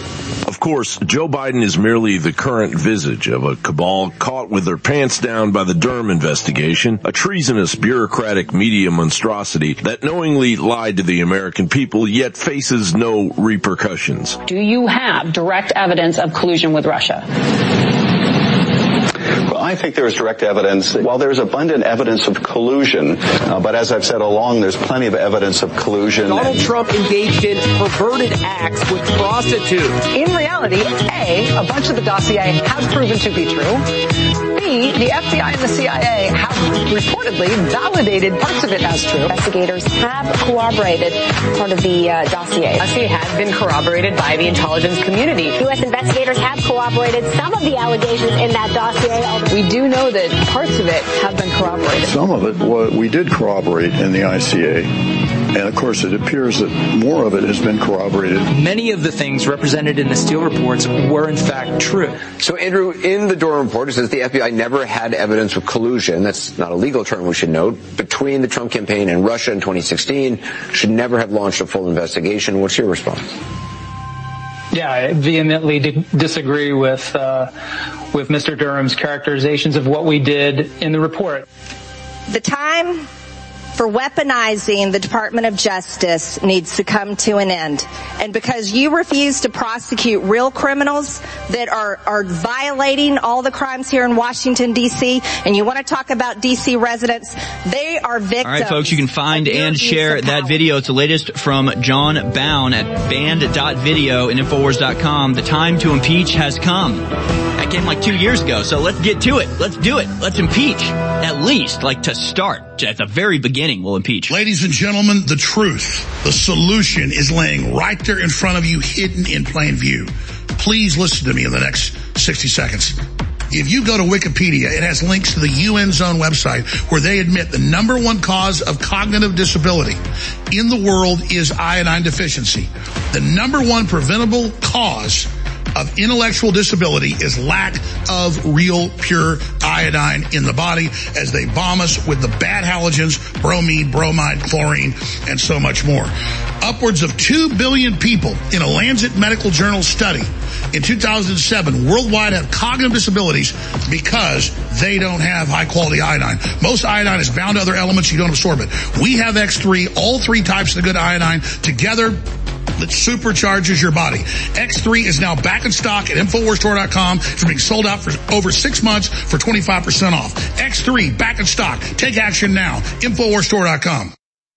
Of course, Joe Biden is merely the current visage of a cabal caught with their pants down by the Durham investigation, a treasonous bureaucratic media monstrosity that knowingly lied to the American people yet faces no repercussions. Do you have direct evidence of collusion with Russia? Well, I think there is direct evidence. While there's abundant evidence of collusion, uh, but as I've said all along, there's plenty of evidence of collusion. Donald Trump engaged in perverted acts with prostitutes. In reality, A, a bunch of the dossier has proven to be true. B, the F B I and the C I A have reportedly validated parts of it as true. Investigators have corroborated part of the uh, dossier. Dossier has been corroborated by the intelligence community. U S investigators have corroborated some of the allegations in that dossier. We do know that parts of it have been corroborated. Some of it well, we did corroborate in the I C A. And of course, it appears that more of it has been corroborated. Many of the things represented in the Steele reports were in fact true. So, Andrew, in the Durham report, it says the F B I never had evidence of collusion. That's not a legal term, we should note. Between the Trump campaign and Russia in twenty sixteen, should never have launched a full investigation. What's your response? Yeah, I vehemently di- disagree with uh, with Mister Durham's characterizations of what we did in the report. The time for weaponizing the Department of Justice needs to come to an end. And because you refuse to prosecute real criminals that are, are violating all the crimes here in Washington, D C, and you want to talk about D C residents, they are victims. All right, folks, you can find and share that video. It's the latest from John Bown at band dot video and infowars dot com. The time to impeach has come. That came like two years ago, so let's get to it. Let's do it. Let's impeach. At least, like to start. At the very beginning, we'll impeach. Ladies and gentlemen, the truth, the solution is laying right there in front of you, hidden in plain view. Please listen to me in the next sixty seconds. If you go to Wikipedia, it has links to the U N's own website where they admit the number one cause of cognitive disability in the world is iodine deficiency. The number one preventable cause of intellectual disability is lack of real pure iodine in the body as they bomb us with the bad halogens, bromine, bromide, chlorine, and so much more. Upwards of two billion people in a Lancet Medical Journal study in two thousand seven worldwide have cognitive disabilities because they don't have high quality iodine. Most iodine is bound to other elements, you don't absorb it. We have X three, all three types of the good iodine together that supercharges your body. X three is now back in stock at infowars store dot com. It's being sold out for over six months for twenty-five percent off. X three back in stock. Take action now. infowars store dot com.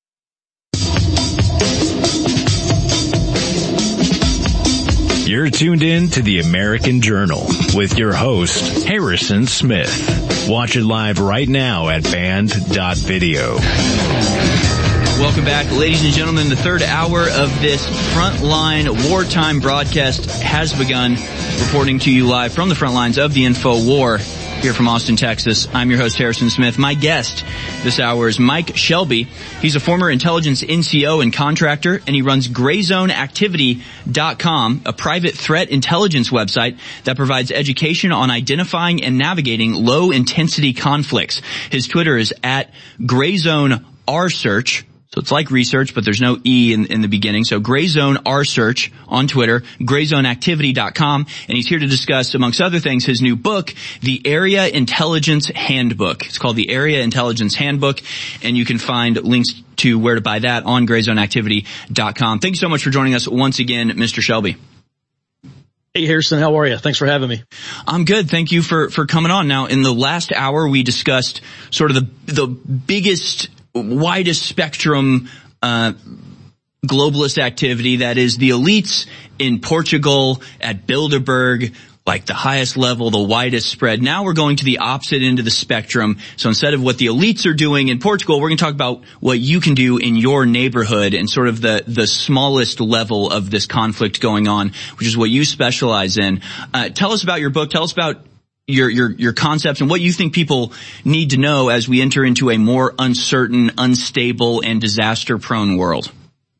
You're tuned in to the American Journal with your host, Harrison Smith. Watch it live right now at band dot video. Welcome back, ladies and gentlemen. The third hour of this Frontline Wartime broadcast has begun. Reporting to you live from the front lines of the Info War here from Austin, Texas. I'm your host, Harrison Smith. My guest this hour is Mike Shelby. He's a former intelligence N C O and contractor, and he runs gray zone activity dot com, a private threat intelligence website that provides education on identifying and navigating low-intensity conflicts. His Twitter is at grayzone r search. So it's like research, but there's no E in, in the beginning. So Grayzone R Search on Twitter, gray zone activity dot com. And he's here to discuss, amongst other things, his new book, The Area Intelligence Handbook. It's called The Area Intelligence Handbook. And you can find links to where to buy that on gray zone activity dot com. Thank you so much for joining us once again, Mister Shelby. Hey, Harrison, how are you? Thanks for having me. I'm good. Thank you for, for coming on. Now, in the last hour, we discussed sort of the, the biggest, widest spectrum uh globalist activity, that is the elites in Portugal at Bilderberg, like the highest level, the widest spread. Now we're going to the opposite end of the spectrum. So instead of what the elites are doing in Portugal, we're going to talk about what you can do in your neighborhood and sort of the the smallest level of this conflict going on, which is what you specialize in. Uh tell us about your book. Tell us about your, your, your concepts and what you think people need to know as we enter into a more uncertain, unstable, and disaster-prone world.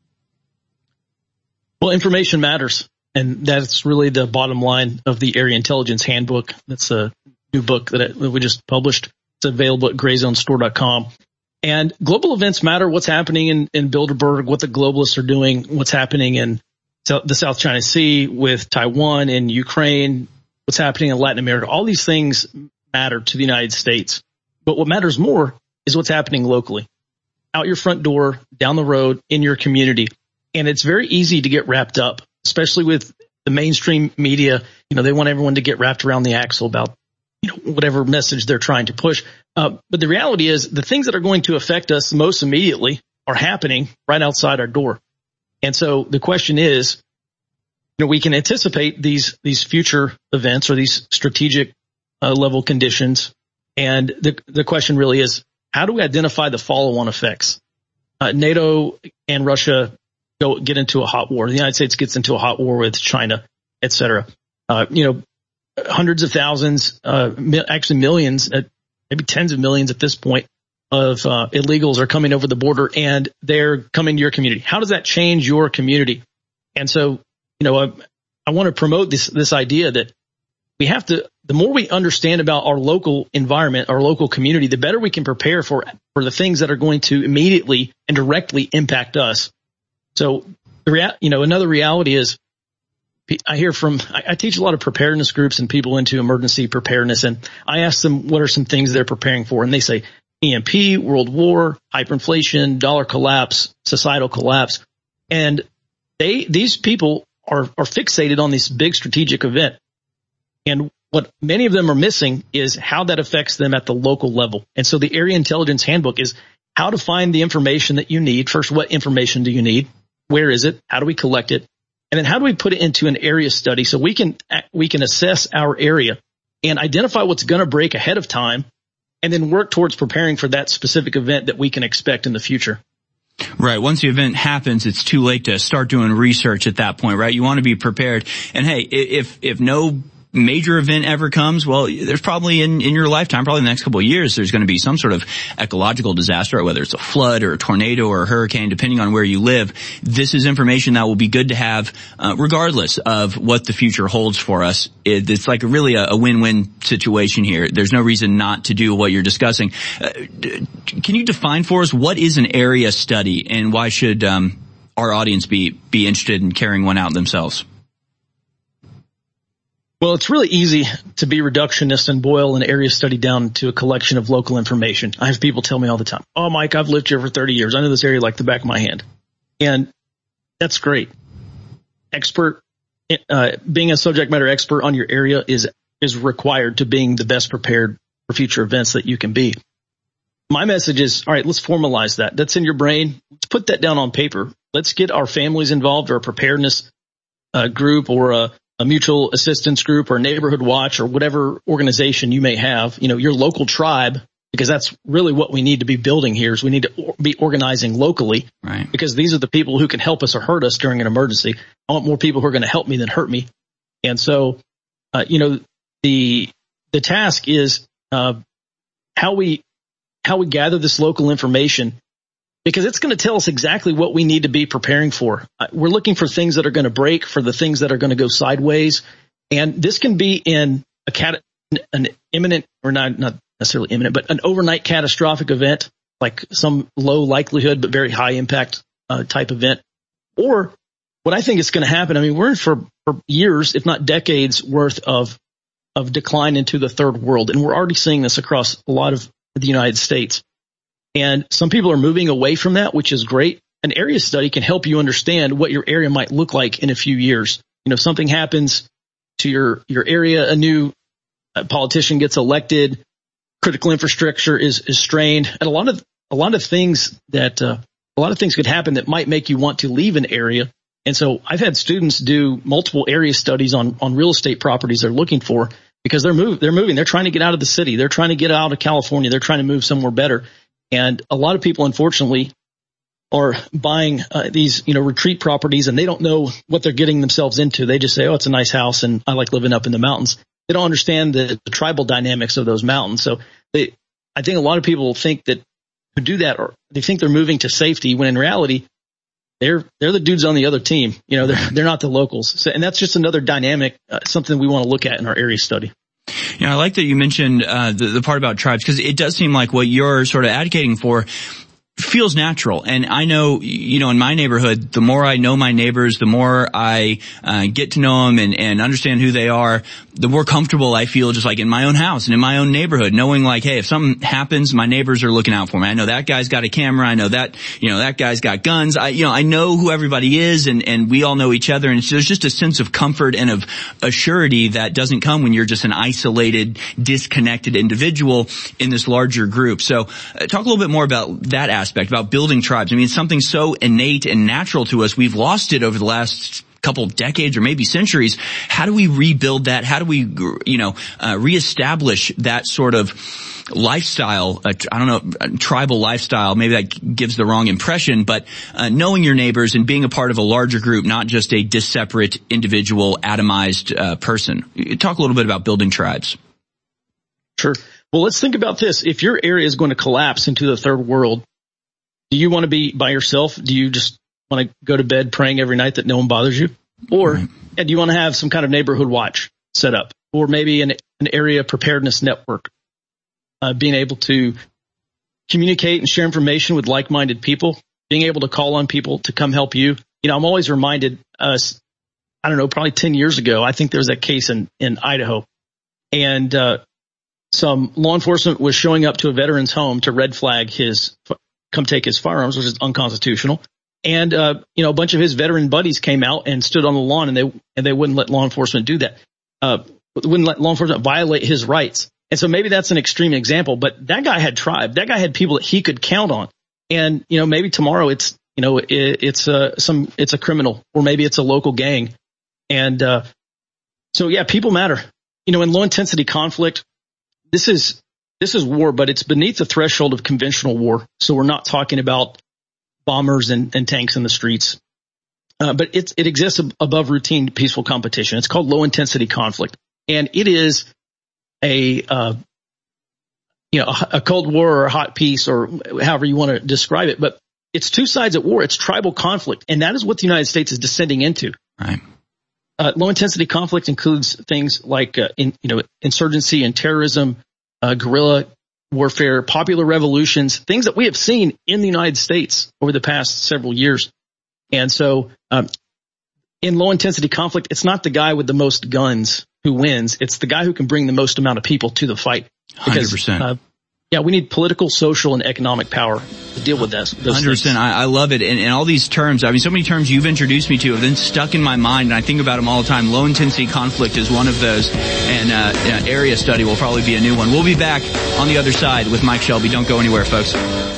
Well, information matters, and that's really the bottom line of the Area Intelligence Handbook. That's a new book that, I, that we just published. It's available at gray zone store dot com. And global events matter. What's happening in, in Bilderberg, what the globalists are doing, what's happening in so the South China Sea, with Taiwan and Ukraine, what's happening in Latin America. All these things matter to the United States. But what matters more is what's happening locally, out your front door, down the road, in your community. And it's very easy to get wrapped up, especially with the mainstream media. You know, they want everyone to get wrapped around the axle about, you know, whatever message they're trying to push. Uh, but the reality is the things that are going to affect us most immediately are happening right outside our door. And so the question is, you know, we can anticipate these, these future events or these strategic uh, level conditions. And the, the question really is, how do we identify the follow-on effects? Uh, NATO and Russia go get into a hot war. The United States gets into a hot war with China, et cetera. Uh, you know, hundreds of thousands, uh, mi- actually millions, uh, maybe tens of millions at this point of uh, illegals are coming over the border, and they're coming to your community. How does that change your community? And so, you know, I, I want to promote this this idea that we have to, the more we understand about our local environment, our local community, the better we can prepare for, for the things that are going to immediately and directly impact us. So, the rea- you know, another reality is, I hear from, I, I teach a lot of preparedness groups and people into emergency preparedness, and I ask them what are some things they're preparing for, and they say E M P, world war, hyperinflation, dollar collapse, societal collapse, and they, these people are, are fixated on this big strategic event. And what many of them are missing is how that affects them at the local level. And so the Area Intelligence Handbook is how to find the information that you need. First, what information do you need? Where is it? How do we collect it? And then how do we put it into an area study so we can, we can assess our area and identify what's going to break ahead of time, and then work towards preparing for that specific event that we can expect in the future. Right. Once the event happens, it's too late to start doing research at that point, right? You want to be prepared. And hey, if, if no major event ever comes, well, there's probably in, in your lifetime, probably in the next couple of years, there's going to be some sort of ecological disaster, whether it's a flood or a tornado or a hurricane, depending on where you live. This is information that will be good to have, uh, regardless of what the future holds for us. It, it's like a, really a, a win-win situation here. There's no reason not to do what you're discussing. Uh, d- can you define for us what is an area study, and why should um, our audience be be interested in carrying one out themselves? Well, it's really easy to be reductionist and boil an area study down to a collection of local information. I have people tell me all the time, oh, Mike, I've lived here for thirty years. I know this area like the back of my hand. And that's great. Expert, uh, being a subject matter expert on your area is, is required to being the best prepared for future events that you can be. My message is, all right, let's formalize that. That's in your brain. Let's put that down on paper. Let's get our families involved, or a preparedness uh, group, or a a mutual assistance group, or neighborhood watch, or whatever organization you may have, you know, your local tribe, because that's really what we need to be building here, is we need to be organizing locally, right? Because these are the people who can help us or hurt us during an emergency. I want more people who are going to help me than hurt me. And so, uh, you know, the, the task is, uh, how we, how we gather this local information, because it's going to tell us exactly what we need to be preparing for. We're looking for things that are going to break, for the things that are going to go sideways. And this can be in a cat, an imminent, or not, not necessarily imminent, but an overnight catastrophic event, like some low likelihood but very high impact uh, type event. Or what I think is going to happen, I mean, we're in for, for years, if not decades worth of, of decline into the third world. And we're already seeing this across a lot of the United States. And some people are moving away from that, which is great. An area study can help you understand what your area might look like in a few years. You know, something happens to your, your area, a new uh, politician gets elected, critical infrastructure is, is strained, and a lot of, a lot of things that, uh, a lot of things could happen that might make you want to leave an area. And so I've had students do multiple area studies on, on real estate properties they're looking for, because they're move, they're moving. They're trying to get out of the city. They're trying to get out of California. They're trying to move somewhere better. And a lot of people, unfortunately, are buying uh, these, you know, retreat properties, and they don't know what they're getting themselves into. They just say, oh, it's a nice house and I like living up in the mountains. They don't understand the, the tribal dynamics of those mountains. So they, I think a lot of people think that who do that, or they think they're moving to safety, when in reality, they're, they're the dudes on the other team. You know, they're, they're not the locals. So, and that's just another dynamic, uh, something we want to look at in our area study. You know, I like that you mentioned uh, the, the part about tribes, because it does seem like what you're sort of advocating for, feels natural. And I know, you know, in my neighborhood, the more I know my neighbors, the more I uh, get to know them and, and understand who they are, the more comfortable I feel just like in my own house and in my own neighborhood, knowing like, hey, if something happens, my neighbors are looking out for me. I know that guy's got a camera. I know that, you know, that guy's got guns. I, you know, I know who everybody is, and, and we all know each other. And so there's just a sense of comfort and of assurity that doesn't come when you're just an isolated, disconnected individual in this larger group. So uh, talk a little bit more about that aspect. About building tribes. I mean, it's something so innate and natural to us. We've lost it over the last couple decades or maybe centuries. How do we rebuild that? How do we, you know, uh, reestablish that sort of lifestyle? Uh, I don't know, uh, tribal lifestyle. Maybe that gives the wrong impression, but uh, knowing your neighbors and being a part of a larger group, not just a disseparate, individual, atomized uh, person. Talk a little bit about building tribes. Sure. Well, let's think about this. If your area is going to collapse into the third world, do you want to be by yourself? Do you just want to go to bed praying every night that no one bothers you? Or mm-hmm. do you want to have some kind of neighborhood watch set up? Or maybe an, an area preparedness network, uh, being able to communicate and share information with like-minded people, being able to call on people to come help you. You know, I'm always reminded, uh, I don't know, probably ten years ago, I think there was that case in, in Idaho. And uh, some law enforcement was showing up to a veteran's home to red flag his come take his firearms, which is unconstitutional. And, uh, you know, a bunch of his veteran buddies came out and stood on the lawn, and they, and they wouldn't let law enforcement do that. Uh, wouldn't let law enforcement violate his rights. And so maybe that's an extreme example, but that guy had tribe. That guy had people that he could count on. And, you know, maybe tomorrow it's, you know, it, it's, uh, some, it's a criminal, or maybe it's a local gang. And, uh, so yeah, people matter. You know, in low intensity conflict, this is, This is war, but it's beneath the threshold of conventional war. So we're not talking about bombers and, and tanks in the streets. Uh, but it's, it exists ab- above routine peaceful competition. It's called low intensity conflict. And it is a, uh, you know, a, a cold war or a hot peace, or however you want to describe it. But it's two sides at war. It's tribal conflict. And that is what the United States is descending into. Right. Uh, low intensity conflict includes things like, uh, in, you know, insurgency and terrorism, Uh, guerrilla warfare, popular revolutions, things that we have seen in the United States over the past several years. And so, um, in low intensity conflict, it's not the guy with the most guns who wins. It's the guy who can bring the most amount of people to the fight. Because, one hundred percent. Uh, yeah, we need political, social, and economic power to deal with this. one hundred percent. I, I love it. And, and all these terms, I mean, so many terms you've introduced me to have been stuck in my mind, and I think about them all the time. Low intensity conflict is one of those, and uh, uh, area study will probably be a new one. We'll be back on the other side with Mike Shelby. Don't go anywhere, folks.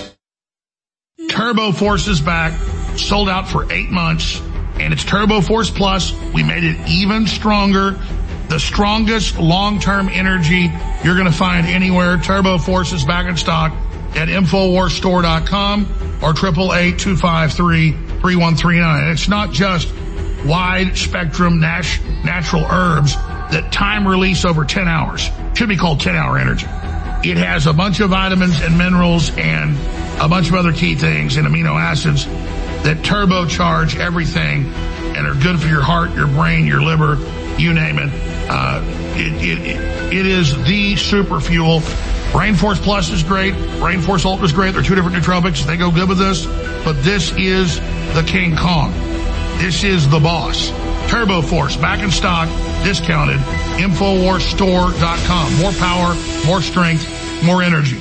Turbo Force is back, sold out for eight months, and it's Turbo Force Plus. We made it even stronger. The strongest long-term energy you're going to find anywhere. Turbo Force is back in stock at Infowars Store dot com or triple eight two five three three one three nine. It's not just wide spectrum nat- natural herbs that time release over ten hours. Should be called ten hour energy. It has a bunch of vitamins and minerals and a bunch of other key things and amino acids that turbocharge everything and are good for your heart, your brain, your liver, you name it. Uh, it, it, it is the super fuel. Rainforce Plus is great. Rainforce Ultra is great. They're two different nootropics. They go good with this. But this is the King Kong. This is the boss. Turbo Force, back in stock, discounted. Infowars Store dot com. More power, more strength, more energy.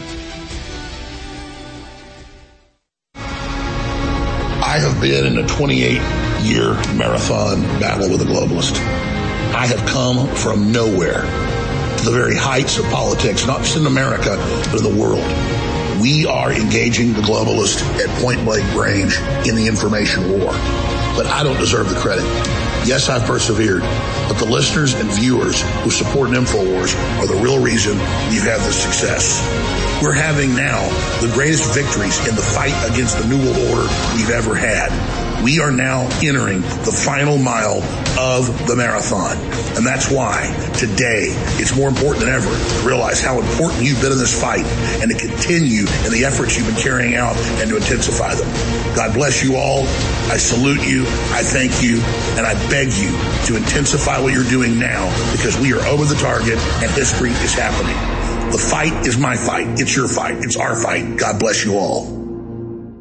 I have been in a twenty-eight year marathon battle with a globalist. I have come from nowhere to the very heights of politics, not just in America, but in the world. We are engaging the globalist at point blank range in the information war. But I don't deserve the credit. Yes, I've persevered, but the listeners and viewers who support InfoWars are the real reason we've had this success. We're having now the greatest victories in the fight against the New World Order we've ever had. We are now entering the final mile of the marathon. And that's why today it's more important than ever to realize how important you've been in this fight and to continue in the efforts you've been carrying out and to intensify them. God bless you all. I salute you. I thank you. And I beg you to intensify what you're doing now, because we are over the target and history is happening. The fight is my fight. It's your fight. It's our fight. God bless you all.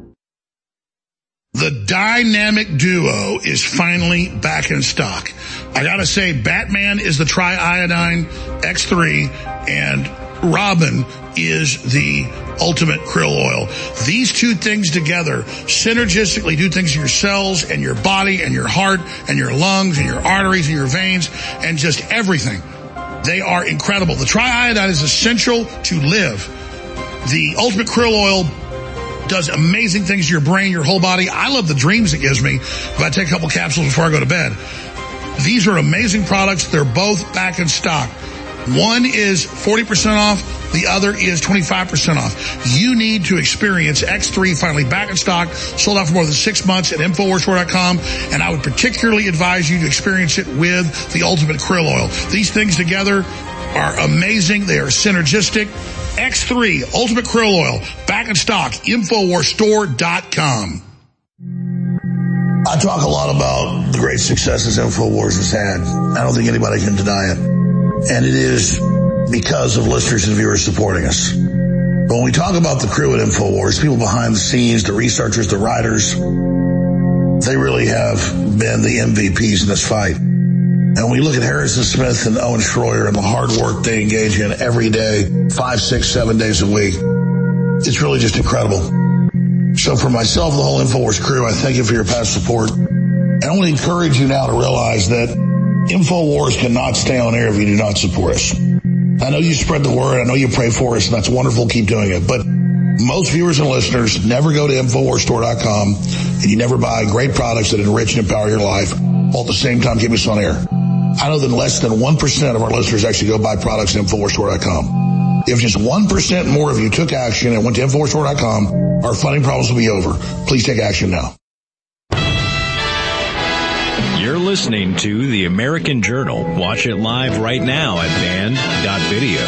The Dynamic Duo is finally back in stock. I gotta say, Batman is the Tri-Iodine X three, and Robin is the Ultimate Krill Oil. These two things together synergistically do things to your cells and your body and your heart and your lungs and your arteries and your veins and just everything. They are incredible. The Tri-Iodine is essential to live. The Ultimate Krill Oil does amazing things to your brain, your whole body. I love the dreams it gives me if I take a couple capsules before I go to bed. These are amazing products. They're both back in stock. One is forty percent off. The other is twenty-five percent off. You need to experience X three finally back in stock, sold out for more than six months at Infowars Store dot com. And I would particularly advise you to experience it with the Ultimate Krill Oil. These things together are amazing. They are synergistic. X three Ultimate Krill Oil, back in stock, Infowars Store dot com. I talk a lot about the great successes Infowars has had. I don't think anybody can deny it. And it is because of listeners and viewers supporting us. But when we talk about the crew at Infowars, people behind the scenes, the researchers, the writers, they really have been the M V Ps in this fight. And when we look at Harrison Smith and Owen Schroyer and the hard work they engage in every day, five, six, seven days a week, it's really just incredible. So for myself and the whole Infowars crew, I thank you for your past support. And I want to encourage you now to realize that Infowars cannot stay on air if you do not support us. I know you spread the word. I know you pray for us, and that's wonderful. Keep doing it. But most viewers and listeners never go to Infowars Store dot com, and you never buy great products that enrich and empower your life, while at the same time keep us on air. I know that less than one percent of our listeners actually go buy products at Infowars Store dot com. If just one percent more of you took action and went to Infowars Store dot com, our funding problems will be over. Please take action now. You're listening to The American Journal. Watch it live right now at band dot video.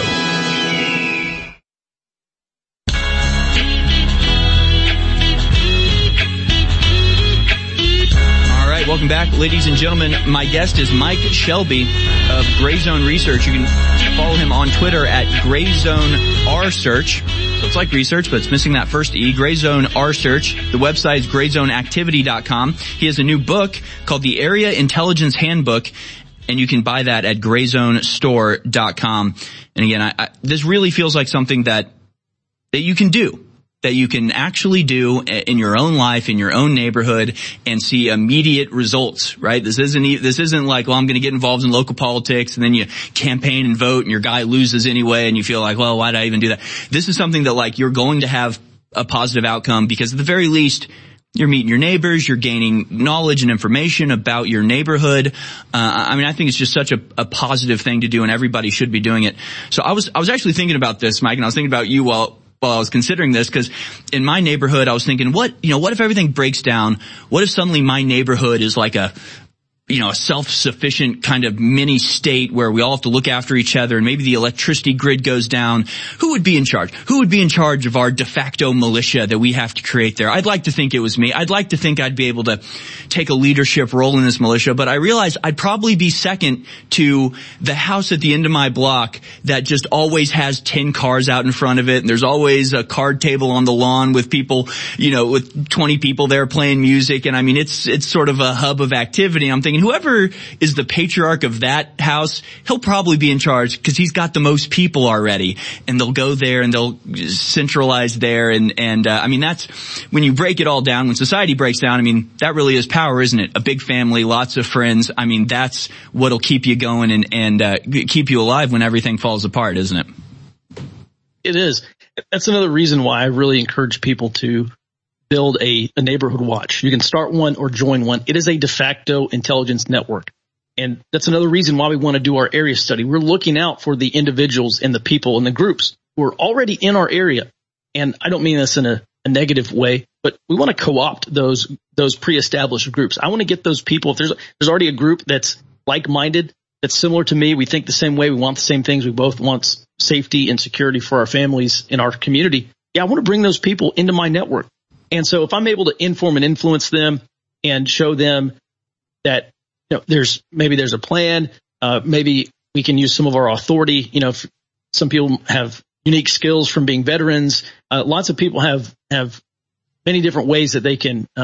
All right, welcome back, ladies and gentlemen. My guest is Mike Shelby of Gray Zone Research. You can follow him on Twitter at Gray Zone R Search. So it's like research, but it's missing that first E. Gray Zone R Search. The website is gray zone activity dot com. He has a new book called The Area Intelligence Handbook, and you can buy that at gray zone store dot com. And again, I, I, this really feels like something that that you can do, that you can actually do in your own life, in your own neighborhood, and see immediate results, right? This isn't, this isn't like, well, I'm going to get involved in local politics, and then you campaign and vote, and your guy loses anyway, and you feel like, well, why did I even do that? This is something that, like, you're going to have a positive outcome, because at the very least, you're meeting your neighbors, you're gaining knowledge and information about your neighborhood. Uh, I mean, I think it's just such a, a positive thing to do, and everybody should be doing it. So I was, I was actually thinking about this, Mike, and I was thinking about you while, while I was considering this, because in my neighborhood, I was thinking, what, you know, what if everything breaks down? What if suddenly my neighborhood is like a, you know, a self-sufficient kind of mini state where we all have to look after each other, and maybe the electricity grid goes down? Who would be in charge? Who would be in charge of our de facto militia that we have to create there? I'd like to think it was me. I'd like to think I'd be able to take a leadership role in this militia, but I realized I'd probably be second to the house at the end of my block that just always has ten cars out in front of it, and there's always a card table on the lawn with people, you know, with twenty people there playing music, and I mean, it's, it's sort of a hub of activity. I'm thinking, whoever is the patriarch of that house, he'll probably be in charge because he's got the most people already, and they'll go there and they'll centralize there. And, and, uh, I mean, that's when you break it all down, when society breaks down, I mean, that really is power, isn't it? A big family, lots of friends. I mean, that's what'll keep you going and, and, uh, keep you alive when everything falls apart, isn't it? It is. That's another reason why I really encourage people to build a, a neighborhood watch. You can start one or join one. It is a de facto intelligence network. And that's another reason why we want to do our area study. We're looking out for the individuals and the people and the groups who are already in our area. And I don't mean this in a, a negative way, but we want to co-opt those, those pre-established groups. I want to get those people. If there's, there's already a group that's like-minded, that's similar to me, we think the same way, we want the same things, we both want safety and security for our families in our community. Yeah, I want to bring those people into my network. And so if I'm able to inform and influence them and show them that, you know, there's, maybe there's a plan, uh, maybe we can use some of our authority. You know, if some people have unique skills from being veterans. Uh, lots of people have, have many different ways that they can, uh,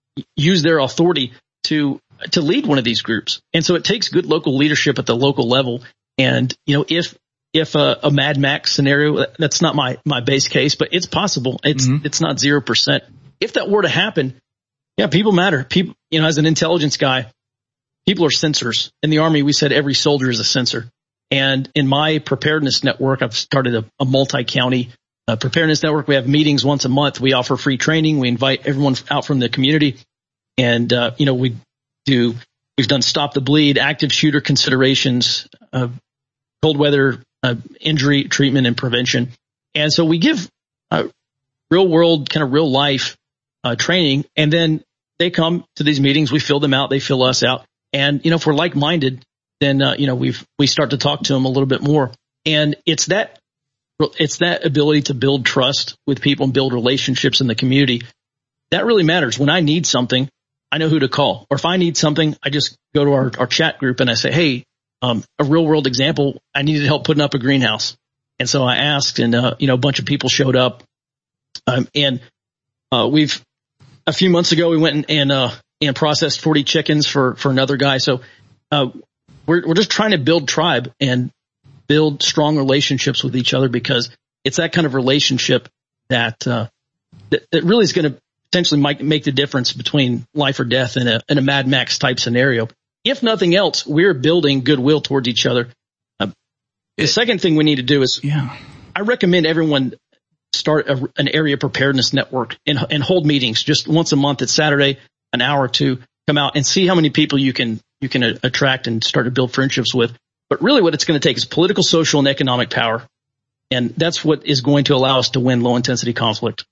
use their authority to to lead one of these groups. And so it takes good local leadership at the local level. And, you know, if if a, a Mad Max scenario, that's not my, my base case, but it's possible. It's mm-hmm. it's not zero percent. If that were to happen, yeah, people matter. People, you know, as an intelligence guy, people are sensors. In the Army, we said every soldier is a sensor. And in my preparedness network, I've started a, a multi-county uh, preparedness network. We have meetings once a month. We offer free training. We invite everyone out from the community. And, uh, you know, we do, we've done stop the bleed, active shooter considerations, uh, cold weather, uh, injury treatment and prevention. And so we give uh, real world, kind of real life uh, training. And then they come to these meetings. We fill them out. They fill us out. And, you know, if we're like-minded, then, uh, you know, we've, we start to talk to them a little bit more. And it's that, it's that ability to build trust with people and build relationships in the community. That really matters. When I need something, I know who to call. Or if I need something, I just go to our, our chat group and I say, hey, um, a real world example, I needed help putting up a greenhouse. And so I asked and, uh, you know, a bunch of people showed up. Um, and, uh, we've, a few months ago, we went and, and, uh, and processed forty chickens for, for another guy. So, uh, We're, we're just trying to build tribe and build strong relationships with each other, because it's that kind of relationship that, uh, that, that really is going to potentially make, make the difference between life or death in a, in a Mad Max type scenario. If nothing else, we're building goodwill towards each other. Uh, the second thing we need to do is, yeah, I recommend everyone start a, an area preparedness network and, and hold meetings just once a month. It's Saturday, an hour or two. Come out and see how many people you can you can uh, attract and start to build friendships with. But really what it's going to take is political, social, and economic power. And that's what is going to allow us to win low-intensity conflict.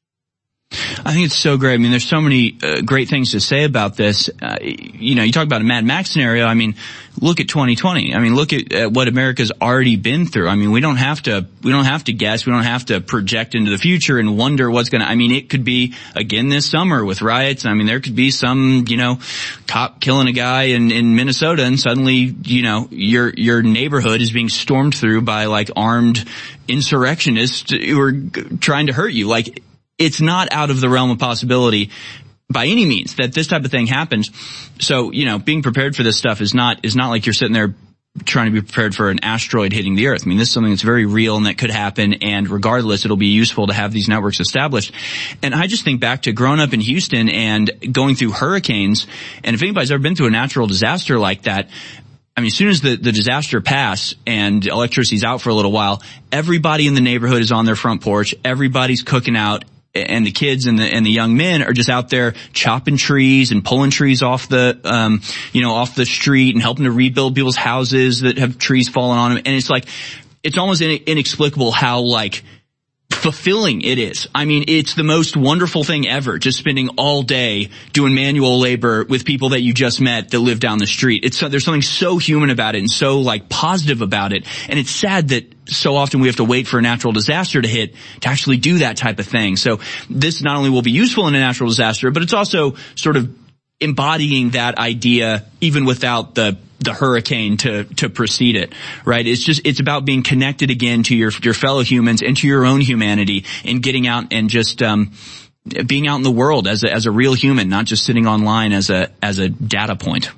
I think it's so great. I mean, there's so many uh, great things to say about this. Uh, you know, you talk about a Mad Max scenario. I mean, look at twenty twenty. I mean, look at uh, what America's already been through. I mean, we don't have to, we don't have to guess. We don't have to project into the future and wonder what's going to, I mean, it could be again this summer with riots. I mean, there could be some, you know, cop killing a guy in, in Minnesota, and suddenly, you know, your, your neighborhood is being stormed through by like armed insurrectionists who are trying to hurt you. Like, it's not out of the realm of possibility by any means that this type of thing happens. So, you know, being prepared for this stuff is not, is not like you're sitting there trying to be prepared for an asteroid hitting the earth. I mean, this is something that's very real and that could happen. And regardless, it'll be useful to have these networks established. And I just think back to growing up in Houston and going through hurricanes. And if anybody's ever been through a natural disaster like that, I mean, as soon as the, the disaster passed and electricity's out for a little while, everybody in the neighborhood is on their front porch. Everybody's cooking out. And the kids and the, and the young men are just out there chopping trees and pulling trees off the, um, you know, off the street and helping to rebuild people's houses that have trees falling on them. And it's like, it's almost inexplicable how like fulfilling it is. I mean, it's the most wonderful thing ever, just spending all day doing manual labor with people that you just met that live down the street. It's, there's something so human about it and so like positive about it. And it's sad that so often we have to wait for a natural disaster to hit to actually do that type of thing. So this not only will be useful in a natural disaster, but it's also sort of embodying that idea even without the the hurricane to to precede it, right? It's just, it's about being connected again to your your fellow humans and to your own humanity, and getting out and just um being out in the world as a as a real human, not just sitting online as a as a data point.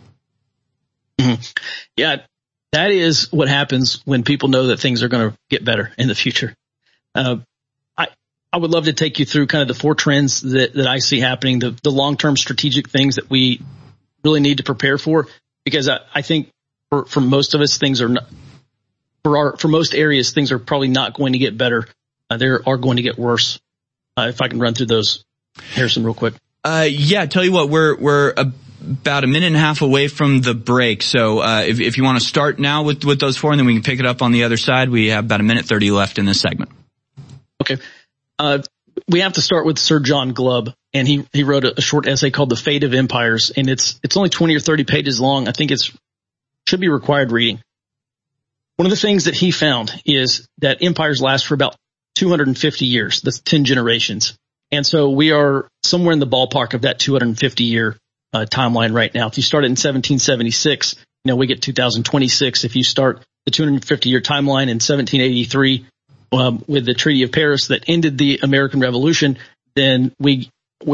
Mm-hmm. Yeah, that is what happens when people know that things are going to get better in the future. Uh, I I would love to take you through kind of the four trends that that I see happening, the the long-term strategic things that we really need to prepare for. Because I, I think for, for most of us, things are not, for our, for most areas, things are probably not going to get better. Uh, they are going to get worse. Uh, if I can run through those, Harrison, real quick. Uh, yeah, tell you what, we're, we're about a minute and a half away from the break. So, uh, if, if you want to start now with, with those four, and then we can pick it up on the other side. We have about a minute thirty left in this segment. Okay. Uh, we have to start with Sir John Glubb, and he, he wrote a, a short essay called The Fate of Empires, and it's, it's only twenty or thirty pages long. I think it's, should be required reading. One of the things that he found is that empires last for about two hundred fifty years. That's ten generations. And so we are somewhere in the ballpark of that two hundred fifty year uh, timeline right now. If you started in seventeen seventy-six, you know, we get two thousand twenty-six. If you start the two hundred fifty year timeline in seventeen eighty-three, Um, with the Treaty of Paris that ended the American Revolution, then we we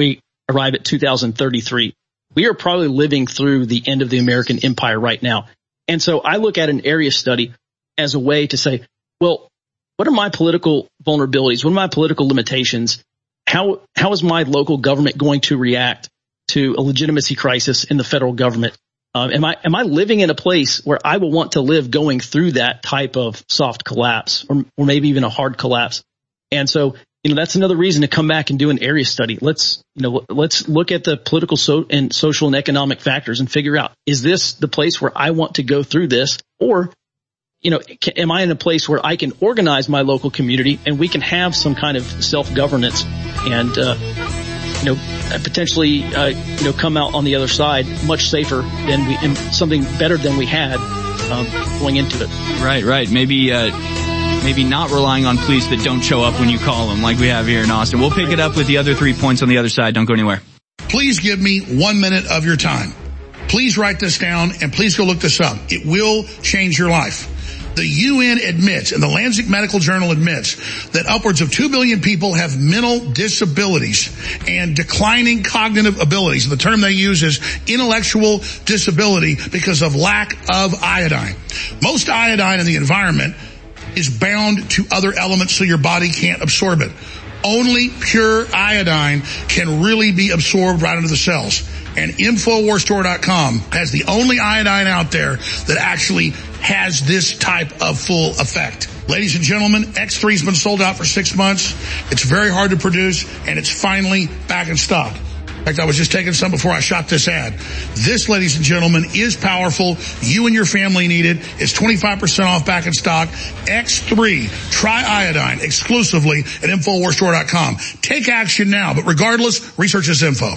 arrive at two thousand thirty-three. We are probably living through the end of the American empire right now. And so I look at an area study as a way to say, well, what are my political vulnerabilities? What are my political limitations? How, how is my local government going to react to a legitimacy crisis in the federal government? Um, am I, am I living in a place where I will want to live going through that type of soft collapse or, or maybe even a hard collapse? And so, you know, that's another reason to come back and do an area study. Let's, you know, let's look at the political so, and social and economic factors and figure out, is this the place where I want to go through this? Or, you know, can, am I in a place where I can organize my local community and we can have some kind of self-governance and, uh, you know, potentially, uh, you know, come out on the other side much safer than we, and something better than we had, um, going into it. Right, right. Maybe, uh, maybe not relying on police that don't show up when you call them like we have here in Austin. We'll pick it up with the other three points on the other side. Don't go anywhere. Please give me one minute of your time. Please write this down and please go look this up. It will change your life. The U N admits, and the Lancet Medical Journal admits, that upwards of two billion people have mental disabilities and declining cognitive abilities. The term they use is intellectual disability because of lack of iodine. Most iodine in the environment is bound to other elements so your body can't absorb it. Only pure iodine can really be absorbed right into the cells. And Infowars Store dot com has the only iodine out there that actually has this type of full effect. Ladies and gentlemen, X three's been sold out for six months. It's very hard to produce, and it's finally back in stock. In fact, I was just taking some before I shot this ad. This, ladies and gentlemen, is powerful. You and your family need it. It's twenty-five percent off, back in stock. X three, try iodine exclusively at Infowars Store dot com. Take action now, but regardless, research this info.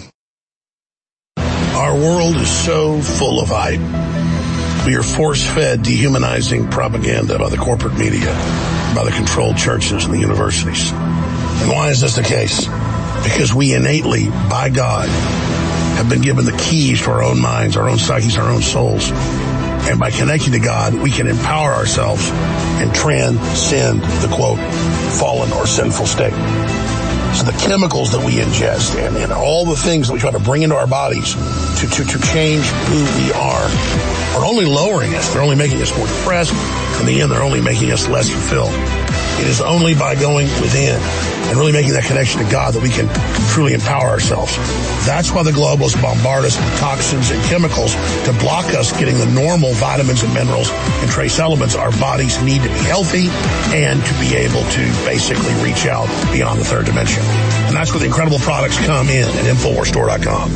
Our world is so full of hype. We are force-fed dehumanizing propaganda by the corporate media, by the controlled churches and the universities. And why is this the case? Because we innately, by God, have been given the keys to our own minds, our own psyches, our own souls. And by connecting to God, we can empower ourselves and transcend the, quote, fallen or sinful state. So the chemicals that we ingest and, and all the things that we try to bring into our bodies to, to, to change who we are are only lowering us. They're only making us more depressed. In the end, they're only making us less fulfilled. It is only by going within and really making that connection to God that we can truly empower ourselves. That's why the globalists bombard us with toxins and chemicals to block us getting the normal vitamins and minerals and trace elements our bodies need to be healthy and to be able to basically reach out beyond the third dimension. And that's where the incredible products come in at Infowars Store dot com.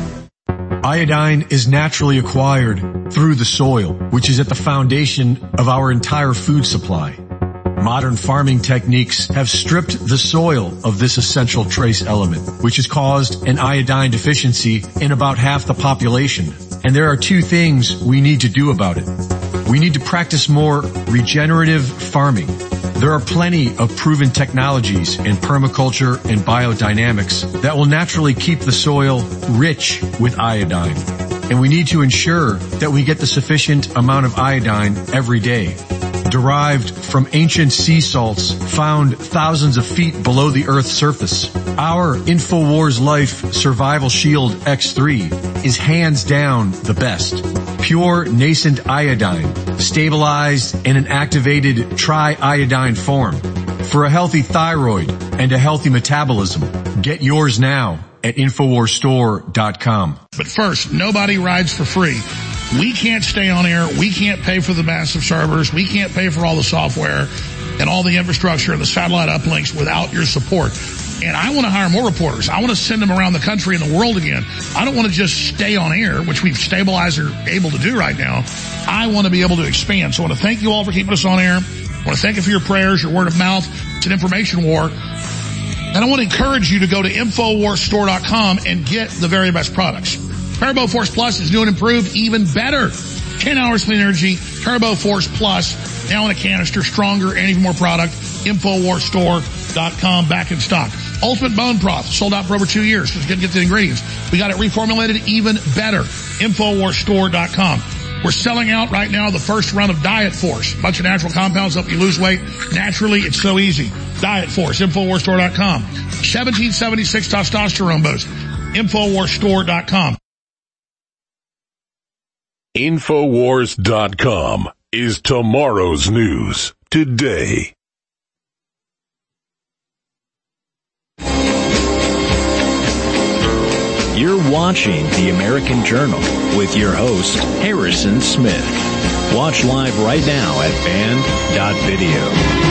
Iodine is naturally acquired through the soil, which is at the foundation of our entire food supply. Modern farming techniques have stripped the soil of this essential trace element, which has caused an iodine deficiency in about half the population. And there are two things we need to do about it. We need to practice more regenerative farming. There are plenty of proven technologies in permaculture and biodynamics that will naturally keep the soil rich with iodine. And we need to ensure that we get the sufficient amount of iodine every day. Derived from ancient sea salts found thousands of feet below the Earth's surface. Our InfoWars Life Survival Shield X three is hands down the best. Pure nascent iodine, stabilized in an activated triiodine form. For a healthy thyroid and a healthy metabolism, get yours now at Infowars Store dot com. But first, nobody rides for free. We can't stay on air. We can't pay for the massive servers. We can't pay for all the software and all the infrastructure and the satellite uplinks without your support. And I want to hire more reporters. I want to send them around the country and the world again. I don't want to just stay on air, which we've stabilized or able to do right now. I want to be able to expand. So I want to thank you all for keeping us on air. I want to thank you for your prayers, your word of mouth. It's an information war. And I want to encourage you to go to Infowars Store dot com and get the very best products. Turbo Force Plus is new and improved, even better. ten hours clean energy, Turbo Force Plus, now in a canister, stronger and even more product. Infowars Store dot com, back in stock. Ultimate Bone Broth, sold out for over two years. Just get the ingredients. We got it reformulated even better. Infowars Store dot com. We're selling out right now the first run of Diet Force. A bunch of natural compounds help you lose weight. Naturally, it's so easy. Diet Force, Infowars Store dot com. seventeen seventy-six testosterone boost. Infowars Store dot com. Infowars dot com is tomorrow's news today. You're watching The American Journal with your host, Harrison Smith. Watch live right now at band dot video.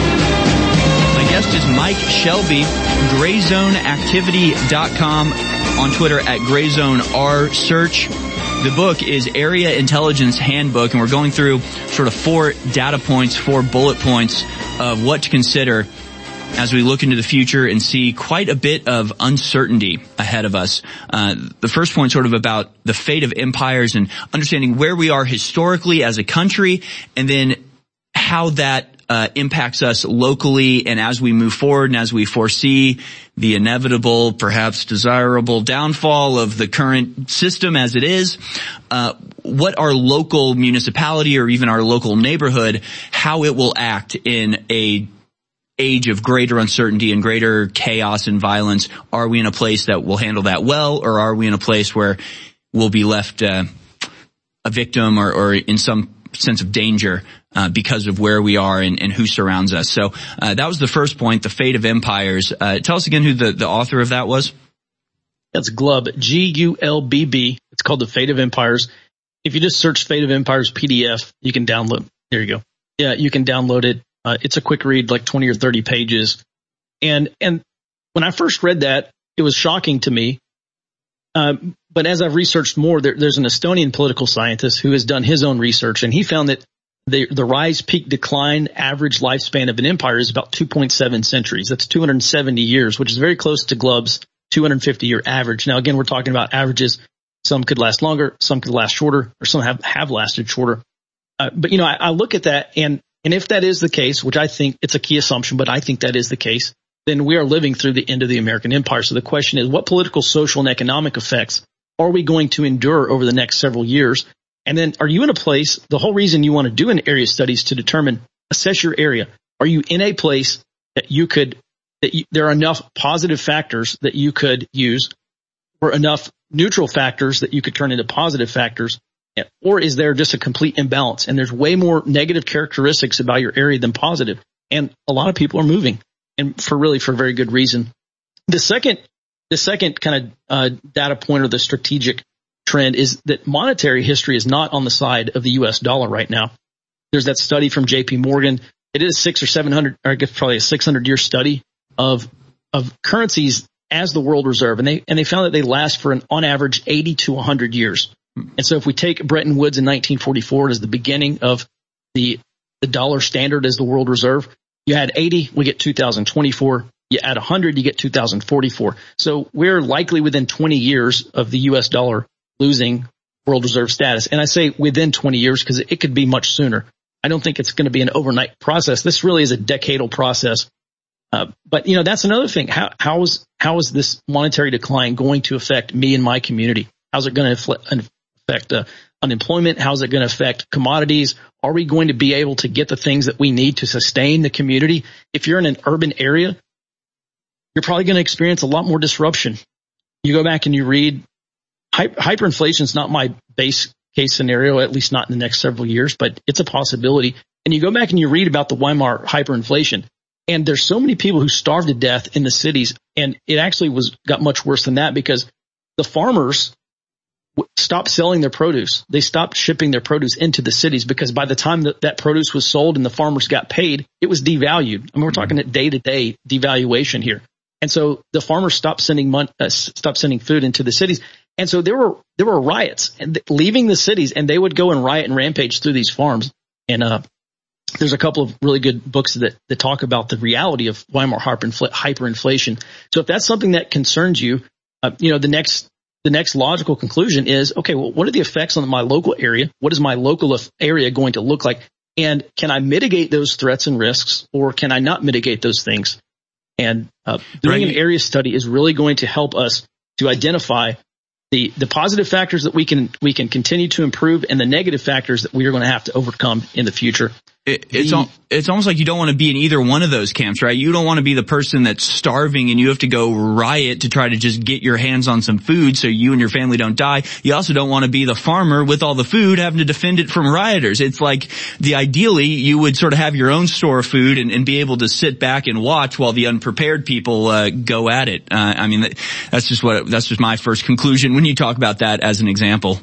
My guest is Mike Shelby, gray zone activity dot com, on Twitter at grayzoneR. Search. The book is Area Intelligence Handbook, and we're going through sort of four data points, four bullet points of what to consider as we look into the future and see quite a bit of uncertainty ahead of us. Uh, the first point sort of about the fate of empires and understanding where we are historically as a country, and then how that uh, impacts us locally and as we move forward and as we foresee the inevitable, perhaps desirable downfall of the current system as it is. Uh, what our local municipality or even our local neighborhood, how it will act in a age of greater uncertainty and greater chaos and violence. Are we in a place that will handle that well, or are we in a place where we'll be left uh, a victim or, or in some sense of danger uh, because of where we are and, and who surrounds us? So uh, that was the first point, the fate of empires. Uh, tell us again who the, the author of that was. That's Glub, G U L B B. It's called The Fate of Empires. If you just search Fate of Empires P D F, you can download. There you go. Yeah, you can download it. Uh, it's a quick read, like twenty or thirty pages. And, and when I first read that, it was shocking to me. Uh, but as I've researched more, there, there's an Estonian political scientist who has done his own research, and he found that the, the rise, peak, decline, average lifespan of an empire is about two point seven centuries. That's two hundred seventy years, which is very close to Glub's two hundred fifty year average. Now, again, we're talking about averages. Some could last longer, some could last shorter, or some have, have lasted shorter. Uh, but, you know, I, I look at that, and And if that is the case, which I think it's a key assumption, but I think that is the case, then we are living through the end of the American empire. So the question is, what political, social, and economic effects are we going to endure over the next several years? And then are you in a place, the whole reason you want to do an area studies to determine, assess your area. Are you in a place that you could, that you, there are enough positive factors that you could use, or enough neutral factors that you could turn into positive factors? Or is there just a complete imbalance? And there's way more negative characteristics about your area than positive. And a lot of people are moving, and for really for very good reason. The second, the second kind of uh, data point or the strategic trend is that monetary history is not on the side of the U S dollar right now. There's that study from J P Morgan. It is six or seven hundred, or I guess probably a six hundred year study of of currencies as the world reserve, and they and they found that they last for an on average eighty to one hundred years. And so if we take Bretton Woods in nineteen forty-four as the beginning of the, the dollar standard as the world reserve, you add eighty, we get two thousand twenty-four. You add one hundred, you get two thousand forty-four. So we're likely within twenty years of the U S dollar losing world reserve status. And I say within twenty years because it could be much sooner. I don't think it's going to be an overnight process. This really is a decadal process. Uh, but, you know, that's another thing. How, how is, how is this monetary decline going to affect me and my community? How's it going to affect affect uh, unemployment? How's it going to affect commodities? Are we going to be able to get the things that we need to sustain the community? If you're in an urban area, you're probably going to experience a lot more disruption. You go back and you read, hyperinflation is not my base case scenario, at least not in the next several years, but it's a possibility. And you go back and you read about the Weimar hyperinflation, and there's so many people who starved to death in the cities, and it actually was got much worse than that because the farmers stopped selling their produce. They stopped shipping their produce into the cities because by the time that, that produce was sold and the farmers got paid, it was devalued. I mean, we're talking day to day devaluation here. And so the farmers stopped sending money, uh, stopped sending food into the cities. And so there were, there were riots and th- leaving the cities, and they would go and riot and rampage through these farms. And, uh, there's a couple of really good books that, that talk about the reality of Weimar hyperinflation. So if that's something that concerns you, uh, you know, the next, The next logical conclusion is, okay, well, what are the effects on my local area? What is my local area going to look like? And can I mitigate those threats and risks, or can I not mitigate those things? And uh, doing an area study is really going to help us to identify the the positive factors that we can we can continue to improve, and the negative factors that we are going to have to overcome in the future. It, it's al- it's almost like you don't want to be in either one of those camps, right? You don't want to be the person that's starving and you have to go riot to try to just get your hands on some food so you and your family don't die. You also don't want to be the farmer with all the food having to defend it from rioters. It's like the ideally you would sort of have your own store of food and, and be able to sit back and watch while the unprepared people uh, go at it. Uh, I mean, that, that's just what that's just my first conclusion when you talk about that as an example.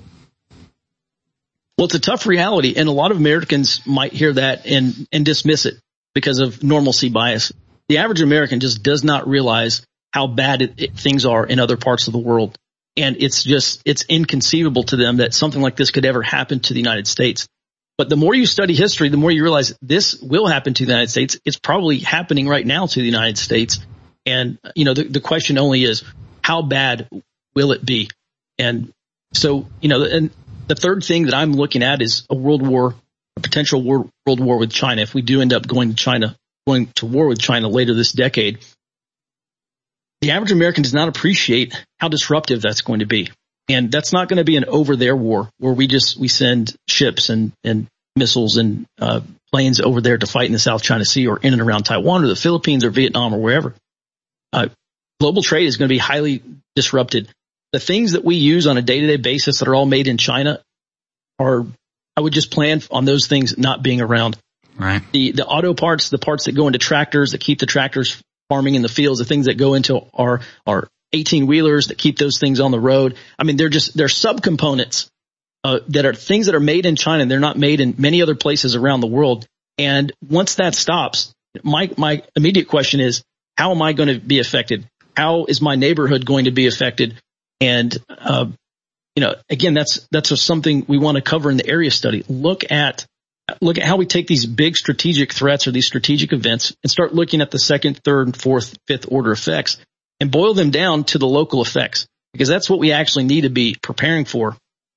Well, it's a tough reality, and a lot of Americans might hear that and, and dismiss it because of normalcy bias. The average American just does not realize how bad it, it, things are in other parts of the world. And it's just, it's inconceivable to them that something like this could ever happen to the United States. But the more you study history, the more you realize this will happen to the United States. It's probably happening right now to the United States. And, you know, the, the question only is, how bad will it be? And so, you know, and the third thing that I'm looking at is a world war, a potential world, world war with China. If we do end up going to China, going to war with China later this decade, the average American does not appreciate how disruptive that's going to be. And that's not going to be an over there war where we just, we send ships and, and missiles and, uh, planes over there to fight in the South China Sea or in and around Taiwan or the Philippines or Vietnam or wherever. Uh, global trade is going to be highly disrupted. The things that we use on a day-to-day basis that are all made in China are, I would just plan on those things not being around. Right. The, the auto parts, the parts that go into tractors, that keep the tractors farming in the fields, the things that go into our, our eighteen wheelers that keep those things on the road. I mean, they're just, they're subcomponents, uh, that are things that are made in China. They're not made in many other places around the world. And once that stops, my, my immediate question is, how am I going to be affected? How is my neighborhood going to be affected? And, uh, you know, again, that's, that's just something we want to cover in the area study. Look at, look at how we take these big strategic threats or these strategic events and start looking at the second, third, fourth, fifth order effects and boil them down to the local effects, because that's what we actually need to be preparing for.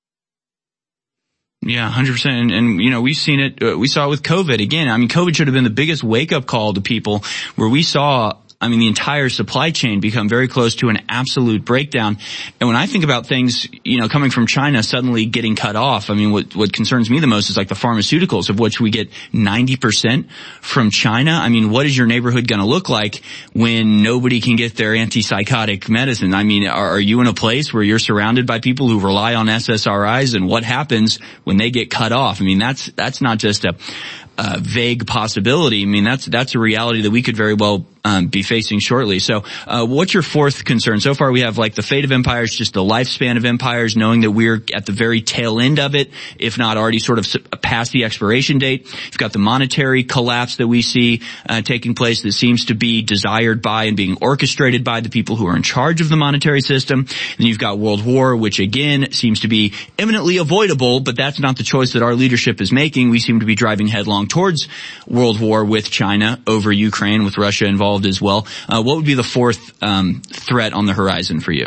Yeah, one hundred percent. And, and, you know, we've seen it, uh, we saw it with COVID again. I mean, COVID should have been the biggest wake up call to people where we saw, I mean, the entire supply chain become very close to an absolute breakdown. And when I think about things, you know, coming from China suddenly getting cut off, I mean, what, what concerns me the most is like the pharmaceuticals, of which we get ninety percent from China. I mean, what is your neighborhood going to look like when nobody can get their antipsychotic medicine? I mean, are, are you in a place where you're surrounded by people who rely on S S R Is, and what happens when they get cut off? I mean, that's, that's not just a, Uh, vague possibility. I mean, that's, that's a reality that we could very well, um, be facing shortly. So, uh, what's your fourth concern? So far we have like the fate of empires, just the lifespan of empires, knowing that we're at the very tail end of it, if not already sort of past the expiration date. You've got the monetary collapse that we see, uh, taking place that seems to be desired by and being orchestrated by the people who are in charge of the monetary system. And you've got world war, which again seems to be imminently avoidable, but that's not the choice that our leadership is making. We seem to be driving headlong towards world war with China over Ukraine, with Russia involved as well. Uh, what would be the fourth um, threat on the horizon for you?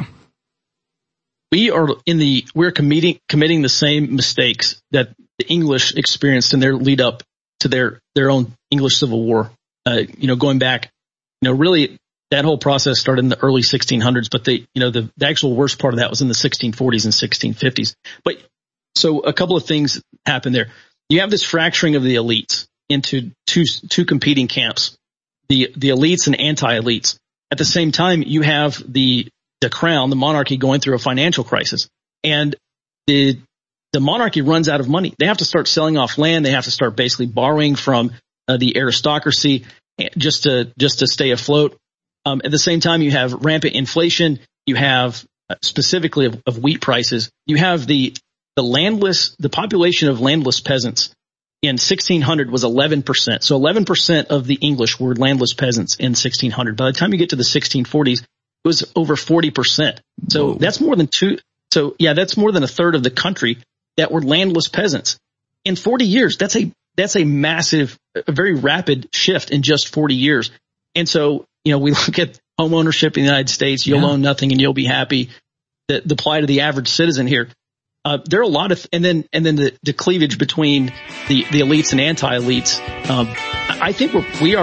We are in the, we're committing, committing the same mistakes that the English experienced in their lead up to their, their own English Civil War. Uh, you know, going back, you know, really that whole process started in the early sixteen hundreds, but the, you know, the, the actual worst part of that was in the sixteen forties and sixteen fifties. But so a couple of things happened there. You have this fracturing of the elites into two, two competing camps, the, the elites and anti-elites. At the same time, you have the, the crown, the monarchy, going through a financial crisis, and the, the monarchy runs out of money. They have to start selling off land. They have to start basically borrowing from uh, the aristocracy just to, just to stay afloat. Um, at the same time, you have rampant inflation. You have uh, specifically of, of wheat prices. You have the, the landless, the population of landless peasants in sixteen hundred was eleven percent. So eleven percent of the English were landless peasants in sixteen hundred. By the time you get to the sixteen forties, it was over forty percent. So Whoa. that's more than two. So yeah, that's more than a third of the country that were landless peasants in forty years. That's a, that's a massive, a very rapid shift in just forty years. And so, you know, we look at home ownership in the United States. You'll yeah. own nothing and you'll be happy. The, the plight of the average citizen here. Uh, there are a lot of, and then, and then the, the cleavage between the, the elites and anti-elites. Um, I think we're, we are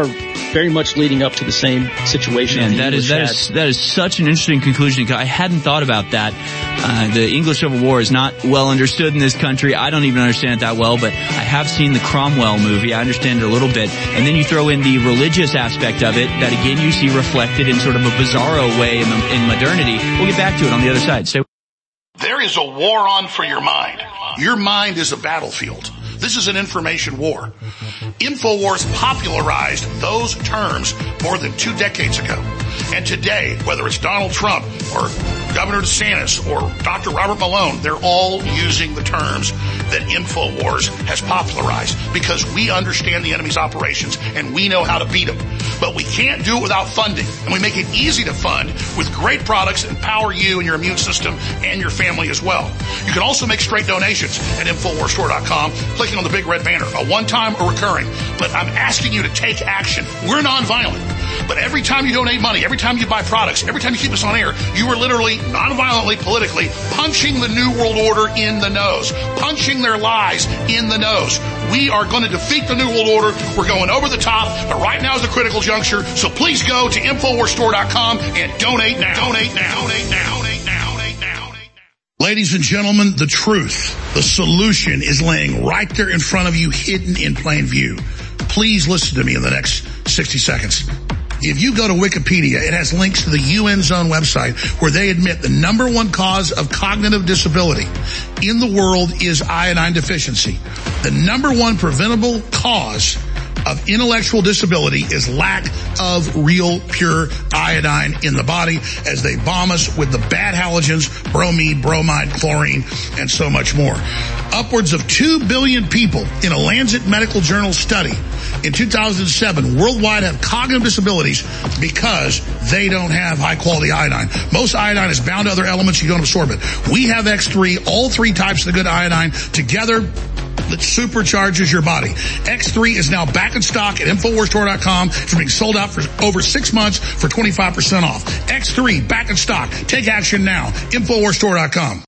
very much leading up to the same situation. And that is, that is, that is such an interesting conclusion, because I hadn't thought about that. Uh, the English Civil War is not well understood in this country. I don't even understand it that well, but I have seen the Cromwell movie. I understand it a little bit. And then you throw in the religious aspect of it that again you see reflected in sort of a bizarro way in, the, in modernity. We'll get back to it on the other side. So there is a war on for your mind. Your mind is a battlefield. This is an information war. InfoWars popularized those terms more than two decades ago. And today, whether it's Donald Trump or Governor DeSantis or Doctor Robert Malone, they're all using the terms that InfoWars has popularized because we understand the enemy's operations and we know how to beat them. But we can't do it without funding. And we make it easy to fund with great products that empower you and your immune system and your family as well. You can also make straight donations at InfoWars Store dot com, clicking on the big red banner, a one-time or recurring. But I'm asking you to take action. We're nonviolent. But every time you donate money, every time you buy products, every time you keep us on air, you are literally, nonviolently, politically, punching the New World Order in the nose, punching their lies in the nose. We are going to defeat the New World Order. We're going over the top, but right now is the critical juncture. So please go to InfoWars Store dot com and donate now. Donate now. Donate now. Donate now. Donate now. Donate now. Ladies and gentlemen, the truth, the solution is laying right there in front of you, hidden in plain view. Please listen to me in the next sixty seconds. If you go to Wikipedia, it has links to the U N Zone website where they admit the number one cause of cognitive disability in the world is iodine deficiency. The number one preventable cause of intellectual disability is lack of real pure iodine in the body as they bomb us with the bad halogens, bromide, bromide, chlorine, and so much more. Upwards of two billion people in a Lancet Medical Journal study in two thousand seven worldwide have cognitive disabilities because they don't have high quality iodine. Most iodine is bound to other elements, you don't absorb it. We have X three, all three types of the good iodine together that supercharges your body. X three is now back in stock at InfoWars Store dot com. It's being sold out for over six months for twenty-five percent off. X three back in stock. Take action now. InfoWars Store dot com.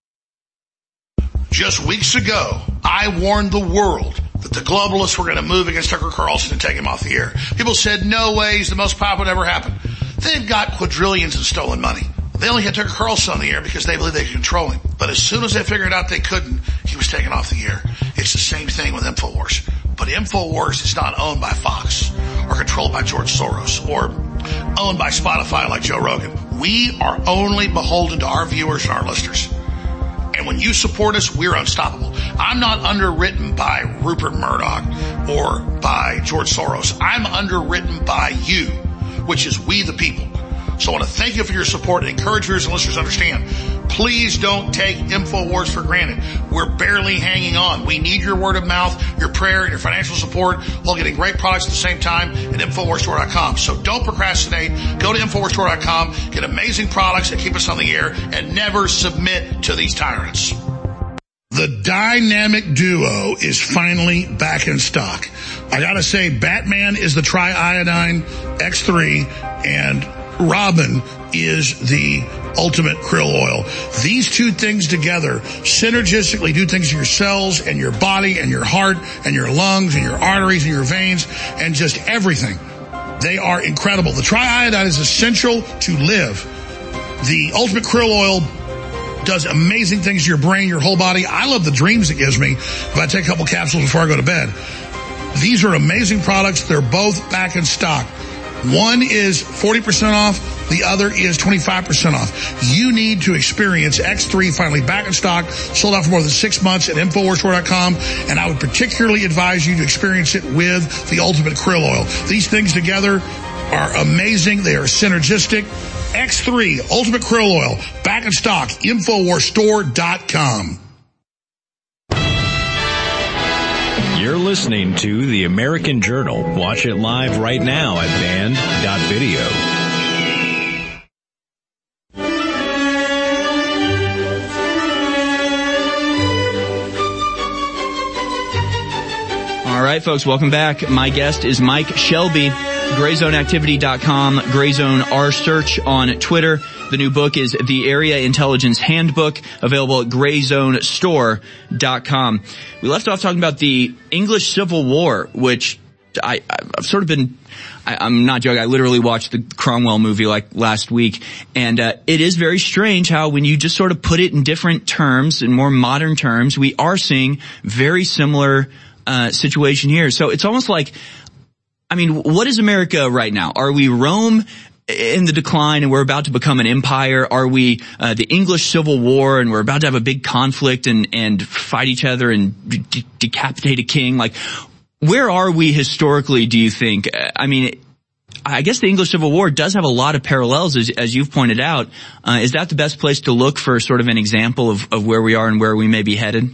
Just weeks ago, I warned the world that the globalists were going to move against Tucker Carlson and take him off the air. People said, no way, he's the most powerful that ever happened. They've got quadrillions in stolen money. They only had Tucker Carlson on the air because they believed they could control him. But as soon as they figured out they couldn't, he was taken off the air. It's the same thing with InfoWars. But InfoWars is not owned by Fox or controlled by George Soros or owned by Spotify like Joe Rogan. We are only beholden to our viewers and our listeners. And when you support us, we're unstoppable. I'm not underwritten by Rupert Murdoch or by George Soros. I'm underwritten by you, which is we the people. So I want to thank you for your support and encourage viewers and listeners to understand. Please don't take InfoWars for granted. We're barely hanging on. We need your word of mouth, your prayer, and your financial support while getting great products at the same time at InfoWars Store dot com. So don't procrastinate. Go to InfoWars Store dot com, get amazing products that keep us on the air, and never submit to these tyrants. The dynamic duo is finally back in stock. I gotta say, Batman is the Tri-Iodine X three, and Robin is the Ultimate Krill Oil. These two things together synergistically do things to your cells and your body and your heart and your lungs and your arteries and your veins and just everything. They are incredible. The Tri-Iodine is essential to live. The Ultimate Krill Oil does amazing things to your brain, your whole body. I love the dreams it gives me if I take a couple capsules before I go to bed. These are amazing products. They're both back in stock. One is forty percent off. The other is twenty-five percent off. You need to experience X three finally back in stock, sold out for more than six months at InfoWars Store dot com. And I would particularly advise you to experience it with the Ultimate Krill Oil. These things together are amazing. They are synergistic. X three Ultimate Krill Oil back in stock. InfoWars Store dot com. You're listening to The American Journal. Watch it live right now at band dot video. All right, folks, welcome back. My guest is Mike Shelby, gray zone activity dot com, Grayzone R Search on Twitter. The new book is The Area Intelligence Handbook, available at Gray Zone Store dot com. We left off talking about the English Civil War, which I, I've sort of been, I, I'm not joking, I literally watched the Cromwell movie like last week, and uh, it is very strange how when you just sort of put it in different terms, in more modern terms, we are seeing very similar uh situation here. So it's almost like, I mean, what is America right now? Are we Rome in the decline and we're about to become an empire? Are we uh, the English Civil War and we're about to have a big conflict and, and fight each other and de- decapitate a king? Like, where are we historically, do you think? I mean, I guess the English Civil War does have a lot of parallels, as, as you've pointed out. Uh, is that the best place to look for sort of an example of, of where we are and where we may be headed?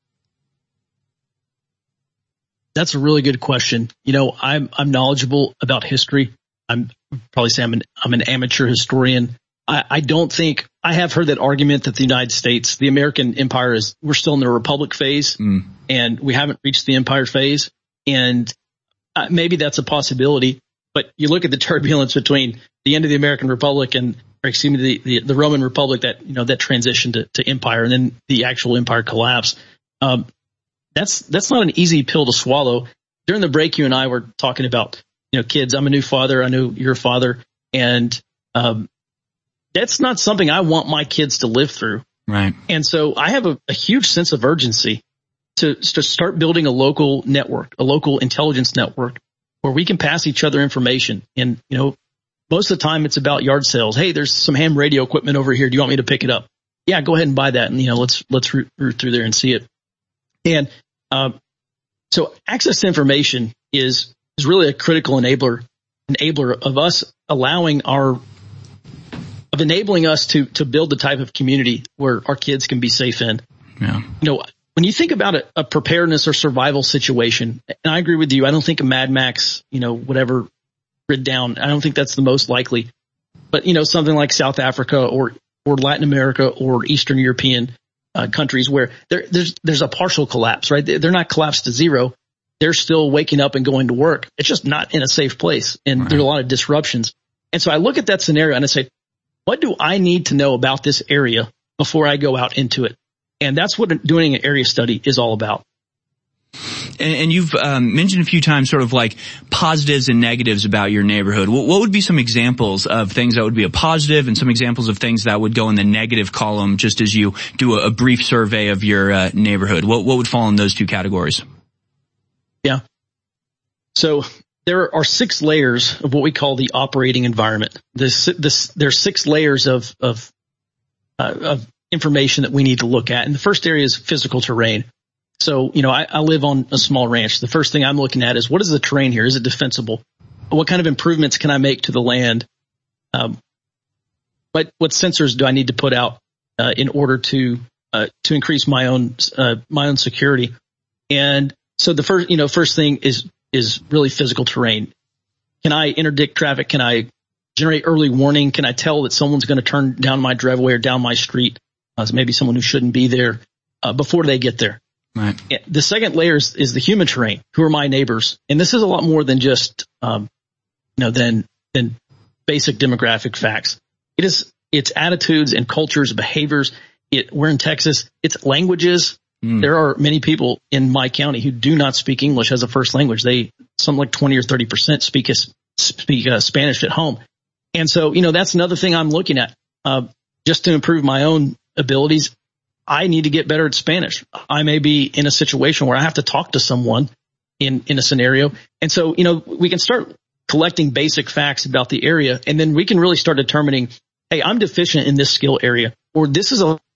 That's a really good question. You know, I'm, I'm knowledgeable about history. I'm probably say I'm an, I'm an amateur historian. I, I don't think, I have heard that argument that the United States, the American empire is, we're still in the republic phase mm. and we haven't reached the empire phase. And uh, maybe that's a possibility, but you look at the turbulence between the end of the American Republic and, or excuse me, the, the, the Roman Republic that, you know, that transitioned to, to empire and then the actual empire collapse. Um, that's, that's not an easy pill to swallow. During the break, you and I were talking about, you know, kids. I'm a new father. I know you're a father, and, um, that's not something I want my kids to live through. Right. And so I have a, a huge sense of urgency to, to start building a local network, a local intelligence network where we can pass each other information. And, you know, most of the time it's about yard sales. Hey, there's some ham radio equipment over here. Do you want me to pick it up? Yeah, go ahead and buy that. And, you know, let's, let's root, root through there and see it. And, um, so access to information is, is really a critical enabler, enabler of us allowing our, of enabling us to, to build the type of community where our kids can be safe in. Yeah. You know, when you think about a, a preparedness or survival situation, and I agree with you, I don't think a Mad Max, you know, whatever grid down, I don't think that's the most likely. But, you know, something like South Africa or, or Latin America or Eastern European uh, countries where there, there's, there's a partial collapse, right? They're not collapsed to zero. They're still waking up and going to work. It's just not in a safe place. And right. There's a lot of disruptions. And so I look at that scenario and I say, what do I need to know about this area before I go out into it? And that's what doing an area study is all about. And, and you've um, mentioned a few times sort of like positives and negatives about your neighborhood. What, what would be some examples of things that would be a positive and some examples of things that would go in the negative column just as you do a, a brief survey of your uh, neighborhood? What, what would fall in those two categories? Yeah. So there are six layers of what we call the operating environment. This, this, there's six layers of, of, uh, of information that we need to look at. And the first area is physical terrain. So, you know, I, I live on a small ranch. The first thing I'm looking at is what is the terrain here? Is it defensible? What kind of improvements can I make to the land? Um, what, what sensors do I need to put out, uh, in order to, uh, to increase my own, uh, my own security? And so the first, you know, first thing is, is really physical terrain. Can I interdict traffic? Can I generate early warning? Can I tell that someone's going to turn down my driveway or down my street? Uh, maybe someone who shouldn't be there, uh, before they get there. Right. The second layer is, is the human terrain. Who are my neighbors? And this is a lot more than just, um, you know, than, than basic demographic facts. It is, it's attitudes and cultures, behaviors. It, we're in Texas. It's languages. Mm. There are many people in my county who do not speak English as a first language. They, something like twenty or thirty percent speak, speak uh, Spanish at home. And so, you know, that's another thing I'm looking at, uh, just to improve my own abilities. I need to get better at Spanish. I may be in a situation where I have to talk to someone in, in a scenario. And so, you know, we can start collecting basic facts about the area, and then we can really start determining, hey, I'm deficient in this skill area, or this is a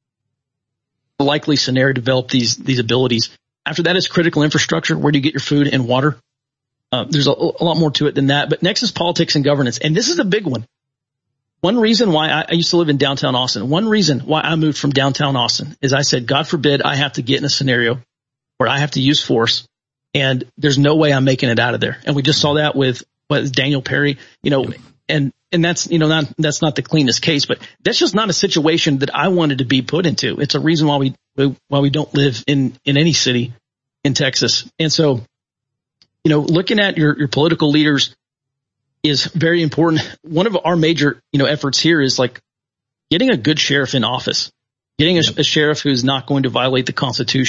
likely scenario to develop these, these abilities. After that is critical infrastructure. Where do you get your food and water? Uh, there's a, a lot more to it than that. But next is politics and governance. And this is a big one. One reason why I, I used to live in downtown Austin, one reason why I moved from downtown Austin is I said, God forbid I have to get in a scenario where I have to use force, and there's no way I'm making it out of there. And we just saw that with, with Daniel Perry, you know, and, and that's, you know, not, that's not the cleanest case, but that's just not a situation that I wanted to be put into. It's a reason why we, why we don't live in, in any city in Texas. And so, you know, looking at your, your political leaders is very important. One of our major, you know, efforts here is like getting a good sheriff in office, getting a, a sheriff who's not going to violate the Constitution,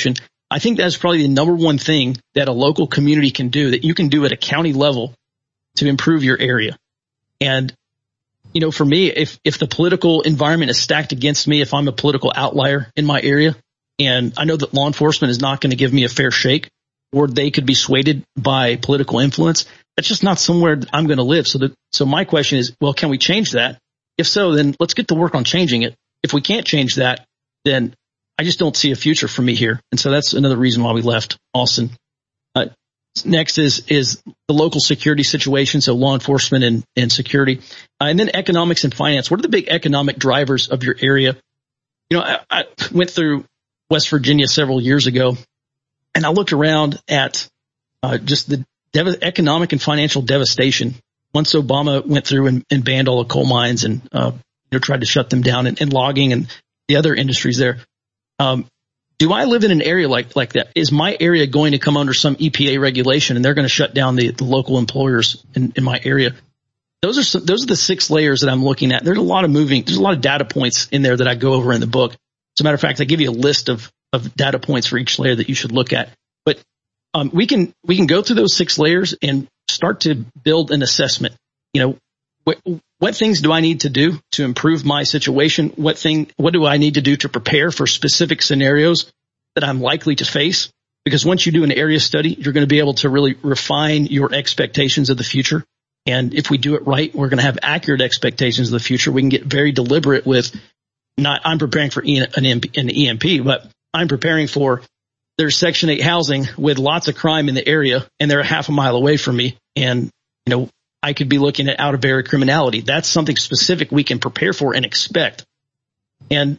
I think that's probably the number one thing that a local community can do, that you can do at a county level to improve your area. And, you know, for me, if, if the political environment is stacked against me, if I'm a political outlier in my area, and I know that law enforcement is not going to give me a fair shake, or they could be swayed by political influence, that's just not somewhere that I'm going to live. So that, so my question is, well, can we change that? If so, then let's get to work on changing it. If we can't change that, then I just don't see a future for me here. And so that's another reason why we left Austin. Uh, next is, is the local security situation. So law enforcement and, and security, uh, and then economics and finance. What are the big economic drivers of your area? You know, I, I went through West Virginia several years ago, and I looked around at, uh, just the dev- economic and financial devastation. Once Obama went through and, and banned all the coal mines and, uh, you know, tried to shut them down, and, and logging and the other industries there. Um, do I live in an area like, like that? Is my area going to come under some E P A regulation and they're going to shut down the, the local employers in, in my area? Those are some, those are the six layers that I'm looking at. There's a lot of moving, there's a lot of data points in there that I go over in the book. As a matter of fact, I give you a list of, of data points for each layer that you should look at. But, um, we can, we can go through those six layers and start to build an assessment. You know, what, what things do I need to do to improve my situation? What thing, what do I need to do to prepare for specific scenarios that I'm likely to face? Because once you do an area study, you're going to be able to really refine your expectations of the future. And if we do it right, we're going to have accurate expectations of the future. We can get very deliberate with not, I'm preparing for an E M P, but I'm preparing for, there's Section eight housing with lots of crime in the area, and they're a half a mile away from me. And, you know, I could be looking at out of area criminality. That's something specific we can prepare for and expect. And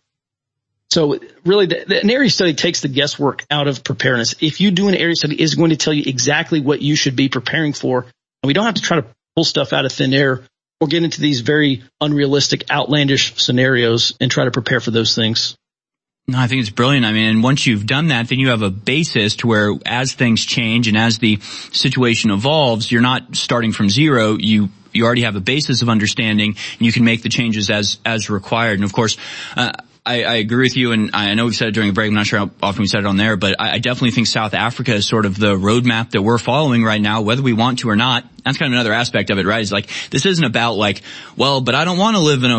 so really the, the, an area study takes the guesswork out of preparedness. If you do an area study, it's going to tell you exactly what you should be preparing for. And we don't have to try to pull stuff out of thin air or get into these very unrealistic, outlandish scenarios and try to prepare for those things. No, I think it's brilliant. I mean, and once you've done that, then you have a basis to where as things change and as the situation evolves, you're not starting from zero. You, you already have a basis of understanding, and you can make the changes as, as required. And of course, uh, I, I agree with you, and I know we've said it during a break. I'm not sure how often we said it on there, but I, I definitely think South Africa is sort of the roadmap that we're following right now, whether we want to or not. That's kind of another aspect of it, right? It's like, this isn't about like, well, but I don't want to live in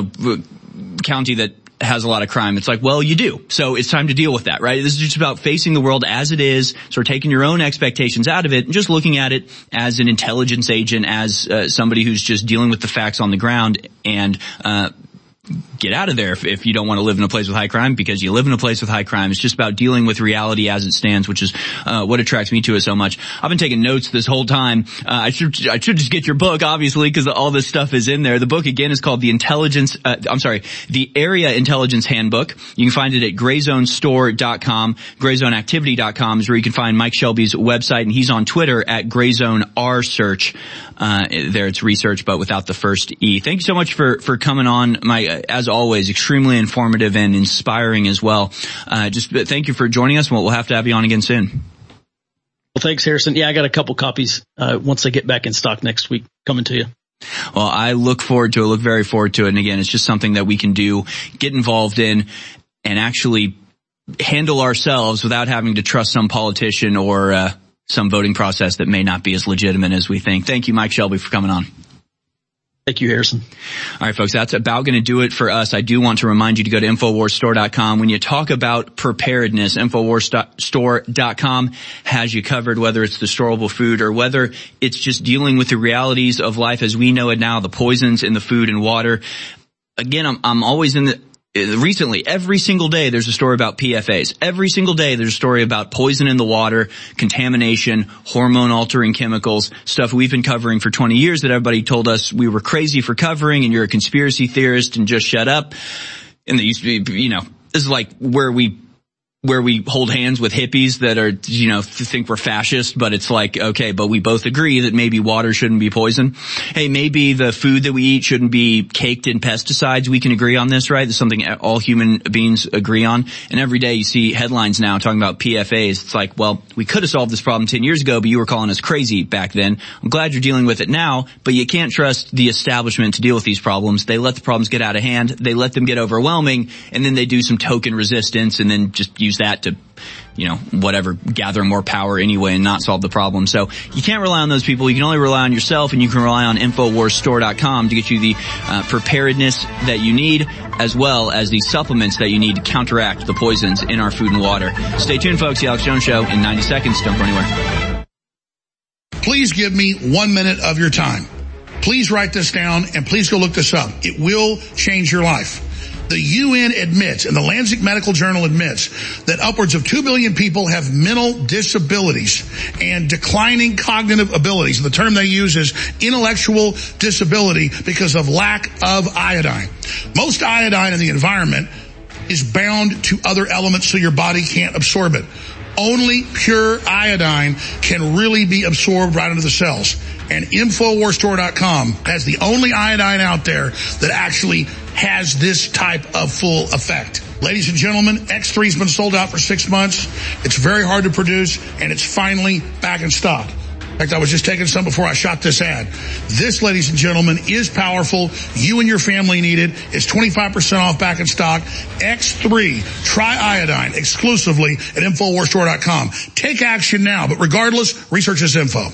a county that has a lot of crime. It's like, well, you do. So it's time to deal with that, right? This is just about facing the world as it is, sort of taking your own expectations out of it and just looking at it as an intelligence agent, as uh, somebody who's just dealing with the facts on the ground, and uh get out of there if, if you don't want to live in a place with high crime, because you live in a place with high crime. It's just about dealing with reality as it stands, which is uh what attracts me to it so much. I've been taking notes this whole time. Uh, I should I should just get your book, obviously, because all this stuff is in there. The book, again, is called The Intelligence, uh, I'm sorry, The Area Intelligence Handbook. You can find it at gray zone store dot com. gray zone activity dot com is where you can find Mike Shelby's website, and he's on Twitter at grayzoneresearch. Uh, there it's research, but without the first E. Thank you so much for, for coming on, Mike. As always, extremely informative and inspiring as well. Uh, just thank you for joining us. We'll, we'll have to have you on again soon. Well, thanks, Harrison. Yeah, I got a couple copies, uh, once they get back in stock next week, coming to you. Well, I look forward to it, look very forward to it. And again, it's just something that we can do, get involved in, and actually handle ourselves without having to trust some politician or, uh, some voting process that may not be as legitimate as we think. Thank you, Mike Shelby, for coming on. Thank you, Harrison. All right, folks, that's about going to do it for us. I do want to remind you to go to infowars store dot com. When you talk about preparedness, infowars store dot com has you covered, whether it's the storable food or whether it's just dealing with the realities of life as we know it now, the poisons in the food and water. Again, I'm, I'm always in the... Recently, every single day there's a story about P F As. Every single day there's a story about poison in the water, contamination, hormone-altering chemicals, stuff we've been covering for twenty years that everybody told us we were crazy for covering and you're a conspiracy theorist and just shut up. And they used to be, you know, this is like where we where we hold hands with hippies that are, you know, think we're fascist, but it's like, okay, but we both agree that maybe water shouldn't be poison. Hey, maybe the food that we eat shouldn't be caked in pesticides. We can agree on this, right? It's something all human beings agree on. And every day you see headlines now talking about P F As. It's like, well, we could have solved this problem ten years ago, but you were calling us crazy back then. I'm glad you're dealing with it now, but you can't trust the establishment to deal with these problems. They let the problems get out of hand. They let them get overwhelming, and then they do some token resistance and then just use use that to, you know, whatever, gather more power anyway and not solve the problem. So you can't rely on those people. You can only rely on yourself, and you can rely on Infowars Store dot com to get you the uh, preparedness that you need, as well as the supplements that you need to counteract the poisons in our food and water. Stay tuned, folks. The Alex Jones Show in ninety seconds. Don't go anywhere. Please give me one minute of your time. Please write this down, and please go look this up. It will change your life. The U N admits, and the Lancet Medical Journal admits, that upwards of two billion people have mental disabilities and declining cognitive abilities. And the term they use is intellectual disability because of lack of iodine. Most iodine in the environment is bound to other elements so your body can't absorb it. Only pure iodine can really be absorbed right into the cells. And Infowars Store dot com has the only iodine out there that actually has this type of full effect. Ladies and gentlemen, X three's been sold out for six months. It's very hard to produce, and it's finally back in stock. In fact, I was just taking some before I shot this ad. This, ladies and gentlemen, is powerful. You and your family need it. It's twenty-five percent off, back in stock. X three, try iodine exclusively at Infowars Store dot com. Take action now, but regardless, research this info.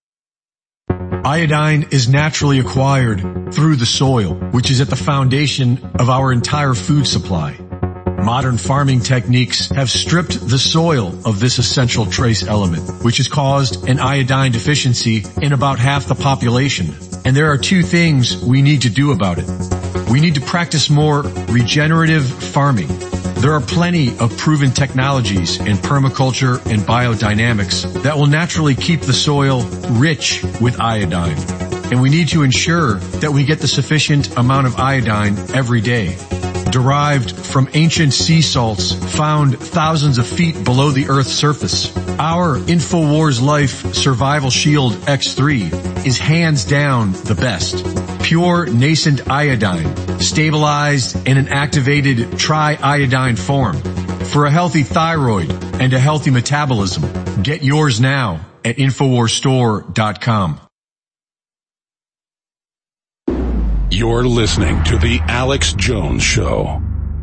Iodine is naturally acquired through the soil, which is at the foundation of our entire food supply. Modern farming techniques have stripped the soil of this essential trace element, which has caused an iodine deficiency in about half the population. And there are two things we need to do about it. We need to practice more regenerative farming. There are plenty of proven technologies in permaculture and biodynamics that will naturally keep the soil rich with iodine. And we need to ensure that we get the sufficient amount of iodine every day. Derived from ancient sea salts found thousands of feet below the Earth's surface, our InfoWars Life Survival Shield X three is hands down the best. Pure nascent iodine, stabilized in an activated triiodine form. For a healthy thyroid and a healthy metabolism, get yours now at Infowars Store dot com. You're listening to The Alex Jones Show.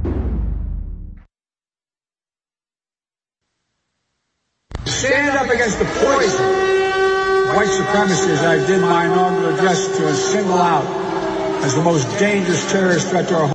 Stand up against the poison white supremacy, as I did my inaugural address, to single out as the most dangerous terrorist threat to our